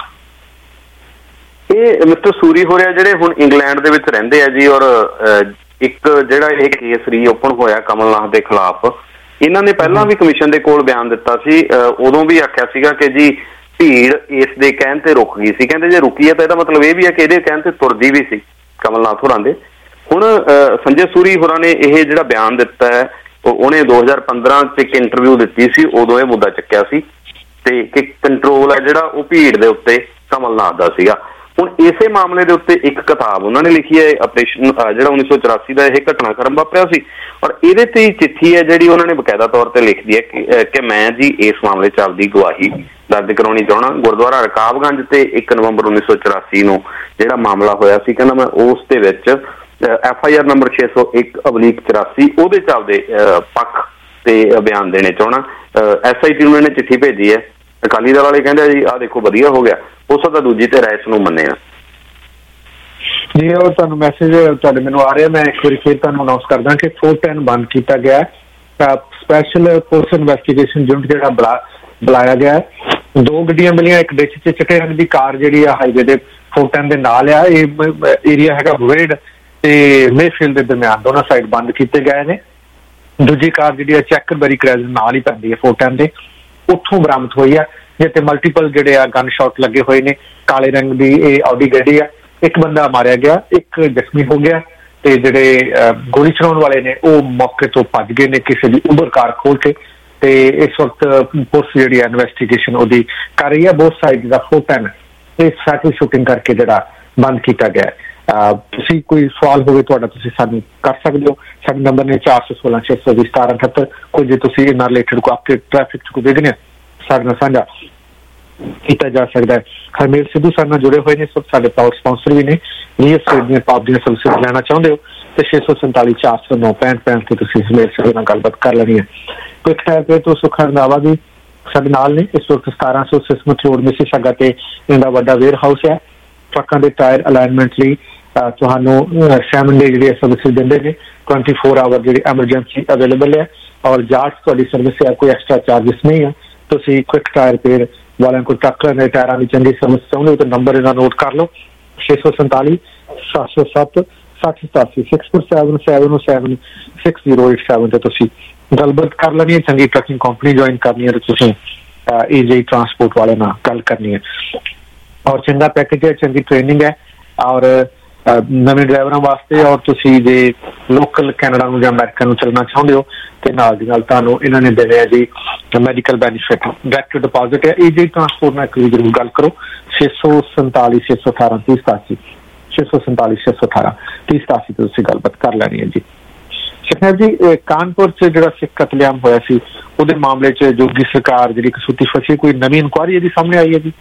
Speaker 22: ਇਹ ਮਿਸਟਰ ਸੂਰੀ ਹੋ ਰਿਹਾ ਜਿਹੜੇ ਹੁਣ ਇੰਗਲੈਂਡ ਦੇ ਵਿੱਚ ਰਹਿੰਦੇ ਆ ਜੀ, ਔਰ ਇੱਕ ਜਿਹੜਾ ਇਹ ਕੇਸ ਰੀਓਪਨ ਹੋਇਆ ਕਮਲਨਾਥ ਦੇ ਖਿਲਾਫ, ਇਹਨਾਂ ਨੇ ਪਹਿਲਾਂ ਵੀ ਕਮਿਸ਼ਨ ਦੇ ਕੋਲ ਬਿਆਨ ਦਿੱਤਾ ਸੀ, ਉਦੋਂ ਵੀ ਆਖਿਆ ਸੀਗਾ ਕਿ ਜੀ ਭੀੜ ਇਸ ਦੇ ਕਹਿਣ ਤੇ ਰੁਕ ਗਈ ਸੀ। ਕਹਿੰਦੇ ਜੇ ਰੁਕੀ ਹੈ ਤਾਂ ਇਹਦਾ ਮਤਲਬ ਇਹ ਵੀ ਹੈ ਕਿ ਇਹਦੇ ਕਹਿਣ ਤੇ ਤੁਰਦੀ ਵੀ ਸੀ ਕਮਲਨਾਥ ਹੋਰਾਂ ਦੇ। ਹੁਣ ਸੰਜੇ ਸੂਰੀ ਹੋਰਾਂ ਨੇ ਇਹ ਜਿਹੜਾ ਬਿਆਨ ਦਿੱਤਾ ਹੈ, ਉਹਨੇ ਦੋ ਹਜ਼ਾਰ ਪੰਦਰਾਂ ਚ ਇੱਕ ਇੰਟਰਵਿਊ ਦਿੱਤੀ ਸੀ, ਉਦੋਂ ਇਹ ਮੁੱਦਾ ਚੱਕਿਆ ਸੀ ਤੇ ਕਿ ਕੰਟਰੋਲ ਹੈ ਜਿਹੜਾ ਉਹ ਭੀੜ ਦੇ ਉੱਤੇ ਕਮਲਨਾਥ ਦਾ ਸੀਗਾ। ਹੁਣ ਇਸੇ ਮਾਮਲੇ ਦੇ ਉੱਤੇ ਇੱਕ ਕਿਤਾਬ ਉਹਨਾਂ ਨੇ ਲਿਖੀ ਹੈ, ਆਪਰੇਸ਼ਨ ਜਿਹੜਾ ਉੱਨੀ ਸੌ ਚੁਰਾਸੀ ਦਾ ਇਹ ਘਟਨਾਕ੍ਰਮ ਵਾਪਰਿਆ ਸੀ, ਔਰ ਇਹਦੇ ਤੇ ਚਿੱਠੀ ਹੈ ਜਿਹੜੀ ਉਹਨਾਂ ਨੇ ਬਕਾਇਦਾ ਤੌਰ ਤੇ ਲਿਖਦੀ ਹੈ ਕਿ ਮੈਂ ਜੀ ਇਸ ਮਾਮਲੇ ਚ ਆਪਦੀ ਗਵਾਹੀ ਦਰਜ ਕਰਾਉਣੀ ਚਾਹੁੰਦਾ। ਗੁਰਦੁਆਰਾ ਰਕਾਬਗੰਜ ਤੇ ਇੱਕ ਨਵੰਬਰ ਉੱਨੀ ਸੌ ਚੁਰਾਸੀ ਨੂੰ ਜਿਹੜਾ ਮਾਮਲਾ ਹੋਇਆ ਸੀ, ਕਹਿੰਦਾ ਮੈਂ ਉਸ ਦੇ ਵਿੱਚ ਐਫ ਆਈ ਆਰ ਨੰਬਰ ਛੇ ਸੌ ਇੱਕ ਅਬਲੀਕ ਚੁਰਾਸੀ ਉਹਦੇ ਚ ਆਪਦੇ ਪੱਖ ਤੇ ਬਿਆਨ ਦੇਣੇ ਚਾਹੁੰਦਾ। ਐਸ ਆਈ ਟੀ ਨੂੰ ਇਹਨੇ ਚਿੱਠੀ ਭੇਜੀ ਹੈ। ਅਕਾਲੀ ਦਲ ਵਾਲੇ ਕਹਿੰਦੇ ਜੀ ਆਹ ਦੇਖੋ ਵਧੀਆ ਹੋ ਗਿਆ, ਹੋ ਸਕਦਾ ਦੂਜੀ ਤੇ ਰਾਇਸ ਨੂੰ ਮੰਨਿਆ
Speaker 4: ਜੀ। ਉਹ ਤੁਹਾਨੂੰ ਮੈਸੇਜ ਤੁਹਾਡੇ ਮੈਨੂੰ ਆ ਰਿਹਾ, ਮੈਂ ਇੱਕ ਵਾਰੀ ਫਿਰ ਤੁਹਾਨੂੰ ਅਨਾਉਂਸ ਕਰਦਾ ਕਿ ਫੋਰ ਟੈਨ ਬੰਦ ਕੀਤਾ ਗਿਆ, ਸਪੈਸ਼ਲ ਪੁਲਿਸ ਇਨਵੈਸਟੀਗੇਸ਼ਨ ਯੂਨਿਟ ਜਿਹੜਾ ਬੁਲਾ ਬੁਲਾਇਆ ਗਿਆ। ਦੋ ਗੱਡੀਆਂ ਮਿਲੀਆਂ, ਇੱਕ ਡਿੱਚ ਚ ਚਿੱਟੇ ਰੰਗ ਦੀ ਕਾਰ ਜਿਹੜੀ ਆ ਹਾਈਵੇ ਦੇ ਫੋਰ ਟੈਨ ਦੇ ਨਾਲ ਆ, ਇਹ ਏਰੀਆ ਹੈਗਾ ਬੁਵੇਡ ਤੇ ਮੇਫੀਲਡ ਦੇ ਦਰਮਿਆਨ, ਦੋਨਾਂ ਸਾਈਡ ਬੰਦ ਕੀਤੇ ਗਏ ਨੇ। ਦੂਜੀ ਕਾਰ ਜਿਹੜੀ ਆ ਚੈਕਰਬਰੀ ਕ੍ਰੈਜ਼ ਨਾਲ ਹੀ ਪੈਂਦੀ ਹੈ ਫੋਰ ਟੈਨ ਦੇ, ਉੱਥੋਂ ਬਰਾਮਦ ਹੋਈ ਆ, ਜਿੱਥੇ ਮਲਟੀਪਲ ਜਿਹੜੇ ਆ ਗਨ ਸ਼ਾਟ ਲੱਗੇ ਹੋਏ ਨੇ। ਕਾਲੇ ਰੰਗ ਦੀ ਇਹ ਆਡੀ ਗੱਡੀ ਆ, ਇੱਕ ਬੰਦਾ ਮਾਰਿਆ ਗਿਆ, ਇੱਕ ਜ਼ਖਮੀ ਹੋ ਗਿਆ ਤੇ ਜਿਹੜੇ ਗੋਲੀ ਚਲਾਉਣ ਵਾਲੇ ਨੇ ਉਹ ਮੌਕੇ ਤੋਂ ਭੱਜ ਗਏ ਨੇ ਕਿਸੇ ਦੀ ਉਬਰ ਕਾਰ ਖੋਲ ਕੇ। ਤੇ ਇਸ ਵਕਤ ਪੁਲਿਸ ਜਿਹੜੀ ਆ ਇਨਵੈਸਟੀਗੇਸ਼ਨ ਉਹਦੀ ਕਰ ਰਹੀ ਹੈ। ਬੋਥ ਸਾਈਡ ਦਾ ਫੋਰ ਟੈਨ ਇਹ ਸੈਟਲ ਸ਼ੂਟਿੰਗ ਕਰਕੇ ਜਿਹੜਾ ਬੰਦ ਕੀਤਾ ਗਿਆ। ਤੁਸੀਂ ਕੋਈ ਸਵਾਲ ਹੋਵੇ ਤੁਹਾਡਾ ਤੁਸੀਂ ਸਾਨੂੰ ਕਰ ਸਕਦੇ ਹੋ। ਸਾਡੇ ਨੰਬਰ ਨੇ ਚਾਰ ਸੌ ਸੋਲਾਂ ਛੇ ਸੌ ਵੀਹ ਸਤਾਰਾਂ ਅਠੱਤਰ। ਕੋਈ ਜੇ ਤੁਸੀਂ ਇਹਨਾਂ ਰਿਲੇਟਡ ਕੋਈ ਆਪਣੇ ਟ੍ਰੈਫਿਕ ਚ ਕੋਈ ਵੇਖਦੇ ਸਾਡੇ ਨਾਲ ਸਾਂਝਾ ਕੀਤਾ ਜਾ ਸਕਦਾ ਹੈ। ਹਰਮੇਲ ਸਿੱਧੂ ਸਾਡੇ ਨਾਲ ਜੁੜੇ ਹੋਏ ਨੇ, ਸਭ ਸਾਡੇ ਪਾਵਰ ਸਪਾਂਸਰ ਵੀ ਨੇ। ਰੀਅਲ ਸਟੇਟ ਦੀਆਂ ਪਾਵਰ ਦੀਆਂ ਸਰਵਿਸਿਜ਼ ਲੈਣਾ ਚਾਹੁੰਦੇ ਹੋ ਤੇ ਛੇ ਸੌ ਸੰਤਾਲੀ ਚਾਰ ਸੌ ਨੌ ਪੈਂਹਠ ਪੈਂਹਠ ਤੇ ਤੁਸੀਂ ਹਰਮੇਲ ਸਿੱਧੂ ਨਾਲ ਗੱਲਬਾਤ ਕਰ ਲੈਣੀ ਹੈ। ਕੁਇਕ ਟਾਇਰ ਤੇ ਤੋਂ ਸੁਖਾ ਰੰਧਾਵਾ ਵੀ ਸਾਡੇ ਨਾਲ ਨੇ। ਇਸ ਵਕਤ ਸਤਾਰਾਂ ਸੌ ਸਿਸਮਤ ਰੋਡ ਮਿਸੀਸਾਗਾ ਤੇ ਇਹਦਾ ਵੱਡਾ ਵੇਅਰ ਹਾਊਸ ਹੈ। ਟਰੱਕਾਂ ਦੇ ਟਾਇਰ ਅਲਾਈਨਮੈਂਟ ਲਈ ਤੁਹਾਨੂੰ ਸੈਵਨ ਡੇ ਜਿਹੜੀ ਸਰਵਿਸਿਜ਼ ਦਿੰਦੇ ਨੇ। ਟਵੈਂਟੀ ਫੋਰ ਆਵਰ ਜਿਹੜੀ ਐਮਰਜੈਂਸੀ ਅਵੇਲੇਬਲ ਹੈ ਔਰ ਜਾਟ ਤੁਹਾਡੀ ਸਰਵਿਸ ਹੈ, ਕੋਈ ਐਕਸਟਰਾ ਚਾਰਜਿਸ ਨਹੀਂ ਹੈ। ਤੁਸੀਂ ਕੁਇਕ ਟਾਇਰ ਰਿਪੇਅਰ ਵਾਲਿਆਂ ਕੋਲ ਟਰੱਕਾਂ ਦੇ ਟਾਇਰਾਂ ਦੀ ਚੰਗੀ ਸਰਵਿਸ ਚਾਹੁੰਦੇ ਹੋ ਤਾਂ ਨੰਬਰ ਇਹਦਾ ਨੋਟ ਕਰ ਲਓ, ਛੇ ਸੌ ਸੰਤਾਲੀ ਸੱਤ ਸੌ ਸੱਤ ਸੱਠ ਸਤਾਸੀ six four seven seven seven six zero eight seven ਤੇ ਤੁਸੀਂ ਗੱਲਬਾਤ ਕਰ ਲੈਣੀ ਹੈ। ਚੰਗੀ ਟਰੱਕਿੰਗ ਕੰਪਨੀ ਜੁਆਇਨ ਕਰਨੀ ਹੈ ਤੇ ਤੁਸੀਂ ਈਜੀ ਟਰਾਂਸਪੋਰਟ ਵਾਲੇ ਨਾਲ ਗੱਲ ਕਰਨੀ ਹੈ ਔਰ ਚੰਗਾ ਪੈਕੇਜ ਹੈ, ਚੰਗੀ ਟ੍ਰੇਨਿੰਗ ਹੈ ਔਰ ਨਵੇਂ ਡਰਾਈਵਰਾਂ ਵਾਸਤੇ। ਔਰ ਤੁਸੀਂ ਜੇ ਲੋਕਲ ਕੈਨੇਡਾ ਨੂੰ ਜਾਂ ਅਮਰੀਕਾ ਨੂੰ ਚੱਲਣਾ ਚਾਹੁੰਦੇ ਹੋ ਤੇ ਨਾਲ ਦੀ ਨਾਲ ਤੁਹਾਨੂੰ ਇਹਨਾਂ ਨੇ ਦੇਣੇ ਆ ਜੀ ਮੈਡੀਕਲ ਬੈਨੀਫਿਟ। ਡਾਇਰੈਕਟ ਡਿਪੋਜ਼ਿਟ ਹੈ। ਈਜੀ ਟਰਾਂਸਪੋਰਟ ਨਾਲ ਇੱਕ ਵੀ ਜ਼ਰੂਰ ਗੱਲ ਕਰੋ। ਛੇ ਸੌ ਸੰਤਾਲੀ ਛੇ ਸੌ ਅਠਾਰਾਂ ਤੀਹ ਸਤਾਸੀ ਛੇ ਸੌ ਸੰਤਾਲੀ ਛੇ ਸੌ ਅਠਾਰਾਂ ਤੀਹ ਸਤਾਸੀ ਤੇ ਤੁਸੀਂ ਗੱਲਬਾਤ ਕਰ ਲੈਣੀ ਹੈ ਜੀ। ਸ਼ਖਨੈਬ ਜੀ, ਕਾਨਪੁਰ ਚ ਜਿਹੜਾ ਸਿੱਖ ਕਤਲੇਆਮ ਹੋਇਆ ਸੀ ਉਹਦੇ ਮਾਮਲੇ ਚ ਜੋਗੀ ਸਰਕਾਰ ਜਿਹੜੀ ਕਸੂਤੀ ਫਸੀ, ਕੋਈ ਨਵੀਂ ਇਨਕੁਆਇਰੀ ਇਹਦੀ ਸਾਹਮਣੇ ਆਈ ਹੈ ਜੀ?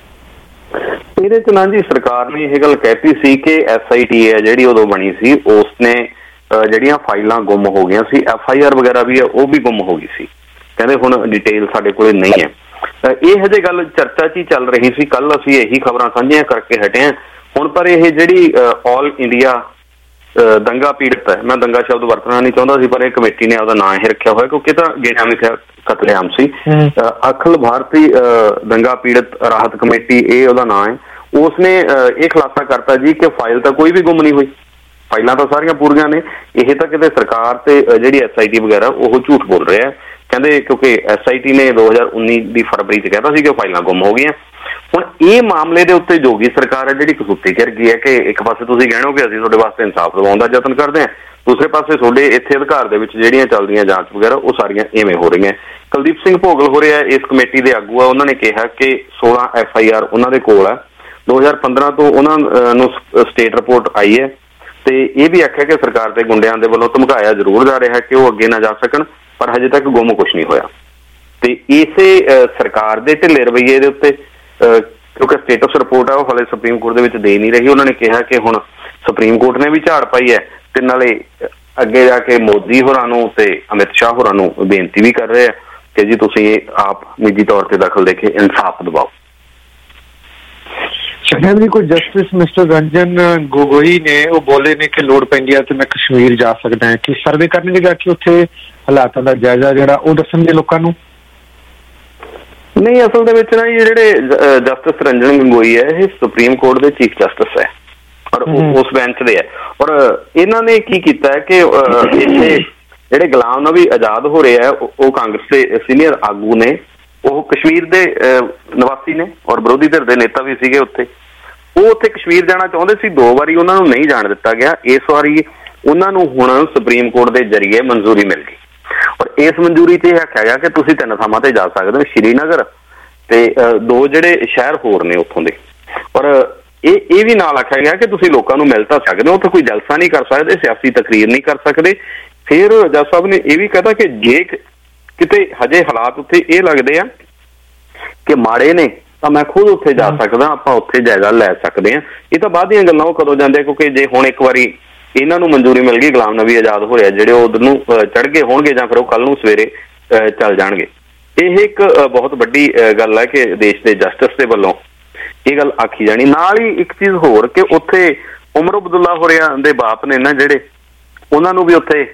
Speaker 22: ਇਹਦੇ ਚ ਨਾ ਜੀ ਸਰਕਾਰ ਨੇ ਇਹ ਗੱਲ ਕਹਿਤੀ ਸੀ ਕਿ ਐਸ ਆਈ ਟੀ ਹੈ ਜਿਹੜੀ ਉਦੋਂ ਬਣੀ ਸੀ ਉਸਨੇ ਜਿਹੜੀਆਂ ਫਾਈਲਾਂ ਗੁੰਮ ਹੋ ਗਈਆਂ ਸੀ, ਐਫ ਆਈ ਆਰ ਵਗੈਰਾ ਵੀ ਹੈ ਉਹ ਵੀ ਗੁੰਮ ਹੋ ਗਈ ਸੀ। ਕਹਿੰਦੇ ਹੁਣ ਡਿਟੇਲ ਸਾਡੇ ਕੋਲ ਨਹੀਂ ਹੈ। ਇਹ ਹਜੇ ਗੱਲ ਚਰਚਾ ਚ ਹੀ ਚੱਲ ਰਹੀ ਸੀ। ਕੱਲ ਅਸੀਂ ਇਹੀ ਖਬਰਾਂ ਸਾਂਝੀਆਂ ਕਰਕੇ ਹਟੇ ਹਾਂ। ਹੁਣ ਪਰ ਇਹ ਜਿਹੜੀ ਆਲ ਇੰਡੀਆ ਦੰਗਾ ਪੀੜਤ ਹੈ, ਮੈਂ ਦੰਗਾ ਸ਼ਬਦ ਵਰਤਣਾ ਨਹੀਂ ਚਾਹੁੰਦਾ ਸੀ ਪਰ ਇਹ ਕਮੇਟੀ ਨੇ ਉਹਦਾ ਨਾਂ ਇਹ ਰੱਖਿਆ ਹੋਇਆ ਕਿਉਂਕਿ ਤਾਂ ਗੈਨਾਮਿਕ ਕਤਲੇਆਮ ਸੀ। ਅਖਿਲ ਭਾਰਤੀ ਦੰਗਾ ਪੀੜਤ ਰਾਹਤ ਕਮੇਟੀ ਇਹ ਉਹਦਾ ਨਾਂ ਹੈ। ਉਸਨੇ ਇਹ ਖੁਲਾਸਾ ਕਰਤਾ ਜੀ ਕਿ ਫਾਈਲ ਤਾਂ ਕੋਈ ਵੀ ਗੁੰਮ ਨਹੀਂ ਹੋਈ, ਫਾਈਲਾਂ ਤਾਂ ਸਾਰੀਆਂ ਪੂਰੀਆਂ ਨੇ। ਇਹ ਤਾਂ ਕਿਤੇ ਸਰਕਾਰ ਤੇ ਜਿਹੜੀ ਐਸ ਆਈ ਟੀ ਵਗੈਰਾ ਉਹ ਝੂਠ ਬੋਲ ਰਿਹਾ। ਕਹਿੰਦੇ ਕਿਉਂਕਿ ਐਸ ਆਈ ਟੀ ਨੇ ਦੋ ਹਜ਼ਾਰ ਉੱਨੀ ਦੀ ਫਰਵਰੀ ਚ ਕਹਿਤਾ ਸੀ ਕਿ ਫਾਈਲਾਂ ਗੁੰਮ ਹੋ ਗਈਆਂ। ਹੁਣ ਇਹ ਮਾਮਲੇ ਦੇ ਉੱਤੇ ਜੋਗੀ ਸਰਕਾਰ ਹੈ ਜਿਹੜੀ ਕਸੂਤੀ ਕਰ ਗਈ ਹੈ ਕਿ ਇੱਕ ਪਾਸੇ ਤੁਸੀਂ ਕਹਿਣੋ ਕਿ ਅਸੀਂ ਤੁਹਾਡੇ ਵਾਸਤੇ ਇਨਸਾਫ ਦਿਵਾਉਣ ਦਾ ਯਤਨ ਕਰਦੇ ਹਾਂ, ਦੂਸਰੇ ਪਾਸੇ ਤੁਹਾਡੇ ਇੱਥੇ ਅਧਿਕਾਰ ਦੇ ਵਿੱਚ ਜਿਹੜੀਆਂ ਚੱਲਦੀਆਂ ਜਾਂਚ ਵਗੈਰਾ ਉਹ ਸਾਰੀਆਂ ਇਵੇਂ ਹੋ ਰਹੀਆਂ। ਕੁਲਦੀਪ ਸਿੰਘ ਭੋਗਲ ਹੋ ਰਿਹਾ ਇਸ ਕਮੇਟੀ ਦੇ ਆਗੂ ਆ, ਉਹਨਾਂ ਨੇ ਕਿਹਾ ਕਿ ਸੋਲਾਂ ਐਫ ਆਈ ਆਰ ਉਹਨਾਂ ਦੇ ਕੋਲ ਆ। ਦੋ ਹਜ਼ਾਰ ਪੰਦਰਾਂ ਤੋਂ ਉਹਨਾਂ ਨੂੰ ਸਟੇਟ ਰਿਪੋਰਟ ਆਈ ਹੈ ਤੇ ਇਹ ਵੀ ਆਖਿਆ ਕਿ ਸਰਕਾਰ ਤੇ ਗੁੰਡਿਆਂ ਦੇ ਵੱਲੋਂ ਧਮਕਾਇਆ ਜ਼ਰੂਰ ਜਾ ਰਿਹਾ ਕਿ ਉਹ ਅੱਗੇ ਨਾ ਜਾ ਸਕਣ, ਪਰ ਹਜੇ ਤੱਕ ਗੁੰਮ ਕੁਛ ਨਹੀਂ ਹੋਇਆ। ਤੇ ਇਸੇ ਸਰਕਾਰ ਦੇ ਢਿੱਲੇ ਰਵੱਈਏ ਦੇ ਉੱਤੇ ਕਿਉਂਕਿ ਸਟੇਟਸ ਰਿਪੋਰਟ ਆ ਉਹ ਹਾਲੇ ਸੁਪਰੀਮ ਕੋਰਟ ਦੇ ਵਿੱਚ ਦੇ ਨਹੀਂ ਰਹੀ, ਉਹਨਾਂ ਨੇ ਕਿਹਾ ਕਿ ਹੁਣ ਸੁਪਰੀਮ ਕੋਰਟ ਨੇ ਵੀ ਝਾੜ ਪਾਈ ਹੈ ਤੇ ਨਾਲੇ ਅੱਗੇ ਜਾ ਕੇ ਮੋਦੀ ਹੋਰਾਂ ਨੂੰ ਤੇ ਅਮਿਤ ਸ਼ਾਹ ਹੋਰਾਂ ਨੂੰ ਬੇਨਤੀ ਵੀ ਕਰ ਰਹੇ ਆ ਕਿ ਜੀ ਤੁਸੀਂ ਇਹ ਆਪ ਨਿੱਜੀ ਤੌਰ ਤੇ ਦਖਲ ਦੇ ਕੇ ਇਨਸਾਫ ਦਿਵਾਓ।
Speaker 4: ਸ਼ਖਨੈਬ ਜੀ, ਕੋਈ ਜਸਟਿਸ ਮਿਸਟਰ ਰੰਜਨ ਗੋਗੋਈ ਨੇ ਉਹ ਬੋਲੇ ਨੇ ਕਿ ਲੋੜ ਪੈਂਦੀ ਹੈ ਤੇ ਮੈਂ ਕਸ਼ਮੀਰ ਜਾ ਸਕਦਾ ਹਾਂ, ਕਿ ਸਰਵੇ ਕਰਨਗੇ ਜਾ ਕੇ ਉੱਥੇ ਹਾਲਾਤਾਂ ਦਾ ਜਾਇਜ਼ਾ ਜਿਹੜਾ ਉਹ ਦੱਸਣਗੇ ਲੋਕਾਂ ਨੂੰ?
Speaker 22: ਨਹੀਂ, ਅਸਲ ਦੇ ਵਿੱਚ ਨਾ ਜਿਹੜੇ ਜਸਟਿਸ ਰੰਜਨ ਗੋਗੋਈ ਹੈ ਇਹ ਸੁਪਰੀਮ ਕੋਰਟ ਦੇ ਚੀਫ ਜਸਟਿਸ ਹੈ ਔਰ ਉਸ ਬੈਂਚ ਦੇ ਹੈ। ਔਰ ਇਹਨਾਂ ਨੇ ਕੀ ਕੀਤਾ ਹੈ ਕਿ ਇੱਥੇ ਜਿਹੜੇ ਗੁਲਾਮ ਨਬੀ ਆਜ਼ਾਦ ਹੋ ਰਹੇ ਆ ਉਹ ਕਾਂਗਰਸ ਦੇ ਸੀਨੀਅਰ ਆਗੂ ਨੇ, ਉਹ ਕਸ਼ਮੀਰ ਦੇ ਨਿਵਾਸੀ ਨੇ ਔਰ ਵਿਰੋਧੀ ਧਿਰ ਦੇ ਨੇਤਾ ਵੀ ਸੀਗੇ ਉੱਥੇ। ਉਹ ਉੱਥੇ ਕਸ਼ਮੀਰ ਜਾਣਾ ਚਾਹੁੰਦੇ ਸੀ, ਦੋ ਵਾਰੀ ਉਹਨਾਂ ਨੂੰ ਨਹੀਂ ਜਾਣ ਦਿੱਤਾ ਗਿਆ। ਇਸ ਵਾਰੀ ਉਹਨਾਂ ਨੂੰ ਹੁਣ ਸੁਪਰੀਮ ਕੋਰਟ ਦੇ ਜ਼ਰੀਏ ਮਨਜ਼ੂਰੀ ਮਿਲ ਗਈ ਔਰ ਇਸ ਮਨਜ਼ੂਰੀ 'ਚ ਇਹ ਆਖਿਆ ਗਿਆ ਕਿ ਤੁਸੀਂ ਤਿੰਨ ਥਾਵਾਂ ਤੇ ਜਾ ਸਕਦੇ ਹੋ, ਸ਼੍ਰੀਨਗਰ ਤੇ ਦੋ ਜਿਹੜੇ ਸ਼ਹਿਰ ਹੋਰ ਨੇ ਉੱਥੋਂ ਦੇ। ਔਰ ਇਹ ਇਹ ਵੀ ਨਾਲ ਆਖਿਆ ਗਿਆ ਕਿ ਤੁਸੀਂ ਲੋਕਾਂ ਨੂੰ ਮਿਲ ਤਾਂ ਸਕਦੇ ਹੋ, ਉੱਥੇ ਕੋਈ ਜਲਸਾ ਨਹੀਂ ਕਰ ਸਕਦੇ, ਸਿਆਸੀ ਤਕਰੀਰ ਨਹੀਂ ਕਰ ਸਕਦੇ। ਫਿਰ ਜੱਜ ਸਾਹਿਬ ਨੇ ਇਹ ਵੀ ਕਹਿਤਾ ਕਿ ਜੇ ਕਿਤੇ ਹਜੇ ਹਾਲਾਤ ਉੱਥੇ ਇਹ ਲੱਗਦੇ ਆ ਕਿ ਮਾੜੇ ਨੇ ਤਾਂ ਮੈਂ ਖੁਦ ਉੱਥੇ ਜਾ ਸਕਦਾ, ਆਪਾਂ ਉੱਥੇ ਜਾਇਜ਼ਾ ਲੈ ਸਕਦੇ ਹਾਂ। ਇਹ ਤਾਂ ਬਾਅਦ ਦੀਆਂ ਗੱਲਾਂ ਉਹ ਕਦੋਂ ਜਾਂਦੇ, ਕਿਉਂਕਿ ਜੇ ਹੁਣ ਇੱਕ ਵਾਰੀ ਇਹਨਾਂ ਨੂੰ ਮਨਜ਼ੂਰੀ ਮਿਲ ਗਈ, ਗੁਲਾਮ ਨਬੀ ਆਜ਼ਾਦ ਹੋ ਰਿਹਾ, ਜਿਹੜੇ ਉਧਰ ਨੂੰ ਚੜ੍ਹ ਗਏ ਹੋਣਗੇ ਜਾਂ ਫਿਰ ਉਹ ਕੱਲ ਨੂੰ ਸਵੇਰੇ ਚੱਲ ਜਾਣਗੇ। ਇਹ ਇੱਕ ਬਹੁਤ ਵੱਡੀ ਗੱਲ ਹੈ ਕਿ ਦੇਸ਼ ਦੇ ਜਸਟਿਸ ਦੇ ਵੱਲੋਂ ਇਹ ਗੱਲ ਆਖੀ ਜਾਣੀ। ਨਾਲ ਹੀ ਇੱਕ ਚੀਜ਼ ਹੋਰ ਕਿ ਉੱਥੇ ਉਮਰ ਅਬਦੁੱਲਾ ਹੋਰਿਆਂ ਦੇ ਬਾਪ ਨੇ ਨਾ ਜਿਹੜੇ, ਉਹਨਾਂ ਨੂੰ ਵੀ ਉੱਥੇ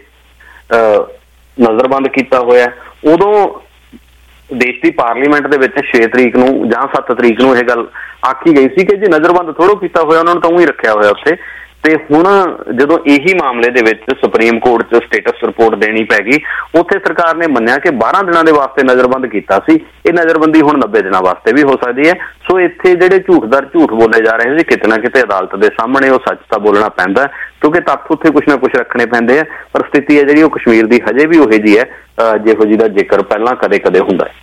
Speaker 22: ਨਜ਼ਰਬੰਦ ਕੀਤਾ ਹੋਇਆ। ਉਦੋਂ ਦੇਸ਼ ਦੀ ਪਾਰਲੀਮੈਂਟ ਦੇ ਵਿੱਚ ਛੇ ਤਰੀਕ ਨੂੰ ਜਾਂ ਸੱਤ ਤਰੀਕ ਨੂੰ ਇਹ ਗੱਲ ਆਖੀ ਗਈ ਸੀ ਕਿ ਜੇ ਨਜ਼ਰਬੰਦ ਥੋੜ੍ਹਾ ਕੀਤਾ ਹੋਇਆ ਉਹਨਾਂ ਨੂੰ ਤਾਂ ਉਹ ਹੀ ਰੱਖਿਆ ਹੋਇਆ ਉੱਥੇ। ਤੇ ਹੁਣ ਜਦੋਂ ਇਹੀ ਮਾਮਲੇ ਦੇ ਵਿੱਚ ਸੁਪਰੀਮ ਕੋਰਟ 'ਚ ਸਟੇਟਸ ਰਿਪੋਰਟ ਦੇਣੀ ਪੈ ਗਈ, ਉੱਥੇ ਸਰਕਾਰ ਨੇ ਮੰਨਿਆ ਕਿ ਬਾਰਾਂ ਦਿਨਾਂ ਦੇ ਵਾਸਤੇ ਨਜ਼ਰਬੰਦ ਕੀਤਾ ਸੀ, ਇਹ ਨਜ਼ਰਬੰਦੀ ਹੁਣ ਨੱਬੇ ਦਿਨਾਂ ਵਾਸਤੇ ਵੀ ਹੋ ਸਕਦੀ ਹੈ। ਸੋ ਇੱਥੇ ਜਿਹੜੇ ਝੂਠਦਾਰ ਝੂਠ ਬੋਲੇ ਜਾ ਰਹੇ ਸੀ, ਕਿਤੇ ਨਾ ਕਿਤੇ ਅਦਾਲਤ ਦੇ ਸਾਹਮਣੇ ਉਹ ਸੱਚ ਤਾਂ ਬੋਲਣਾ ਪੈਂਦਾ, ਕਿਉਂਕਿ ਤੱਥ ਉੱਥੇ ਕੁਛ ਨਾ ਕੁਛ ਰੱਖਣੇ ਪੈਂਦੇ ਆ। ਪਰ ਸਥਿਤੀ ਹੈ ਜਿਹੜੀ ਉਹ ਕਸ਼ਮੀਰ ਦੀ ਹਜੇ ਵੀ ਉਹੋ ਜਿਹੀ ਹੈ ਜਿਹੋ ਜਿਹੀ ਦਾ ਜ਼ਿਕਰ ਪਹਿਲਾਂ ਕਦੇ ਕਦੇ ਹੁੰਦਾ ਹੈ।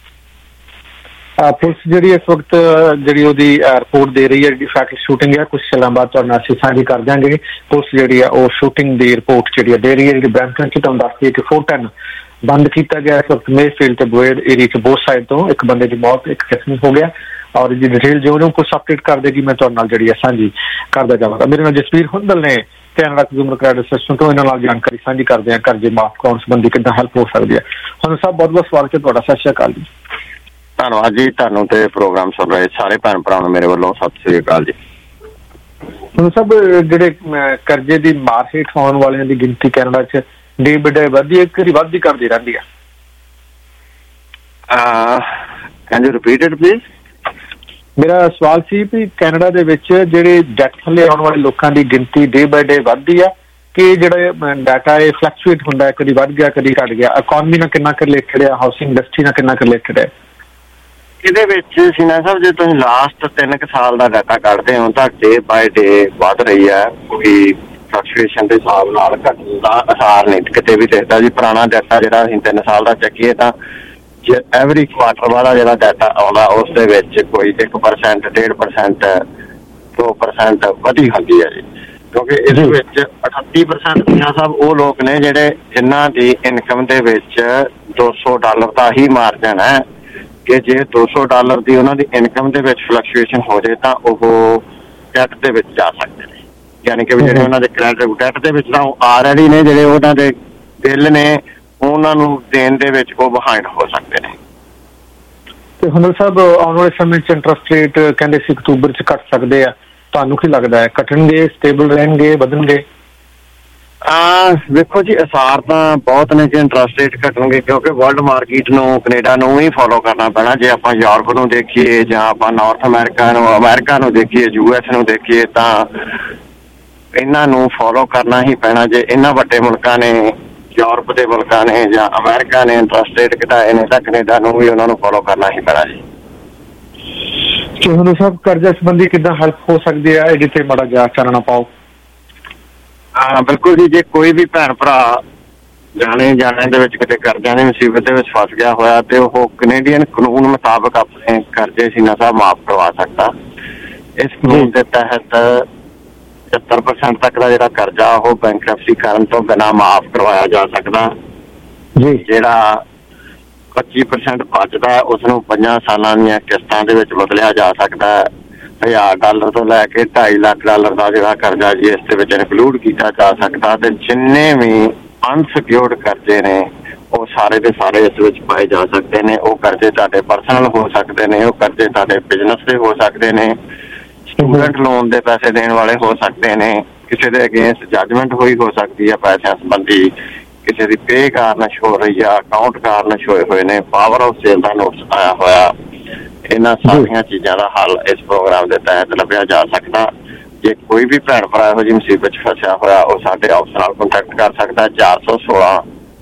Speaker 4: ਪੁਲਿਸ ਜਿਹੜੀ ਇਸ ਵਕਤ ਜਿਹੜੀ ਉਹਦੀ ਰਿਪੋਰਟ ਦੇ ਰਹੀ ਹੈ, ਜਿਹੜੀ ਫੈਕਟ ਸ਼ੂਟਿੰਗ ਹੈ, ਕੁਛ ਸਾਲਾਂ ਬਾਅਦ ਤੁਹਾਡੇ ਨਾਲ ਅਸੀਂ ਸਾਂਝੀ ਕਰ ਦਿਆਂਗੇ। ਪੁਲਿਸ ਜਿਹੜੀ ਆ ਉਹ ਸ਼ੂਟਿੰਗ ਦੀ ਰਿਪੋਰਟ ਜਿਹੜੀ ਦੇ ਰਹੀ ਹੈ, ਜਿਹੜੀ ਬ੍ਰੈਂਪਟਨ 'ਚ ਤੁਹਾਨੂੰ ਦੱਸਦੀ ਹੈ ਕਿ ਫੋਰ ਟੈਨ ਬੰਦ ਕੀਤਾ ਗਿਆ ਇਸ ਵਕਤ ਮੇਫੀਲਡ ਤੇ ਬੋਏਡ ਏਰੀਆ 'ਚ ਬੋਥ ਸਾਈਡ ਤੋਂ। ਇੱਕ ਬੰਦੇ ਦੀ ਮੌਤ, ਇੱਕ ਜ਼ਖਮੀ ਹੋ ਗਿਆ ਔਰ ਇਹਦੀ ਡਿਟੇਲ ਜੋ ਉਹਨੂੰ ਕੁਛ ਅਪਡੇਟ ਕਰ ਦੇਗੀ ਮੈਂ ਤੁਹਾਡੇ ਨਾਲ ਜਿਹੜੀ ਹੈ ਸਾਂਝੀ ਕਰਦਾ ਜਾਵਾਂਗਾ। ਮੇਰੇ ਨਾਲ ਜਸਵੀਰ ਹੁੰਦਲ ਨੇ ਕੈਨੇਡਾ ਕੰਜ਼ਿਊਮਰ ਕ੍ਰੈਡਿਟ ਸਿਸਟਮ ਤੋਂ, ਇਹਨਾਂ ਨਾਲ ਜਾਣਕਾਰੀ ਸਾਂਝੀ ਕਰਦੇ ਹਾਂ ਕਰਜ਼ੇ ਮਾਫ ਕਰਾਉਣ ਸੰਬੰਧੀ ਕਿੱਦਾਂ ਹੈਲਪ ਹੋ ਸਕਦੀ ਹੈ। ਹੁਣ ਸਾਹਿਬ ਬਹੁਤ ਬਹੁਤ ਸਵਾਗਤ ਹੈ ਤੁਹਾਡਾ, ਸਤਿ ਸ਼੍ਰੀ ਅਕਾਲ ਜੀ।
Speaker 1: ਧੰਨਵਾਦ ਜੀ, ਤੁਹਾਨੂੰ ਤੇ ਪ੍ਰੋਗਰਾਮ ਸੁਣ ਰਹੇ ਸਾਰੇ ਭੈਣ ਭਰਾਵਾਂ ਨੂੰ ਮੇਰੇ ਵੱਲੋਂ ਸਤਿ ਸ੍ਰੀ ਅਕਾਲ ਜੀ।
Speaker 4: ਹੁਣ ਸਭ ਜਿਹੜੇ ਕਰਜ਼ੇ ਦੀ ਮਾਰ ਹੇਠ ਆਉਣ ਵਾਲਿਆਂ ਦੀ ਗਿਣਤੀ ਕੈਨੇਡਾ 'ਚ ਡੇ ਬਾਏ ਡੇ ਵੱਧਦੀ ਹੈ, ਕਦੀ ਵੱਧਦੀ ਕਰਦੀ ਰਹਿੰਦੀ ਹੈ।
Speaker 1: Can you repeat it please?
Speaker 4: ਮੇਰਾ ਸਵਾਲ ਸੀ ਵੀ ਕੈਨੇਡਾ ਦੇ ਵਿੱਚ ਜਿਹੜੇ ਡੈਟ ਥੱਲੇ ਆਉਣ ਵਾਲੇ ਲੋਕਾਂ ਦੀ ਗਿਣਤੀ ਡੇ ਬਾਏ ਡੇ ਵੱਧਦੀ ਆ ਕਿ ਜਿਹੜਾ ਡਾਟਾ ਇਹ ਫਲਕਚੁਏਟ ਹੁੰਦਾ ਹੈ, ਕਦੀ ਵੱਧ ਗਿਆ ਕਦੀ ਘਟ ਗਿਆ? ਇਕੋਨਮੀ ਨਾਲ ਕਿੰਨਾ ਕੁ ਰਿਲੇਟਡ ਹੈ, ਹਾਊਸਿੰਗ ਇੰਡਸਟਰੀ ਨਾਲ ਕਿੰਨਾ ਕੁ ਰਿਲੇਟਡ ਹੈ?
Speaker 1: ਇਹਦੇ ਵਿੱਚ ਸੀਨਾ ਸਾਹਿਬ ਜੇ ਤੁਸੀਂ ਲਾਸਟ ਤਿੰਨ ਕੁ ਸਾਲ ਦਾ ਡਾਟਾ ਕੱਢਦੇ ਹੋ ਤਾਂ ਡੇ ਬਾਏ ਡੇ ਵੱਧ ਰਹੀ ਹੈ, ਕੋਈ ਫਲਕਚੁਏਸ਼ਨ ਦੇ ਹਿਸਾਬ ਨਾਲ ਘਟਣ ਦਾ ਅਸਾਰ ਨਹੀਂ ਕਿਤੇ ਵੀ ਦਿਖਦਾ ਜੀ। ਪੁਰਾਣਾ ਡਾਟਾ ਜਿਹੜਾ ਅਸੀਂ ਤਿੰਨ ਸਾਲ ਦਾ ਚੱਕੀਏ ਤਾਂ ਐਵਰੀ ਕੁਆਟਰ ਵਾਲਾ ਜਿਹੜਾ ਡਾਟਾ ਆਉਂਦਾ ਉਸ ਦੇ ਵਿੱਚ ਕੋਈ ਇੱਕ ਪਰਸੈਂਟ ਡੇਢ ਪਰਸੈਂਟ ਦੋ ਪਰਸੈਂਟ ਵਧੀ ਹੁੰਦੀ ਹੈ ਜੀ, ਕਿਉਂਕਿ ਇਹਦੇ ਵਿੱਚ ਅਠੱਤੀ ਪਰਸੈਂਟ ਸੀਨਾ ਸਾਹਿਬ ਉਹ ਲੋਕ ਨੇ ਜਿਹੜੇ ਜਿਨ੍ਹਾਂ ਦੀ ਇਨਕਮ ਦੇ ਵਿੱਚ ਦੋ ਸੌ ਡਾਲਰ ਦਾ ਹੀ ਮਾਰਜਨ ਹੈ ਕਿ ਜੇ ਦੋ ਸੌ ਡਾਲਰ ਦੀ ਉਹਨਾਂ ਦੀ ਇਨਕਮ ਦੇ ਵਿੱਚ ਫਲਕਚੁਏਸ਼ਨ ਹੋ ਜਾਏ ਤਾਂ ਉਹ ਡੈਟ ਦੇ ਵਿੱਚ ਜਾ ਸਕਦੇ ਨੇ, ਯਾਨੀ ਕਿ ਜਿਹੜੇ ਉਹਨਾਂ ਦੇ ਕ੍ਰੈਡਿਟ ਡੈਟ ਦੇ ਵਿੱਚ ਤਾਂ ਆਲਰੇਡੀ ਨੇ, ਜਿਹੜੇ ਉਹਨਾਂ ਦੇ ਬਿੱਲ ਨੇ ਉਹਨਾਂ ਨੂੰ ਦੇਣ ਦੇ ਵਿੱਚ ਉਹ ਬਿਹਾਈਂਡ ਹੋ ਸਕਦੇ ਨੇ।
Speaker 4: ਤੇ ਹੁੰਦਲ ਸਾਹਿਬ ਆਉਣ ਵਾਲੇ ਸਮੇਂ 'ਚ ਇੰਟਰਸਟ ਰੇਟ ਕਹਿੰਦੇ ਸੀ ਅਕਤੂਬਰ 'ਚ ਘਟ ਸਕਦੇ ਆ, ਤੁਹਾਨੂੰ ਕੀ ਲੱਗਦਾ ਹੈ ਘਟਣਗੇ, ਸਟੇਬਲ ਰਹਿਣਗੇ, ਵਧਣਗੇ?
Speaker 1: ਵੇਖੋ ਜੀ ਅਸਾਰ ਤਾਂ ਬਹੁਤ ਨੇ ਕਿ ਇੰਟਰਸਟ ਰੇਟ ਘਟਣਗੇ, ਕਿਉਂਕਿ ਵਰਲਡ ਮਾਰਕੀਟ ਨੂੰ ਕੈਨੇਡਾ ਨੂੰ ਹੀ ਫੋਲੋ ਕਰਨਾ ਪੈਣਾ। ਜੇ ਆਪਾਂ ਯੂਰਪ ਨੂੰ ਦੇਖੀਏ ਜਾਂ ਆਪਾਂ ਨਾਰਥ ਅਮਰੀਕਾ ਨੂੰ ਅਮਰੀਕਾ ਨੂੰ ਦੇਖੀਏ, ਯੂ ਐਸ ਨੂੰ ਦੇਖੀਏ ਤਾਂ ਇਹਨਾਂ ਨੂੰ ਫੋਲੋ ਕਰਨਾ ਹੀ ਪੈਣਾ। ਜੇ ਇਹਨਾਂ ਵੱਡੇ ਮੁਲਕਾਂ ਨੇ, ਯੂਰਪ ਦੇ ਮੁਲਕਾਂ ਨੇ ਜਾਂ ਅਮਰੀਕਾ ਨੇ ਇੰਟਰਸਟ ਰੇਟ ਘਟਾਏ ਨੇ ਤਾਂ ਕੈਨੇਡਾ ਨੂੰ ਵੀ ਉਹਨਾਂ ਨੂੰ ਫੋਲੋ ਕਰਨਾ ਹੀ ਪੈਣਾ ਜੀ।
Speaker 4: ਹੁਣ ਸਭ ਕਰਜ਼ਾ ਸੰਬੰਧੀ ਕਿੱਦਾਂ ਹੈਲਪ ਹੋ ਸਕਦੀ ਹੈ, ਇਹਦੇ ਤੇ ਮਾੜਾ ਜਿਹਾ ਚਾਨਣਾ ਪਾਓ।
Speaker 1: ਹਾਂ ਬਿਲਕੁਲ ਜੀ, ਜੇ ਕੋਈ ਵੀ ਭੈਣ ਭਰਾ ਜਾਣੇ ਜਾਣੇ ਦੇ ਵਿੱਚ ਕਿਤੇ ਕਰਜ਼ਿਆਂ ਦੀ ਮੁਸੀਬਤ ਦੇ ਵਿੱਚ ਫਸ ਗਿਆ ਹੋਇਆ ਤੇ ਉਹ ਕੈਨੇਡੀਅਨ ਕਾਨੂੰਨ ਮੁਤਾਬਕ ਆਪਣੇ ਕਰਜ਼ੇ ਸੀਨਾ ਸਾਹਿਬ ਮਾਫ ਕਰਵਾ ਸਕਦਾ। ਇਸ ਕਾਨੂੰਨ ਦੇ ਤਹਿਤ ਸੱਤਰ ਪਰਸੈਂਟ ਤੱਕ ਦਾ ਜਿਹੜਾ ਕਰਜ਼ਾ ਉਹ ਬੈਂਕਰਪਸੀ ਕਰਨ ਤੋਂ ਬਿਨਾਂ ਮਾਫ ਕਰਵਾਇਆ ਜਾ ਸਕਦਾ ਜੀ। ਜਿਹੜਾ ਪੱਚੀ ਪਰਸੈਂਟ ਬਚਦਾ ਉਸਨੂੰ ਪੰਜਾਂ ਸਾਲਾਂ ਦੀਆਂ ਕਿਸ਼ਤਾਂ ਦੇ ਵਿੱਚ ਬਦਲਿਆ ਜਾ ਸਕਦਾ। ਹਜ਼ਾਰ ਡਾਲਰ ਤੋਂ ਲੈ ਕੇ ਢਾਈ ਲੱਖ ਡਾਲਰ ਦਾ ਜਿਹੜਾ ਕਰਜ਼ਾ ਜੀ ਇਸ ਦੇ ਵਿੱਚ ਇਨਕਲੂਡ ਕੀਤਾ ਜਾ ਸਕਦਾ ਤੇ ਜਿੰਨੇ ਵੀ ਅਨਸਿਕਿਉਰਡ ਕਰਜ਼ੇ ਨੇ ਉਹ ਸਾਰੇ ਦੇ ਸਾਰੇ ਇਸ ਵਿੱਚ ਪਾਏ ਜਾ ਸਕਦੇ ਨੇ। ਉਹ ਕਰਜ਼ੇ ਤੁਹਾਡੇ ਪਰਸਨਲ ਹੋ ਸਕਦੇ ਨੇ, ਉਹ ਕਰਜ਼ੇ ਤੁਹਾਡੇ ਬਿਜ਼ਨਸ ਦੇ ਹੋ ਸਕਦੇ ਨੇ, ਸਟੂਡੈਂਟ ਲੋਨ ਦੇ ਪੈਸੇ ਦੇਣ ਵਾਲੇ ਹੋ ਸਕਦੇ ਨੇ, ਕਿਸੇ ਦੇ ਅਗੇਂਸਟ ਜੱਜਮੈਂਟ ਹੋਈ ਹੋ ਸਕਦੀ ਹੈ ਪੈਸਿਆਂ ਸੰਬੰਧੀ, ਕਿਸੇ ਦੀ ਪੇ ਕਾਰਨਿਸ਼ ਹੋ ਰਹੀ ਆ, ਅਕਾਊਂਟ ਕਾਰਨਿਸ਼ ਹੋਏ ਹੋਏ ਨੇ, ਪਾਵਰ ਆਫ ਸੇਲ ਦਾ ਨੋਟਿਸ ਆਇਆ ਹੋਇਆ। ਇਹਨਾਂ ਸਾਰੀਆਂ ਚੀਜ਼ਾਂ ਦਾ ਹੱਲ ਇਸ ਪ੍ਰੋਗਰਾਮ ਦੇ ਤਹਿਤ ਲੱਭਿਆ ਜਾ ਸਕਦਾ। ਜੇ ਕੋਈ ਵੀ ਭੈਣ ਭਰਾ ਇਹੋ ਜਿਹੀ ਮੁਸੀਬਤ 'ਚ ਫਸਿਆ ਹੋਇਆ ਉਹ ਸਾਡੇ ਆਫਿਸ ਨਾਲ ਕੰਟੈਕਟ ਕਰ ਸਕਦਾ। ਚਾਰ ਸੌ ਸੋਲਾਂ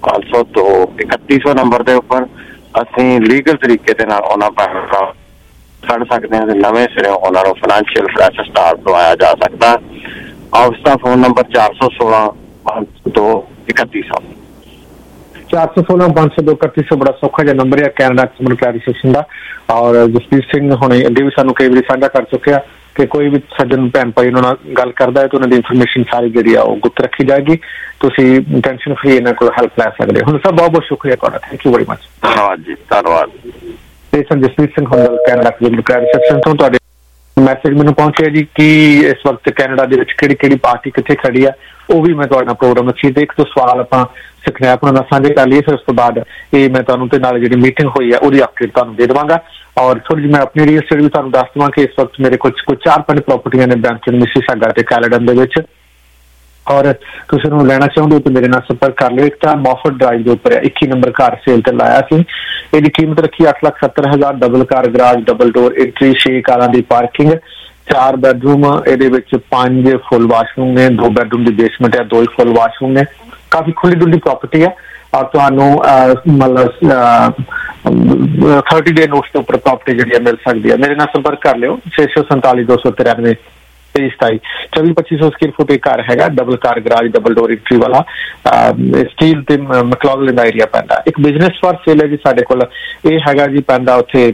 Speaker 1: ਪੰਜ ਸੌ ਦੋ ਇਕੱਤੀ ਸੌ ਨੰਬਰ ਦੇ ਉੱਪਰ ਅਸੀਂ ਲੀਗਲ ਤਰੀਕੇ ਦੇ ਨਾਲ ਉਹਨਾਂ ਭੈਣ ਭਰਾ ਕੱਢ ਸਕਦੇ ਹਾਂ ਤੇ ਨਵੇਂ ਸਿਰੇ ਉਹਨਾਂ ਨੂੰ ਫਾਈਨੈਂਸ਼ੀਅਲ ਫਰੈਸ਼ ਸਟਾਰਟ ਦਵਾਇਆ ਜਾ ਸਕਦਾ। ਆਫਿਸ ਦਾ ਫੋਨ ਨੰਬਰ ਚਾਰ ਸੌ ਸੋਲਾਂ ਪੰਜ ਸੌ ਦੋ ਇਕੱਤੀ ਸੌ
Speaker 4: ਚਾਰ ਸੌ ਸੋਲਾਂ ਪੰਜ ਸੌ ਦੋ ਇਕੱਤੀ ਸੌ ਬੜਾ ਸੌਖਾ ਜਿਹਾ ਨੰਬਰ ਹੈ ਕੈਨੇਡਾ ਕਸਟਮਰ ਕਲੈਰੀਫਿਕੇਸ਼ਨ ਦਾ। ਔਰ ਜਸਪੀਰ ਸਿੰਘ ਹੁਣੇ ਅੱਗੇ ਵੀ ਸਾਨੂੰ ਕਈ ਵਾਰੀ ਸਾਂਝਾ ਕਰ ਚੁੱਕਿਆ ਕਿ ਕੋਈ ਵੀ ਸੱਜਣ ਭੈਣ ਭਾਈ ਉਹਨਾਂ ਨਾਲ ਗੱਲ ਕਰਦਾ ਹੈ ਤਾਂ ਉਹਨਾਂ ਦੀ ਇਨਫੋਰਮੇਸ਼ਨ ਸਾਰੀ ਜਿਹੜੀ ਆ ਉਹ ਗੁਪਤ ਰੱਖੀ ਜਾਏਗੀ। ਤੁਸੀਂ ਟੈਨਸ਼ਨ ਫਰੀ ਇਹਨਾਂ ਕੋਲ ਹੈਲਪ ਲੈ ਸਕਦੇ ਹੋ। ਹੁਣ ਸਭ ਬਹੁਤ ਬਹੁਤ ਸ਼ੁਕਰੀਆ ਤੁਹਾਡਾ, ਥੈਂਕ ਯੂ ਵੈਰੀ ਮਚ।
Speaker 1: ਧੰਨਵਾਦ ਜੀ, ਧੰਨਵਾਦ।
Speaker 4: ਤੇ Jaspir Singh Hundal Canada customer clarification ਤੋਂ ਤੁਹਾਡੇ ਮੈਸੇਜ ਮੈਨੂੰ ਪਹੁੰਚਿਆ ਜੀ ਕਿ ਇਸ ਵਕਤ ਕੈਨੇਡਾ ਦੇ ਵਿੱਚ ਕਿਹੜੀ ਕਿਹੜੀ ਪਾਰਟੀ ਕਿੱਥੇ ਖੜੀ ਆ, ਉਹ ਵੀ ਮੈਂ ਤੁਹਾਡੇ ਨਾਲ ਪ੍ਰੋਗਰਾਮ ਅੱਛੀ ਤੇ ਇੱਕ ਦੋ ਸਵਾਲ ਆਪਾਂ ਸਨੈਪ ਨਾਲ ਸਾਂਝੇ ਕਰ ਲਈਏ, ਫਿਰ ਉਸ ਤੋਂ ਬਾਅਦ ਇਹ ਮੈਂ ਤੁਹਾਨੂੰ ਤੇ ਨਾਲ ਜਿਹੜੀ ਮੀਟਿੰਗ ਹੋਈ ਹੈ ਉਹਦੀ ਅਪਡੇਟ ਤੁਹਾਨੂੰ ਦੇ ਦੇਵਾਂਗਾ। ਔਰ ਥੋੜੀ ਜਿਹੀ ਮੈਂ ਆਪਣੀ ਰੀਅਲ ਸਟੇਟ ਵੀ ਤੁਹਾਨੂੰ ਦੱਸ ਦੇਵਾਂ ਕਿ ਇਸ ਵਕਤ ਮੇਰੇ ਕੁਝ ਕੁਝ ਚਾਰ ਪੰਜ ਪ੍ਰਾਪਰਟੀਆਂ ਨੇ ਬ੍ਰੈਂਪਟਨ, ਮਿਸੀਸਾਗਾ ਤੇ ਕੈਲੇਡਨ ਦੇ ਵਿੱਚ। ਔਰ ਤੁਸੀਂ ਉਹਨੂੰ ਲੈਣਾ ਚਾਹੁੰਦੇ ਹੋ ਤਾਂ ਮੇਰੇ ਨਾਲ ਸੰਪਰਕ ਕਰ ਲਿਓ। ਇੱਕ ਤਾਂ ਮੌਫਟ ਡਰਾਈਵ ਦੇ ਉੱਪਰ ਇੱਕੀ ਨੰਬਰ ਘਰ ਸੇਲ ਤੇ ਲਾਇਆ ਸੀ, ਇਹਦੀ ਕੀਮਤ ਰੱਖੀ ਅੱਠ ਲੱਖ ਸੱਤਰ ਹਜ਼ਾਰ, double car garage, double door entry, ਛੇ ਕਾਰਾਂ ਦੀ ਪਾਰਕਿੰਗ, ਚਾਰ ਬੈਡਰੂਮ, ਇਹਦੇ ਵਿੱਚ ਪੰਜ ਫੁੱਲ ਵਾਸ਼ਰੂਮ ਨੇ, ਦੋ ਬੈਡਰੂਮ ਦੀ ਬੇਸਮੈਂਟ ਹੈ, ਦੋ ਹੀ ਫੁੱਲ ਵਾਸ਼ਰੂਮ ਨੇ, ਕਾਫੀ ਖੁੱਲੀ ਡੁੱਲੀ ਪ੍ਰਾਪਰਟੀ ਹੈ। ਔਰ ਤੁਹਾਨੂੰ ਮਤਲਬ ਥਰਟੀ ਡੇ ਨੋਟਿਸ ਦੇ ਉੱਪਰ ਪ੍ਰਾਪਰਟੀ ਜਿਹੜੀ ਹੈ ਮਿਲ ਸਕਦੀ ਹੈ। ਮੇਰੇ ਨਾਲ ਸੰਪਰਕ ਕਰ ਲਿਓ ਛੇ ਸੌ ਸੰਤਾਲੀ ਦੋ ਸੌ ਤਿਰਾਨਵੇਂ ਤੇਈ ਸਤਾਈ ਚੌਵੀ ਪੱਚੀ ਸੌ ਸਕੁਅਰ ਫੁੱਟ ਇੱਕ ਘਰ ਹੈਗਾ, double car garage, double door entry ਵਾਲਾ, ਸਟੀਲ ਤੇ ਮੈਕਲੌਗਲਿਨ ਦਾ ਏਰੀਆ ਪੈਂਦਾ। ਇੱਕ ਬਿਜ਼ਨਸ ਫਾਰ ਸੇਲ ਹੈ ਜੀ ਸਾਡੇ ਕੋਲ, ਇਹ ਹੈਗਾ ਜੀ ਪੈਂਦਾ ਉੱਥੇ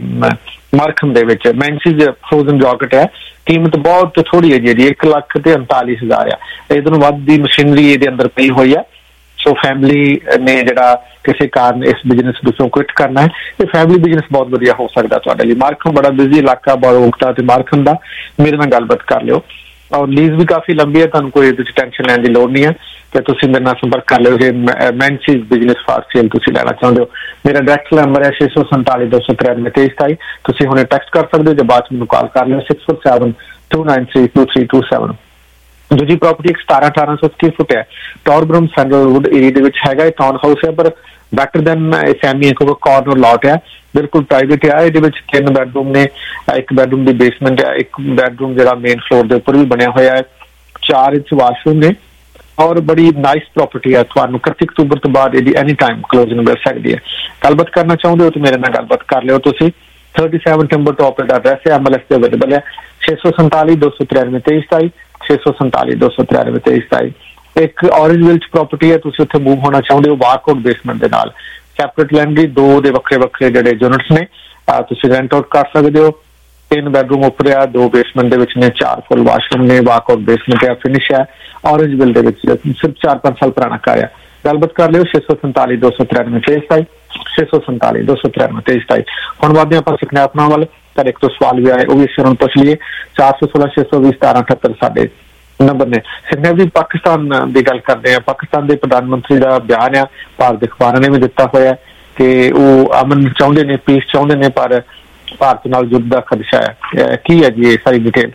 Speaker 4: ਮਾਰਖਮ ਦੇ ਵਿੱਚ, ਮੈਂਸਿਸ ਫਰੋਜ਼ਨ ਜੌਕਟ ਹੈ, ਕੀਮਤ ਬਹੁਤ ਥੋੜੀ ਹੈ ਜੀ ਇਹਦੀ, ਇੱਕ ਲੱਖ ਤੇ ਉਨਤਾਲੀ ਹਜ਼ਾਰ ਆ। ਇਹਦੇ ਨੂੰ ਵੱਧ ਦੀ ਮਸ਼ੀਨਰੀ ਇਹਦੇ ਅੰਦਰ ਪਈ ਹੋਈ ਆ। ਸੋ ਫੈਮਿਲੀ ਨੇ ਜਿਹੜਾ ਕਿਸੇ ਕਾਰਨ ਇਸ ਬਿਜ਼ਨਸ ਵਿੱਚੋਂ ਕੁਇਟ ਕਰਨਾ ਹੈ, ਇਹ ਫੈਮਿਲੀ ਬਿਜ਼ਨਸ ਬਹੁਤ ਵਧੀਆ ਹੋ ਸਕਦਾ ਤੁਹਾਡੇ ਲਈ। ਮਾਰਖਮ ਬੜਾ ਬਿਜ਼ੀ ਇਲਾਕਾ ਬਰੋਕਟਾ ਤੇ ਮਾਰਖਮ ਦਾ, ਮੇਰੇ ਨਾਲ ਗੱਲਬਾਤ ਕਰ ਲਿਓ। ਔਰ ਲੀਜ਼ ਵੀ ਕਾਫੀ ਲੰਬੀ ਹੈ, ਤੁਹਾਨੂੰ ਕੋਈ ਇਹਦੇ 'ਚ ਟੈਨਸ਼ਨ ਲੈਣ ਦੀ ਲੋੜ ਨਹੀਂ ਹੈ ਕਿ ਤੁਸੀਂ ਮੇਰੇ ਨਾਲ ਸੰਪਰਕ ਕਰ ਲਿਓ ਜੇ ਮੈਂਸਿਸ ਬਿਜ਼ਨਸ ਫਾਰ ਸੇਲ ਤੁਸੀਂ ਲੈਣਾ ਚਾਹੁੰਦੇ ਹੋ। ਮੇਰਾ ਡਾਇਰੈਕਟ ਨੰਬਰ ਹੈ ਛੇ ਸੌ ਸੰਤਾਲੀ ਦੋ ਸੌ ਤਿਰਾਨਵੇਂ ਤੇਈ ਸਤਾਈ। ਤੁਸੀਂ ਹੁਣੇ ਟੈਕਸਟ ਕਰ ਸਕਦੇ ਹੋ ਜਾਂ ਬਾਅਦ 'ਚ ਮੈਨੂੰ ਕਾਲ ਕਰ ਲਿਓ six four seven two nine three two three two seven. ਦੂਜੀ ਪ੍ਰਾਪਰਟੀ ਇੱਕ ਸਤਾਰਾਂ ਅਠਾਰਾਂ ਸੌ ਸਕੁਅਰ ਫੁੱਟ ਹੈ, ਟੌਰਬਰਮ ਸੈਂਡਲਵੁੱਡ ਏਰੀਆ ਦੇ ਵਿੱਚ ਹੈਗਾ। ਇਹ ਟਾਊਨ ਹਾਊਸ ਹੈ ਪਰ better than semi corner lot ਹੈ, ਬਿਲਕੁਲ ਪ੍ਰਾਈਵੇਟ ਹੈ। ਇਹਦੇ ਵਿੱਚ ਤਿੰਨ ਬੈਡਰੂਮ ਨੇ, ਇੱਕ ਬੈਡਰੂਮ ਦੀ ਬੇਸਮੈਂਟ ਹੈ, ਇੱਕ ਬੈਡਰੂਮ ਜਿਹੜਾ ਮੇਨ ਫਲੋਰ ਦੇ ਉੱਪਰ ਵੀ ਬਣਿਆ ਹੋਇਆ ਹੈ, ਚਾਰ ਇੰਚ ਵਾਸ਼ਰੂਮ ਨੇ ਔਰ ਬੜੀ ਨਾਈਸ ਪ੍ਰਾਪਰਟੀ ਹੈ। ਤੁਹਾਨੂੰ ਇਕੱਤੀ ਅਕਤੂਬਰ ਤੋਂ ਬਾਅਦ ਇਹਦੀ ਐਨੀ ਟਾਈਮ ਕਲੋਜ਼ਿੰਗ ਮਿਲ ਸਕਦੀ ਹੈ। ਗੱਲਬਾਤ ਕਰਨਾ ਚਾਹੁੰਦੇ ਹੋ ਤਾਂ ਮੇਰੇ ਨਾਲ ਗੱਲਬਾਤ ਕਰ ਲਿਓ ਤੁਸੀਂ। ਥਰਟੀ ਸੈਵਨ ਟਿੰਬਰ ਟੌਪ ਦਾ ਐਡਰੈਸ ਹੈ, ਐਮਐਲਐਸ ਤੇ ਅਵੇਲੇਬਲ ਹੈ। ਛੇ ਸੌ ਸੰਤਾਲੀ ਦੋ ਸੌ ਤਿਰਾਨਵੇਂ ਤੇਈ ਸਤਾਈ ਛੇ ਸੌ ਸੰਤਾਲੀ ਦੋ ਸੌ ਤਿਰਾਨਵੇਂ ਤੇਈ ਸਤਾਈ। ਇੱਕ ਔਰੇਂਜ ਵਿਲ 'ਚ ਪ੍ਰਾਪਰਟੀ ਹੈ, ਤੁਸੀਂ ਉੱਥੇ ਮੂਵ ਹੋਣਾ ਚਾਹੁੰਦੇ ਹੋ ਵਾਕਆਊਟ ਬੇਸਮੈਂਟ ਦੇ ਨਾਲ, ਸੈਪਰੇਟ ਲੈਂਡ ਦੀ ਦੋ ਦੇ ਵੱਖਰੇ ਵੱਖਰੇ ਜਿਹੜੇ ਯੂਨਿਟਸ ਨੇ, ਤੁਸੀਂ ਰੈਂਟ ਆਊਟ ਕਰ ਸਕਦੇ ਹੋ। ਤਿੰਨ ਬੈਡਰੂਮ ਉੱਪਰ ਆ, ਦੋ ਬੇਸਮੈਂਟ ਦੇ ਵਿੱਚ ਨੇ, ਚਾਰ ਫੁੱਲ ਵਾਸ਼ਰੂਮ ਨੇ, ਵਾਕਆਊਟ ਬੇਸਮੈਂਟ ਹੈ, ਫਿਨਿਸ਼ ਹੈ। ਔਰੇਂਜ ਵਿਲ ਦੇ ਵਿੱਚ ਸਿਰਫ ਚਾਰ ਪੰਜ ਸਾਲ ਪੁਰਾਣਾ ਘਰ ਹੈ। ਗੱਲਬਾਤ ਕਰ ਲਿਓ ਛੇ ਸੌ ਸੰਤਾਲੀ ਦੋ ਸੌ ਤਿਰਾਨਵੇਂ ਤੇਈ ਸਤਾਈ ਛੇ ਸੌ ਸੰਤਾਲੀ ਦੋ ਸੌ ਤਿਰਾਨਵੇਂ ਤੇਈ ਸਤਾਈ। ਹੁਣ ਵੱਧਦੇ ਆਪਾਂ ਸਿੱਖਣਾ ਆਪਣਾ ਵੱਲ, ਤਾਂ ਇੱਕ ਤੋਂ ਸਵਾਲ ਵੀ ਆਏ ਉਹ ਵੀ ਅਸੀਂ ਉਹਨਾਂ ਨੂੰ ਪੁੱਛ ਲਈਏ। ਚਾਰ ਸੌ ਸੋਲਾਂ ਛੇ ਸੌ ਵੀਹ ਸਤਾਰਾਂ ਅਠੱਤਰ ਸਾਡੇ ਨੰਬਰ ਨੇ। ਸਿੱਖਣਾ ਵੀ ਪਾਕਿਸਤਾਨ ਦੀ ਗੱਲ ਕਰਦੇ ਆ। ਪਾਕਿਸਤਾਨ ਦੇ ਪ੍ਰਧਾਨ ਮੰਤਰੀ ਦਾ ਬਿਆਨ ਆ, ਭਾਰਤ ਅਖਬਾਰਾਂ ਨੇ ਵੀ ਦਿੱਤਾ ਹੋਇਆ ਕਿ ਉਹ ਅਮਨ ਚਾਹੁੰਦੇ ਨੇ, ਪੀਸ ਚਾਹੁੰਦੇ ਨੇ, ਪਰ ਭਾਰਤ ਨਾਲ ਯੁੱਧ ਦਾ ਖਦਸ਼ਾ ਹੈ। ਕੀ ਹੈ ਜੀ ਇਹ ਸਾਰੀ ਡਿਟੇਲ?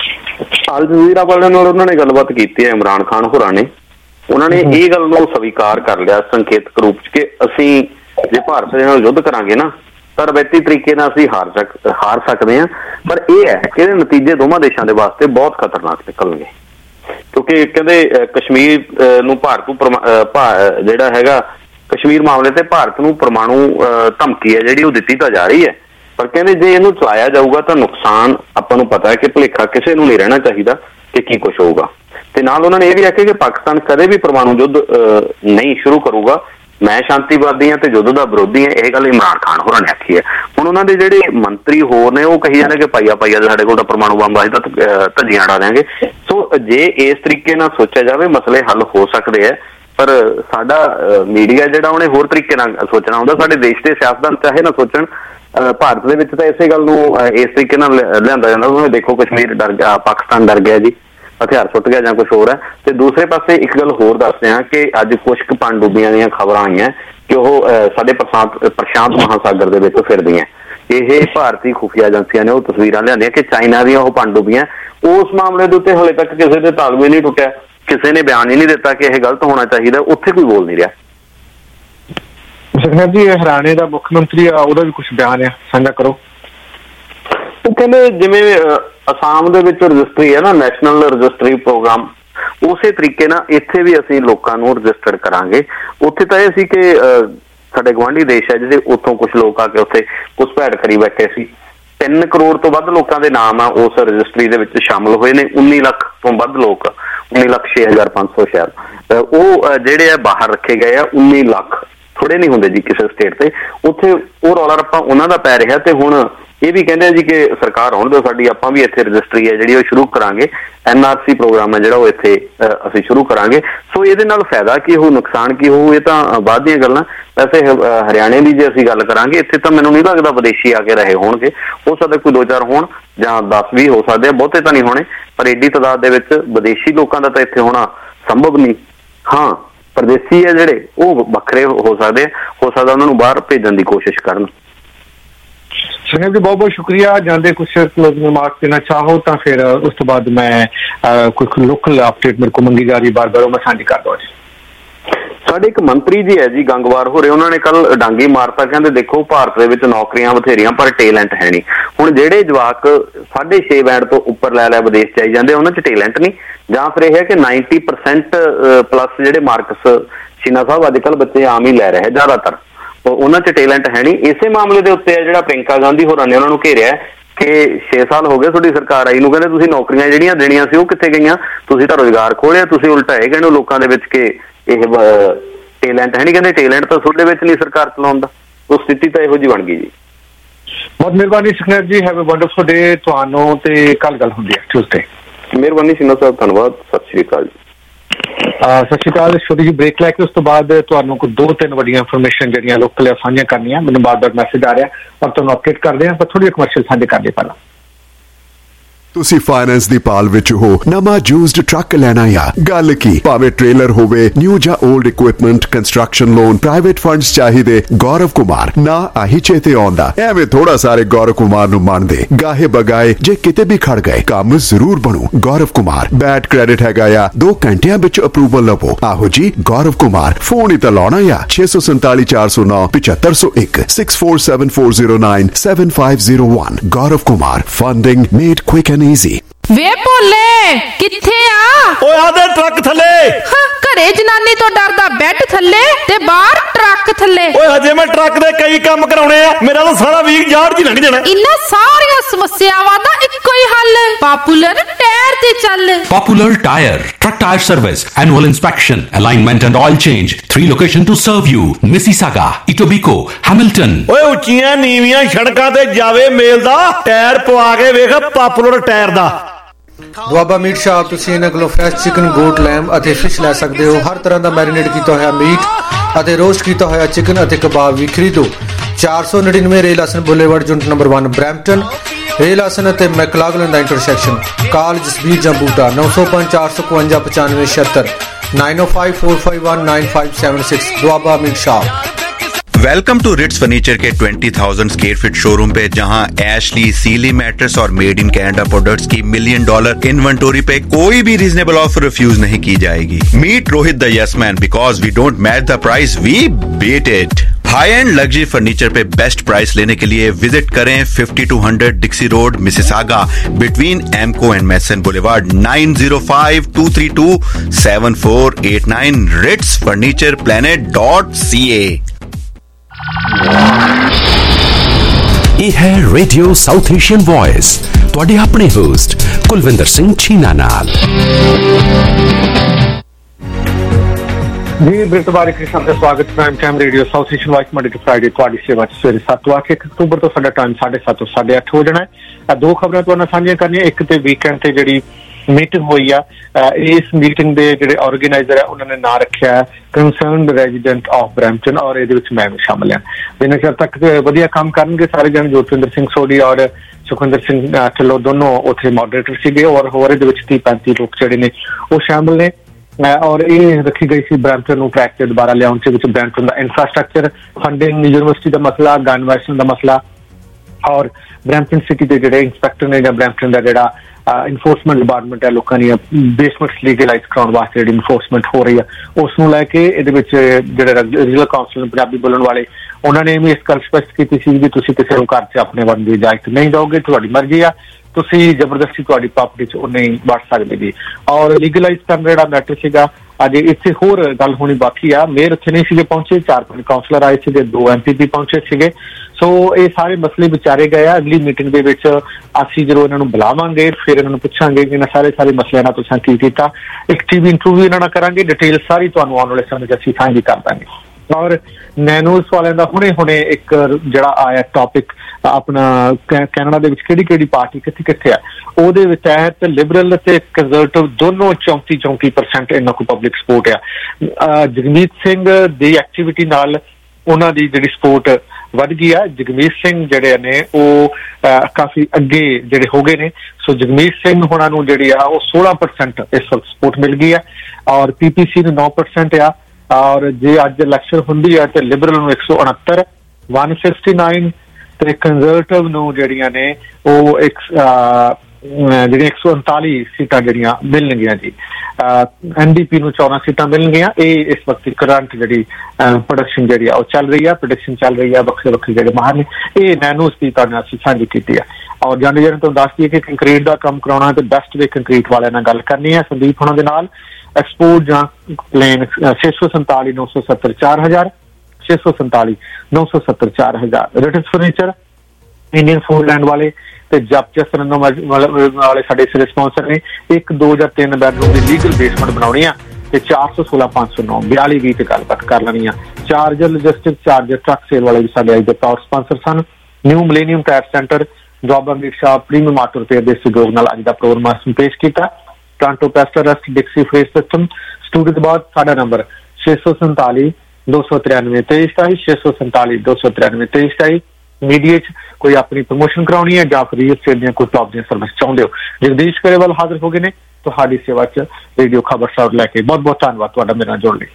Speaker 22: ਅਲ ਜਜ਼ੀਰਾ ਵਾਲਿਆਂ ਨਾਲ ਉਹਨਾਂ ਨੇ ਗੱਲਬਾਤ ਕੀਤੀ ਹੈ, ਇਮਰਾਨ ਖਾਨ ਹੋਰਾਂ ਨੇ। ਉਹਨਾਂ ਨੇ ਇਹ ਗੱਲ ਨੂੰ ਸਵੀਕਾਰ ਕਰ ਲਿਆ ਸੰਕੇਤਕ ਰੂਪ 'ਚ ਕਿ ਅਸੀਂ ਜੇ ਭਾਰਤ ਦੇ ਨਾਲ ਯੁੱਧ ਕਰਾਂਗੇ ਨਾ ਤਾਂ ਰਵਾਇਤੀ ਤਰੀਕੇ ਨਾਲ ਅਸੀਂ ਹਾਰ ਸਕ ਹਾਰ ਸਕਦੇ ਹਾਂ, ਪਰ ਇਹ ਹੈ ਕਿ ਇਹਦੇ ਨਤੀਜੇ ਦੋਵਾਂ ਦੇਸ਼ਾਂ ਦੇ ਵਾਸਤੇ ਬਹੁਤ ਖਤਰਨਾਕ ਨਿਕਲਣਗੇ। ਕਿਉਂਕਿ ਕਹਿੰਦੇ ਕਸ਼ਮੀਰ ਨੂੰ ਭਾਰਤ ਨੂੰ ਜਿਹੜਾ ਹੈਗਾ ਕਸ਼ਮੀਰ ਮਾਮਲੇ ਤੇ ਭਾਰਤ ਨੂੰ ਪਰਮਾਣੂ ਧਮਕੀ ਹੈ ਜਿਹੜੀ ਉਹ ਦਿੱਤੀ ਤਾਂ ਜਾ ਰਹੀ ਹੈ, ਪਰ ਕਹਿੰਦੇ ਜੇ ਇਹਨੂੰ ਚਲਾਇਆ ਜਾਊਗਾ ਤਾਂ ਨੁਕਸਾਨ ਆਪਾਂ ਨੂੰ ਪਤਾ ਹੈ ਕਿ ਭੁਲੇਖਾ ਕਿਸੇ ਨੂੰ ਨਹੀਂ ਰਹਿਣਾ ਚਾਹੀਦਾ ਕਿ ਕੀ ਕੁਛ ਹੋਊਗਾ। ਤੇ ਨਾਲ ਉਹਨਾਂ ਨੇ ਇਹ ਵੀ ਆਖਿਆ ਕਿ ਪਾਕਿਸਤਾਨ ਕਦੇ ਵੀ ਪਰਮਾਣੂ ਯੁੱਧ ਨਹੀਂ ਸ਼ੁਰੂ ਕਰੂਗਾ। ਮੈਂ ਸ਼ਾਂਤੀਵਾਦੀ ਹਾਂ ਤੇ ਯੁੱਧ ਦਾ ਵਿਰੋਧੀ ਹਾਂ, ਇਹ ਗੱਲ ਇਮਰਾਨ ਖਾਨ ਹੋਰਾਂ ਨੇ ਆਖੀ ਹੈ। ਹੁਣ ਉਹਨਾਂ ਦੇ ਜਿਹੜੇ ਮੰਤਰੀ ਹੋਰ ਨੇ ਉਹ ਕਹੀ ਜਾਂਦੇ ਕਿ ਪਾਈਆ ਪਾਈਆ ਸਾਡੇ ਕੋਲ ਤਾਂ ਪਰਮਾਣੂ ਬੰਬ ਆਏ ਤਾਂ ਧੱਜੀਆਂ ਉਡਾ ਦਿਆਂਗੇ। ਸੋ ਜੇ ਇਸ ਤਰੀਕੇ ਨਾਲ ਸੋਚਿਆ ਜਾਵੇ ਮਸਲੇ ਹੱਲ ਹੋ ਸਕਦੇ ਹੈ, ਪਰ ਸਾਡਾ ਮੀਡੀਆ ਜਿਹੜਾ ਉਹਨੇ ਹੋਰ ਤਰੀਕੇ ਨਾਲ ਸੋਚਣਾ ਹੁੰਦਾ। ਸਾਡੇ ਦੇਸ਼ ਦੇ ਸਿਆਸਤਦਾਨ ਚਾਹੇ ਨਾ ਸੋਚਣ, ਭਾਰਤ ਦੇ ਵਿੱਚ ਤਾਂ ਇਸੇ ਗੱਲ ਨੂੰ ਇਸ ਤਰੀਕੇ ਨਾਲ ਲਿਆਂਦਾ ਜਾਂਦਾ। ਤੁਸੀਂ ਦੇਖੋ ਕਸ਼ਮੀਰ ਡਰ ਗਿਆ, ਪਾਕਿਸਤਾਨ ਡਰ ਗਿਆ ਜੀ, ਹਥਿਆਰ ਸੁੱਟ ਗਿਆ ਜਾਂ ਕੁਛ ਹੋਰ ਹੈ। ਤੇ ਦੂਸਰੇ ਪਾਸੇ ਇੱਕ ਗੱਲ ਹੋਰ ਦੱਸਦੇ ਹਾਂ ਕਿ ਅੱਜ ਕੁਛ ਕੁ ਪਣਡੁੱਬੀਆਂ ਦੀਆਂ ਖਬਰਾਂ ਆਈਆਂ ਕਿ ਉਹ ਸਾਡੇ ਪ੍ਰਸ਼ਾਂਤ ਪ੍ਰਸ਼ਾਂਤ ਮਹਾਸਾਗਰ ਦੇ ਵਿੱਚ ਫਿਰਦੀਆਂ। ਇਹ ਭਾਰਤੀ ਖੁਫੀਆ ਏਜੰਸੀਆਂ ਨੇ ਉਹ ਤਸਵੀਰਾਂ ਲਿਆਂਦੀਆਂ ਕਿ ਚਾਈਨਾ ਦੀਆਂ ਉਹ ਪਣਡੁੱਬੀਆਂ। ਉਸ ਮਾਮਲੇ ਦੇ ਉੱਤੇ ਹਾਲੇ ਤੱਕ ਕਿਸੇ ਦੇ ਤਾਲਮੇਲ ਨਹੀਂ ਟੁੱਟਿਆ, ਕਿਸੇ ਨੇ ਬਿਆਨ ਹੀ ਨਹੀਂ ਦਿੱਤਾ ਕਿ ਇਹ ਗਲਤ ਹੋਣਾ ਚਾਹੀਦਾ, ਉੱਥੇ ਕੋਈ ਬੋਲ ਨਹੀਂ ਰਿਹਾ।
Speaker 4: ਸੁਖਨਾ ਜੀ ਹਰਿਆਣੇ ਦਾ ਮੁੱਖ ਮੰਤਰੀ ਆ, ਉਹਦਾ ਵੀ ਕੁਛ ਬਿਆਨ ਆ, ਸਾਂਝਾ ਕਰੋ।
Speaker 22: ਉਹ ਕਹਿੰਦੇ ਜਿਵੇਂ ਅਸਾਮ ਦੇ ਵਿੱਚ ਰਜਿਸਟਰੀ ਹੈ ਨਾ, ਨੈਸ਼ਨਲ ਰਜਿਸਟਰੀ ਪ੍ਰੋਗਰਾਮ, ਉਸੇ ਤਰੀਕੇ ਨਾਲ ਇੱਥੇ ਵੀ ਅਸੀਂ ਲੋਕਾਂ ਨੂੰ ਰਜਿਸਟਰਡ ਕਰਾਂਗੇ। ਉੱਥੇ ਤਾਂ ਇਹ ਸੀ ਕਿ ਸਾਡੇ ਗੁਆਂਢੀ ਦੇਸ਼ ਹੈ ਜਿਹੜੇ ਉੱਥੋਂ ਕੁਝ ਲੋਕ ਆ ਕੇ ਉੱਥੇ ਘੁਸਪੈਠ ਕਰੀ ਬੈਠੇ ਸੀ। ਤਿੰਨ ਕਰੋੜ ਤੋਂ ਵੱਧ ਲੋਕਾਂ ਦੇ ਨਾਮ ਆ ਉਸ ਰਜਿਸਟਰੀ ਦੇ ਵਿੱਚ ਸ਼ਾਮਲ ਹੋਏ ਨੇ। ਉੱਨੀ ਲੱਖ ਤੋਂ ਵੱਧ ਲੋਕ, ਉੱਨੀ ਲੱਖ ਛੇ ਹਜ਼ਾਰ ਪੰਜ ਸੌ ਸ਼ਾਇਦ ਉਹ ਜਿਹੜੇ ਆ ਬਾਹਰ ਰੱਖੇ ਗਏ ਆ। ਉੱਨੀ ਲੱਖ ਥੋੜੇ ਨਹੀਂ ਹੁੰਦੇ ਜੀ ਕਿਸੇ ਸਟੇਟ ਤੇ। ਉੱਥੇ ਉਹ ਰੌਲਾ ਰੱਪਾ ਉਹਨਾਂ ਦਾ ਪੈ ਰਿਹਾ ਤੇ ਹੁਣ ਇਹ ਵੀ ਕਹਿੰਦੇ ਆ ਜੀ ਕਿ ਸਰਕਾਰ ਆਉਣ ਦਿਓ ਸਾਡੀ, ਆਪਾਂ ਵੀ ਇੱਥੇ ਰਜਿਸਟਰੀ ਹੈ ਜਿਹੜੀ ਉਹ ਸ਼ੁਰੂ ਕਰਾਂਗੇ। ਐਨ ਆਰ ਸੀ ਪ੍ਰੋਗਰਾਮ ਹੈ ਜਿਹੜਾ ਉਹ ਇੱਥੇ ਅਸੀਂ ਸ਼ੁਰੂ ਕਰਾਂਗੇ। ਸੋ ਇਹਦੇ ਨਾਲ ਫਾਇਦਾ ਕੀ ਹੋਊ, ਨੁਕਸਾਨ ਕੀ ਹੋਊ, ਇਹ ਤਾਂ ਬਾਅਦ ਦੀਆਂ ਗੱਲਾਂ। ਵੈਸੇ ਹਰਿਆਣੇ ਦੀ ਜੇ ਅਸੀਂ ਗੱਲ ਕਰਾਂਗੇ, ਇੱਥੇ ਤਾਂ ਮੈਨੂੰ ਨਹੀਂ ਲੱਗਦਾ ਵਿਦੇਸ਼ੀ ਆ ਕੇ ਰਹੇ ਹੋਣਗੇ। ਹੋ ਸਕਦਾ ਕੋਈ ਦੋ ਚਾਰ ਹੋਣ ਜਾਂ ਦਸ ਵੀ ਹੋ ਸਕਦੇ ਆ, ਬਹੁਤੇ ਤਾਂ ਨਹੀਂ ਹੋਣੇ। ਪਰ ਏਡੀ ਤਾਦਾਦ ਦੇ ਵਿੱਚ ਵਿਦੇਸ਼ੀ ਲੋਕਾਂ ਦਾ ਤਾਂ ਇੱਥੇ ਹੋਣਾ ਸੰਭਵ ਨਹੀਂ। ਹਾਂ, ਪਰਦੇਸੀ ਹੈ ਜਿਹੜੇ ਉਹ ਵੱਖਰੇ ਹੋ ਸਕਦੇ ਆ, ਹੋ ਸਕਦਾ ਉਹਨਾਂ ਨੂੰ ਬਾਹਰ ਭੇਜਣ ਦੀ ਕੋਸ਼ਿਸ਼ ਕਰਨ।
Speaker 4: ਸੁਨੀਲ ਜੀ ਬਹੁਤ ਬਹੁਤ ਸ਼ੁਕਰੀਆ। ਜਾਂਦੇ ਕੁਛ ਕਲੋਜ਼ਿੰਗ ਰਿਮਾਰਕ ਦੇਣਾ ਚਾਹੋ ਤਾਂ ਫਿਰ ਉਸ ਤੋਂ ਬਾਅਦ ਮੈਂ ਕੋਈ ਲੋਕਲ ਅਪਡੇਟ ਮੇਰੇ ਕੋਲ ਮੰਗੀ ਜਾ ਰਹੀ ਬਾਰ ਬਾਰ ਉਹ ਮੈਂ ਸਾਂਝੀ ਕਰ ਦਵਾਂ।
Speaker 22: ਸਾਡੇ ਇੱਕ ਮੰਤਰੀ ਜੀ ਹੈ ਜੀ ਗੰਗਵਾਰ ਹੋਰੇ, ਉਹਨਾਂ ਨੇ ਕੱਲ ਡਾਂਗੀ ਮਾਰਤਾ। ਕਹਿੰਦੇ ਦੇਖੋ ਭਾਰਤ ਦੇ ਵਿੱਚ ਨੌਕਰੀਆਂ ਬਥੇਰੀਆਂ ਪਰ ਟੈਲੈਂਟ ਹੈ ਨਹੀਂ। ਹੁਣ ਜਿਹੜੇ ਜਵਾਕ ਸਾਢੇ ਛੇ ਬੈਂਡ ਤੋਂ ਉੱਪਰ ਲੈ ਲੈ ਵਿਦੇਸ਼ ਜਾਈ ਜਾਂਦੇ ਉਹਨਾਂ 'ਚ ਟੈਲੈਂਟ ਨਹੀਂ, ਜਾਂ ਫਿਰ ਇਹ ਹੈ ਕਿ ਨਾਈਨਟੀ ਪਰਸੈਂਟ ਪਲੱਸ ਜਿਹੜੇ ਮਾਰਕਸ ਸ਼ੀਨਾ ਸਾਹਿਬ ਅੱਜ ਕੱਲ੍ਹ ਬੱਚੇ ਆਮ ਹੀ ਲੈ ਰਹੇ ਜ਼ਿਆਦਾਤਰ, ਉਹਨਾਂ 'ਚ ਟੈਲੈਂਟ ਹੈ ਨਹੀਂ। ਇਸੇ ਮਾਮਲੇ ਦੇ ਉੱਤੇ ਹੈ ਜਿਹੜਾ ਪ੍ਰਿੰਕਾ ਗਾਂਧੀ ਹੋਰਾਂ ਨੇ ਉਹਨਾਂ ਨੂੰ ਘੇਰਿਆ ਕਿ ਛੇ ਸਾਲ ਹੋ ਗਏ ਤੁਹਾਡੀ ਸਰਕਾਰ ਆਈ ਨੂੰ, ਕਹਿੰਦੇ ਤੁਸੀਂ ਨੌਕਰੀਆਂ ਜਿਹੜੀਆਂ ਦੇਣੀਆਂ ਸੀ ਉਹ ਕਿੱਥੇ ਗਈਆਂ, ਤੁਸੀਂ ਤਾਂ ਰੁਜ਼ਗਾਰ ਖੋਲਿਆ, ਤੁਸੀਂ ਉਲਟਾ ਇਹ ਕਹਿੰਦੇ ਲੋਕਾਂ ਦੇ ਵਿੱਚ ਕਿ ਇਹ ਟੈਲੈਂਟ ਹੈ ਨਹੀਂ। ਕਹਿੰਦੇ ਟੈਲੈਂਟ ਤਾਂ ਤੁਹਾਡੇ ਵਿੱਚ ਨਹੀਂ ਸਰਕਾਰ ਚਲਾਉਣ ਦਾ। ਉਹ ਸਥਿਤੀ ਤਾਂ ਇਹੋ ਜਿਹੀ ਬਣ ਗਈ ਜੀ।
Speaker 4: ਬਹੁਤ ਮਿਹਰਬਾਨੀ ਸੁਖਨੇਰ ਜੀ, ਹੈਵ ਅ ਵੰਡਰਫੁਲ ਡੇ ਤੁਹਾਨੂੰ, ਤੇ ਕੱਲ ਗੱਲ ਹੁੰਦੀ ਹੈ ਟਿਊਜ਼ਡੇ।
Speaker 22: ਮਿਹਰਬਾਨੀ ਸ਼ੀਨਾ ਸਾਹਿਬ, ਧੰਨਵਾਦ, ਸਤਿ ਸ਼੍ਰੀ ਅਕਾਲ ਜੀ।
Speaker 4: ਸਤਿ ਸ਼੍ਰੀ ਅਕਾਲ। ਛੋਟੀ ਜਿਹੀ ਬ੍ਰੇਕ ਲੈ ਕੇ ਉਸ ਤੋਂ ਬਾਅਦ ਤੁਹਾਨੂੰ ਕੋਈ ਦੋ ਤਿੰਨ ਵੱਡੀਆਂ ਇਨਫੋਰਮੇਸ਼ਨ ਜਿਹੜੀਆਂ ਲੋਕਲ ਸਾਂਝੀਆਂ ਕਰਨੀਆਂ, ਮੈਨੂੰ ਬਾਰ ਬਾਰ ਮੈਸੇਜ ਆ ਰਿਹਾ ਔਰ ਤੁਹਾਨੂੰ ਅਪਡੇਟ ਕਰਦੇ ਹਾਂ, ਪਰ ਥੋੜੀ ਜਿਹੀ ਕਮਰਸ਼ੀਅਲ ਸਾਂਝੇ ਕਰਦੇ ਪਹਿਲਾਂ।
Speaker 5: ਤੁਸੀਂ ਫਾਈਨੈਂਸ ਦੀ ਪਾਲ ਵਿੱਚ ਹੋ, ਨਵਾਂ ਯੂਜ਼ਡ ਟਰੱਕ ਲੈਣਾ ਆ, ਗੱਲ ਕੀ, ਭਾਵੇਂ ਟ੍ਰੇਲਰ ਹੋਵੇ, ਨਿਊ ਜਾਂ old equipment, construction loan, private funds ਚਾਹੀਦੇ, ਗੌਰਵ ਕੁਮਾਰ ਨਾ ਆਹੀ ਚੇਤੇ ਆਉਂਦਾ। ਐਵੇਂ ਥੋੜਾ ਸਾਰੇ ਗੌਰਵ ਕੁਮਾਰ ਨੂੰ ਮੰਨਦੇ, ਗਾਹੇ ਬਗਾਏ ਜੇ ਕਿਤੇ ਵੀ ਖੜ ਗਏ ਕੰਮ ਜ਼ਰੂਰ ਬਣੂ। ਗੌਰਵ ਕੁਮਾਰ ਬੈਡ ਕ੍ਰੈਡਿਟ ਹੈਗਾ ਆ, ਦੋ ਘੰਟਿਆਂ ਵਿੱਚ ਅਪਰੂਵਲ ਲਵੋ। ਆਹੋ ਜੀ ਗੌਰਵ ਕੁਮਾਰ, ਫੋਨ ਹੀ ਤਾਂ ਲਾਉਣਾ ਆ ਛੇ ਸੌ ਸੰਤਾਲੀ ਚਾਰ ਸੌ ਨੌ ਪਚੱਤਰ ਸੌ ਇੱਕ six four seven four zero nine seven five zero one. Gaurav Kumar, funding made quick and easy.
Speaker 6: ਵੇ ਭੋਲੇ ਕਿੱਥੇ ਆ? ਓਏ ਆਦੇ ਟਰੱਕ ਥੱਲੇ। ਘਰੇ ਜਨਾਨੀ ਤੋਂ ਡਰਦਾ ਬੈੱਡ ਥੱਲੇ ਤੇ ਬਾਹਰ ਟਰੱਕ ਥੱਲੇ।
Speaker 15: ਓਏ ਹਜੇ ਮੈਂ ਟਰੱਕ ਦੇ ਕਈ ਕੰਮ ਕਰਾਉਣੇ ਆ, ਮੇਰਾ ਤਾਂ ਸਾਰਾ ਵੀਕ ਯਾਰਡ 'ਚ ਲੰਘ ਜਾਣਾ।
Speaker 6: ਇਨ੍ਹਾਂ ਸਾਰੀਆਂ ਸਮੱਸਿਆਵਾਂ ਦਾ ਇੱਕੋ ਹੀ ਹੱਲ, ਪਾਪੂਲਰ ਟਾਇਰ ਤੇ ਚੱਲ।
Speaker 2: Popular Tire, truck tire service, annual inspection, alignment and oil change. Three location to serve you: Mississauga, Etobicoke, Hamilton.
Speaker 15: ਓਏ ਉੱਚੀਆਂ ਨੀਵੀਆਂ ਸੜਕਾਂ ਤੇ ਜਾਵੇ ਮੇਲ ਦਾ ਟਾਇਰ ਪਵਾ ਕੇ ਵੇਖ ਪਾਪੂਲਰ ਟਾਇਰ ਦਾ।
Speaker 10: ਦੁਆਬਾ ਮੀਟ ਸ਼ਾਪ, ਤੁਸੀਂ ਇਹਨਾਂ ਕੋਲੋਂ ਫਰੈਸ਼ ਚਿਕਨ, ਗੋਟ, ਲੈਮ ਅਤੇ ਫਿਸ਼ ਲੈ ਸਕਦੇ ਹੋ। ਹਰ ਤਰ੍ਹਾਂ ਦਾ ਮੈਰੀਨੇਟ ਕੀਤਾ ਹੋਇਆ ਮੀਟ ਅਤੇ ਰੋਸਟ ਕੀਤਾ ਹੋਇਆ ਚਿਕਨ ਅਤੇ ਕਬਾਬ ਵੀ ਖਰੀਦੋ। ਚਾਰ ਸੌ ਨੜਿਨਵੇਂ Ray Lawson boulevard, unit number ਇੱਕ, ਬਰੈਂਪਟਨ। ਰੇਲ ਹਾਸਨ ਅਤੇ ਮੈਕਲਾਗਲਨ ਦਾ ਇੰਟਰਸੈਕਸ਼ਨ। ਕਾਲ ਜਸਬੀਰ ਜਾਂ ਬੂਟਾ ਨੌ ਸੌ ਪੰਜ ਚਾਰ ਸੌ ਇਕਵੰਜਾ ਪਚਾਨਵੇਂ ਛਿਹੱਤਰ nine o five four five one nine five seven six. Doaba meat shop.
Speaker 23: Welcome to Ritz furniture के twenty thousand square feet showroom पे, जहां एशली, सीली मैट्रेस और मेड इन कनाडा प्रोडक्ट्स की मिलियन डॉलर इन्वेंटोरी पे कोई भी reasonable offer refuse नहीं की जाएगी। Meet Rohit the yes man, because we don't match the price, we beat it. High end luxury furniture पे बेस्ट प्राइस लेने के लिए विजिट करें fifty two hundred Dixie road, Mississauga, between Emco and Matheson boulevard, nine zero five two three two seven four eight nine. Ritz furniture planet dot C A.
Speaker 2: ਇਹ ਹੈ radio south Asian voice, ਤੁਹਾਡੇ ਆਪਣੇ host Kulwinder Singh Chhina ਨਾਲ।
Speaker 4: ਜੀ ਬ੍ਰਿਟ ਬਾਰੇ ਕਿਸਮ ਦਾ ਸਵਾਗਤ। Prime time radio south Asian voice Monday ਤੋਂ ਫਰਾਈਡੇ ਤੁਹਾਡੀ ਸੇਵਾ 'ਚ ਸਵੇਰੇ ਸੱਤ ਤੋਂ ਅੱਠ, ਇੱਕ ਅਕਤੂਬਰ ਤੋਂ ਸਾਡਾ ਟਾਈਮ ਸਾਢੇ ਸੱਤ ਤੋਂ ਸਾਢੇ ਅੱਠ ਹੋ ਜਾਣਾ ਹੈ। ਦੋ ਖਬਰਾਂ ਤੁਹਾਡੇ ਨਾਲ ਸਾਂਝੀਆਂ ਕਰਨੀਆਂ। ਇੱਕ ਤੇ ਵੀਕਐਂਡ ਤੇ ਜਿਹੜੀ ਮੀਟਿੰਗ ਹੋਈ ਆ, ਇਸ ਮੀਟਿੰਗ ਦੇ ਜਿਹੜੇ ਆਰਗੇਨਾਈਜ਼ਰ ਆ ਉਹਨਾਂ ਨੇ ਨਾਂ ਰੱਖਿਆ ਕੰਸਰਨਡ ਰੈਜ਼ੀਡੈਂਟ ਆਫ ਬਰੈਂਪਟਨ, ਔਰ ਇਹਦੇ ਵਿੱਚ ਮੈਂ ਵੀ ਸ਼ਾਮਲ ਹਾਂ। ਜਿੰਨੇ ਚਿਰ ਤੱਕ ਵਧੀਆ ਕੰਮ ਕਰਨਗੇ ਸਾਰੇ ਜਣੇ, ਜੋਤਿੰਦਰ ਸਿੰਘ ਸੋਢੀ ਔਰ ਸੁਖਵਿੰਦਰ ਸਿੰਘ ਢਿੱਲੋਂ ਦੋਨੋਂ ਉੱਥੇ ਮੋਡਰੇਟਰ ਸੀਗੇ, ਔਰ ਹੋਰ ਇਹਦੇ ਵਿੱਚ ਤੀਹ ਪੈਂਤੀ ਲੋਕ ਜਿਹੜੇ ਨੇ ਉਹ ਸ਼ਾਮਲ ਨੇ। ਔਰ ਇਹ ਰੱਖੀ ਗਈ ਸੀ ਬਰੈਂਪਟਨ ਨੂੰ ਟਰੈਕ ਤੇ ਦੁਬਾਰਾ ਲਿਆਉਣ ਦੇ ਵਿੱਚ ਬਰੈਂਪਟਨ ਦਾ ਇਨਫਰਾਸਟਰਕਚਰ, ਫੰਡਿੰਗ, ਯੂਨੀਵਰਸਿਟੀ ਦਾ ਮਸਲਾ, ਗਨ ਵਾਇਸਨ ਦਾ ਮਸਲਾ, ਔਰ ਬਰੈਂਪਟਨ ਸਿਟੀ ਦੇ ਜਿਹੜੇ ਇੰਸਪੈਕਟਰ ਨੇ ਜਾਂ ਬਰੈਂਪਟਨ ਦਾ ਜਿਹੜਾ ਇਨਫੋਰਸਮੈਂਟ ਡਿਪਾਰਟਮੈਂਟ ਹੈ, ਲੋਕਾਂ ਦੀਆਂ ਬੇਸਮੈਂਟਸ ਲੀਗਲਾਈਜ਼ ਕਰਾਉਣ ਵਾਸਤੇ ਜਿਹੜੀ ਇਨਫੋਰਸਮੈਂਟ ਹੋ ਰਹੀ ਆ, ਉਸ ਨੂੰ ਲੈ ਕੇ ਇਹਦੇ ਵਿੱਚ ਜਿਹੜੇ ਰੀਜਨਲ ਕਾਉਂਸਲ ਨੂੰ ਪੰਜਾਬੀ ਬੋਲਣ ਵਾਲੇ ਉਹਨਾਂ ਨੇ ਵੀ ਇਸ ਗੱਲ ਸਪਸ਼ਟ ਕੀਤੀ ਸੀ ਵੀ ਤੁਸੀਂ ਕਿਸੇ ਨੂੰ ਘਰ 'ਚ ਆਪਣੇ ਵੜਨ ਦੀ ਇਜਾਜ਼ਤ ਨਹੀਂ ਦਿਓਗੇ, ਤੁਹਾਡੀ ਮਰਜ਼ੀ ਆ। ਤੁਸੀਂ ਜ਼ਬਰਦਸਤੀ ਤੁਹਾਡੀ ਪ੍ਰਾਪਰਟੀ 'ਚ ਉਹ ਨਹੀਂ ਵੜ ਸਕਦੇ ਜੀ। ਔਰ ਲੀਗਲਾਈਜ਼ ਕਰਨ ਦਾ ਜਿਹੜਾ ਮੈਟਰ ਸੀਗਾ, ਅੱਜ ਇੱਥੇ ਹੋਰ ਗੱਲ ਹੋਣੀ ਬਾਕੀ ਆ। ਮੇਅਰ ਇੱਥੇ ਨਹੀਂ ਸੀਗੇ ਪਹੁੰਚੇ, ਚਾਰ ਪੰਜ ਕਾਉਂਸਲਰ ਆਏ ਸੀਗੇ, ਦੋ ਐਮ ਪੀ ਵੀ ਪਹੁੰਚੇ ਸੀਗੇ। ਸੋ ਇਹ ਸਾਰੇ ਮਸਲੇ ਵਿਚਾਰੇ ਗਏ ਆ। ਅਗਲੀ ਮੀਟਿੰਗ ਦੇ ਵਿੱਚ ਅਸੀਂ ਜਦੋਂ ਇਹਨਾਂ ਨੂੰ ਬੁਲਾਵਾਂਗੇ ਫਿਰ ਇਹਨਾਂ ਨੂੰ ਪੁੱਛਾਂਗੇ ਕਿ ਇਹਨਾਂ ਸਾਰੇ ਸਾਰੇ ਮਸਲਿਆਂ ਨਾਲ ਤੁਸੀਂ ਕੀ ਕੀਤਾ। ਇੱਕ ਟੀਵੀ ਇੰਟਰਵਿਊ ਇਹਨਾਂ ਨਾਲ ਕਰਾਂਗੇ, ਡਿਟੇਲ ਸਾਰੀ ਤੁਹਾਨੂੰ ਆਉਣ ਵਾਲੇ ਸਮੇਂ 'ਚ ਅਸੀਂ ਸਾਂਝੀ ਕਰ ਦਾਂਗੇ। ਔਰ ਨੈਨੋਸ ਵਾਲਿਆਂ ਦਾ ਹੁਣੇ ਹੁਣੇ ਇੱਕ ਜਿਹੜਾ ਆਇਆ ਟੌਪਿਕ ਆਪਣਾ ਕੈਨੇਡਾ ਦੇ ਵਿੱਚ ਕਿਹੜੀ ਕਿਹੜੀ ਪਾਰਟੀ ਕਿੱਥੇ ਕਿੱਥੇ ਆ, ਉਹਦੇ ਵਿੱਚ ਤਹਿਤ ਲਿਬਰਲ ਤੇ ਕੰਜ਼ਰਵੇਟਿਵ ਦੋਨੋਂ ਚੌਂਤੀ ਚੌਂਤੀ ਪਰਸੈਂਟ ਇਹਨਾਂ ਕੋਲ ਪਬਲਿਕ ਸਪੋਰਟ ਆ। ਜਗਮੀਤ ਸਿੰਘ ਦੀ ਐਕਟੀਵਿਟੀ ਨਾਲ ਉਹਨਾਂ ਦੀ ਜਿਹੜੀ ਸਪੋਰਟ ਵੱਧ ਗਈ ਆ। ਜਗਮੀਤ ਸਿੰਘ ਜਿਹੜੇ ਨੇ ਉਹ ਕਾਫੀ ਅੱਗੇ ਜਿਹੜੇ ਹੋ ਗਏ ਨੇ। ਸੋ ਜਗਮੀਤ ਸਿੰਘ ਹੋਣਾ ਨੂੰ ਜਿਹੜੀ ਆ ਉਹ ਸੋਲਾਂ ਪਰਸੈਂਟ ਇਸ ਵਕਤ ਸਪੋਰਟ ਮਿਲ ਗਈ ਆ ਔਰ ਪੀ ਪੀ ਸੀ ਨੂੰ ਨੌ ਪਰਸੈਂਟ ਆ। ਔਰ ਜੇ ਅੱਜ ਇਲੈਕਸ਼ਨ ਹੁੰਦੀ ਹੈ ਤੇ ਲਿਬਰਲ ਨੂੰ ਇੱਕ ਸੌ ਉਣਹੱਤਰ ਵਨ ਸਿਕਸਟੀ ਨਾਈਨ ਤੇ ਕੰਜ਼ਰਵੇਟਿਵ ਨੂੰ ਜਿਹੜੀਆਂ ਨੇ ਉਹ ਇੱਕ ਜਿਹੜੀਆਂ ਇੱਕ ਸੌ ਉਨਤਾਲੀ ਸੀਟਾਂ ਜਿਹੜੀਆਂ ਮਿਲਣਗੀਆਂ ਜੀ। ਐਨ ਡੀ ਪੀ ਨੂੰ ਚੌਦਾਂ ਸੀਟਾਂ ਮਿਲਣਗੀਆਂ। ਇਹ ਇਸ ਵਕਤ ਕਰੰਟ ਜਿਹੜੀ ਪ੍ਰੋਡਕਸ਼ਨ ਜਿਹੜੀ ਆ ਉਹ ਚੱਲ ਰਹੀ ਆ, ਪ੍ਰੋਡਕਸ਼ਨ ਚੱਲ ਰਹੀ ਆ। ਵੱਖਰੇ ਵੱਖਰੇ ਜਿਹੜੇ ਮਾਹਰ ਨੇ ਇਹ ਨੈਨੋਸ ਦੀ ਤੁਹਾਨੂੰ ਅਸੀਂ ਸਾਂਝੀ ਕੀਤੀ ਆ। ਔਰ ਜਾਣੇ ਜਾਣੇ ਤੋਂ ਦੱਸ ਦਈਏ ਕਿ ਕੰਕਰੀਟ ਦਾ ਕੰਮ ਕਰਾਉਣਾ ਤੇ ਬੈਸਟ ਵੇ ਕੰਕਰੀਟ ਵਾਲਿਆਂ ਨਾਲ ਗੱਲ ਕਰਨੀ ਹੈ ਸੰਦੀਪ ਹੋਣਾ ਦੇ ਨਾਲ। ਐਕਸਪੋਰਟ ਜਾਂ ਪਲੇਨ ਛੇ ਸੌ ਸੰਤਾਲੀ ਨੌ ਸੌ ਸੱਤਰ ਚਾਰ ਹਜ਼ਾਰ ਛੇ ਸੌ ਸੰਤਾਲੀ ਨੌ ਸੌ ਸੱਤਰ ਚਾਰ ਹਜ਼ਾਰ ਰਿਟਸ ਫਰਨੀਚਰ ਇੰਡੀਅਨ ਫੂਡਲੈਂਡ ਵਾਲੇ ਤੇ ਜਪਚਸ ਵਾਲੇ ਸਾਡੇ ਇਸ ਰਿਸਪਾਂਸਰ ਨੇ। ਇੱਕ ਦੋ ਜਾਂ ਤਿੰਨ ਬੈਡਰੂਮ ਦੀ ਲੀਗਲ ਬੇਸਮੈਂਟ ਬਣਾਉਣੀ ਆ ਤੇ ਚਾਰ ਸੌ ਸੋਲਾਂ ਪੰਜ ਸੌ ਨੌ ਬਿਆਲੀ ਵੀਹ ਤੇ ਗੱਲਬਾਤ ਕਰ ਲੈਣੀ ਆ। Charger logistic charger truck sale ਵਾਲੇ ਵੀ ਸਾਡੇ ਅੱਜ ਦੇ ਪ੍ਰਾਊਡ ਸਪਾਂਸਰ ਸਨ। ਨਿਊ ਮਿਲੇਨੀਅਮ ਟਾਇਰ ਸੈਂਟਰ ਜੋਬ Amrik Shah premium auto repair ਦੇ ਸਹਿਯੋਗ ਨਾਲ ਅੱਜ ਦਾ ਪ੍ਰੋਗਰਾਮ ਅਸੀਂ ਪੇਸ਼ ਕੀਤਾ। ਟੋਰਾਂਟੋ ਪੈਸਟਰ ਰਸਟ ਡਿਕਸੀ ਫੇਸ ਸਿਸਟਮ ਸਟੂਡੀਓ ਦੇ ਬਾਅਦ ਸਾਡਾ ਨੰਬਰ ਛੇ ਸੌ ਸੰਤਾਲੀ ਦੋ ਸੌ ਤਰਾਨਵੇਂ ਤੇਈ ਸਤਾਈ ਛੇ ਸੌ ਸੰਤਾਲੀ ਦੋ ਸੌ ਤਰਾਨਵੇਂ ਤੇਈ ਸਤਾਈ। ਮੀਡੀਆ 'ਚ ਕੋਈ ਆਪਣੀ ਪ੍ਰਮੋਸ਼ਨ ਕਰਾਉਣੀ ਹੈ ਜਾਂ ਫਿਰ ਰੀਅਲ ਸਟੇਟ ਦੀਆਂ ਕੋਈ ਟੌਪ ਦੀਆਂ ਸਰਵਿਸ ਚਾਹੁੰਦੇ ਹੋ, ਜਗਦੀਸ਼ ਕਰੇਵਾਲ ਹਾਜ਼ਰ ਹੋ ਗਏ ਨੇ ਤੁਹਾਡੀ ਸੇਵਾ 'ਚ ਰੇਡੀਓ ਖਬਰਸਾਰ ਲੈ ਕੇ। ਬਹੁਤ ਬਹੁਤ ਧੰਨਵਾਦ ਤੁਹਾਡਾ ਮੇਰੇ ਨਾਲ ਜੁੜਨ ਲਈ।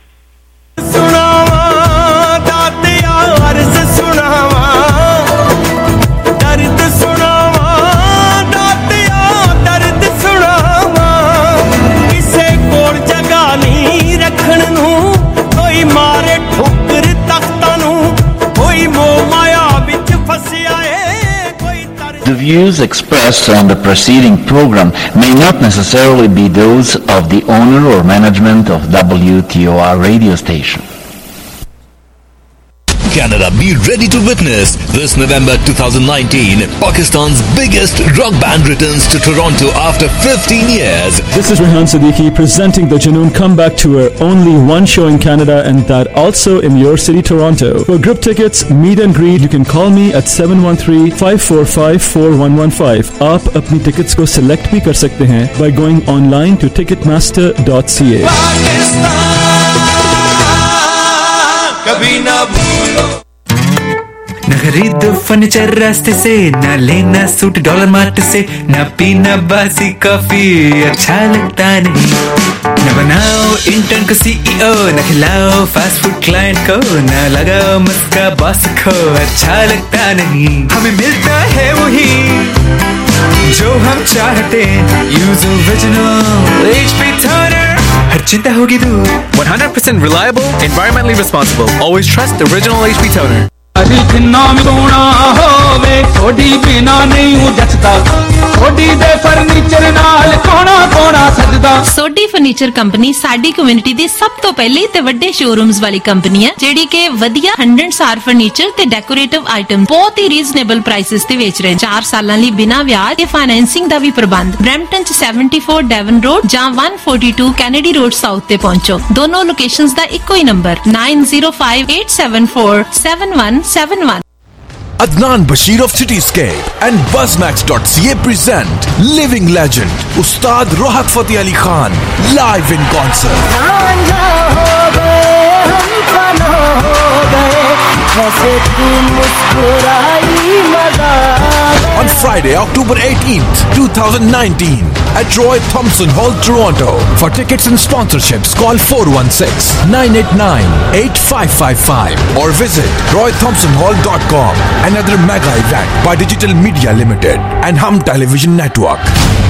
Speaker 11: The views expressed on the preceding program may not necessarily be those of the owner or management of W T O R radio station.
Speaker 15: Canada, be ready to witness this November twenty nineteen. Pakistan's biggest rock band returns to Toronto after fifteen years.
Speaker 12: This is Rehan Siddiqui presenting the Junoon Comeback Tour. Only one show in Canada and that also in your city, Toronto. For group tickets, meet and greet, you can call me at seven one three, five four five, four one one five. आप अपनी tickets को select भी कर सकते हैं by going online to ticketmaster dot c a.
Speaker 16: कभी ना भूलो न खरीदो फर्नीचर रास्ते से, न लेना सूट डॉलर मार्ट से, न पीना बासी कॉफी अच्छा लगता नहीं, न बनाओ इंटर्न को सीईओ, न खिलाओ फास्ट फूड क्लाइंट को, न लगाओ मस्का बॉस को अच्छा लगता नहीं। हमें मिलता है वही जो हम चाहते, यूज ओरिजिनल एचपी टोनर, हर चिंता होगी दूर।
Speaker 13: one hundred percent reliable, environmentally responsible. Always trust the original H P toner.
Speaker 3: अरे जिन्ना सोना होवे थोड़ी बिना नहीं जचदा, थोड़ी दे फर्नीचर नाल कोना कोना सजदा।
Speaker 24: सोडी फर्नीचर कंपनी साडी कम्युनिटी दी सब तो पहले ते वड्डे शोरूम्स वाली कंपनी है जेडी के वधिया हंड्रेड स्टार फर्नीचर ते डेकोरेटिव आइटम बहुत ही रीजनेबल प्राइसेस ते बेच रहे हैं। चार सालां लई बिना व्याज ते फाइनेंसिंग दा भी प्रबंध। ब्रैम्पटन च सेवेंटी फोर डेवन रोड जां one forty two Kennedy road south ते पहुंचो। दोनों लोकेशंस दा इक्को ही number nine zero five eight seven four seven one seven one.
Speaker 15: Adnan Bashir of Cityscape and Buzzmax dot c a present living legend Ustad Rohat Fateh Ali Khan live in concert. On Friday, October eighteenth, twenty nineteen at Roy Thompson Hall, Toronto. For tickets and sponsorships, call four one six, nine eight nine, eight five five five or visit roy thompson hall dot com. Another mega event by Digital Media Limited and Hum Television Network.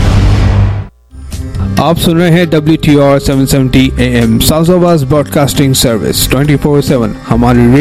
Speaker 10: आप सुन रहे हैं W T O R seven seventy A M South broadcasting service twenty four seven हमारी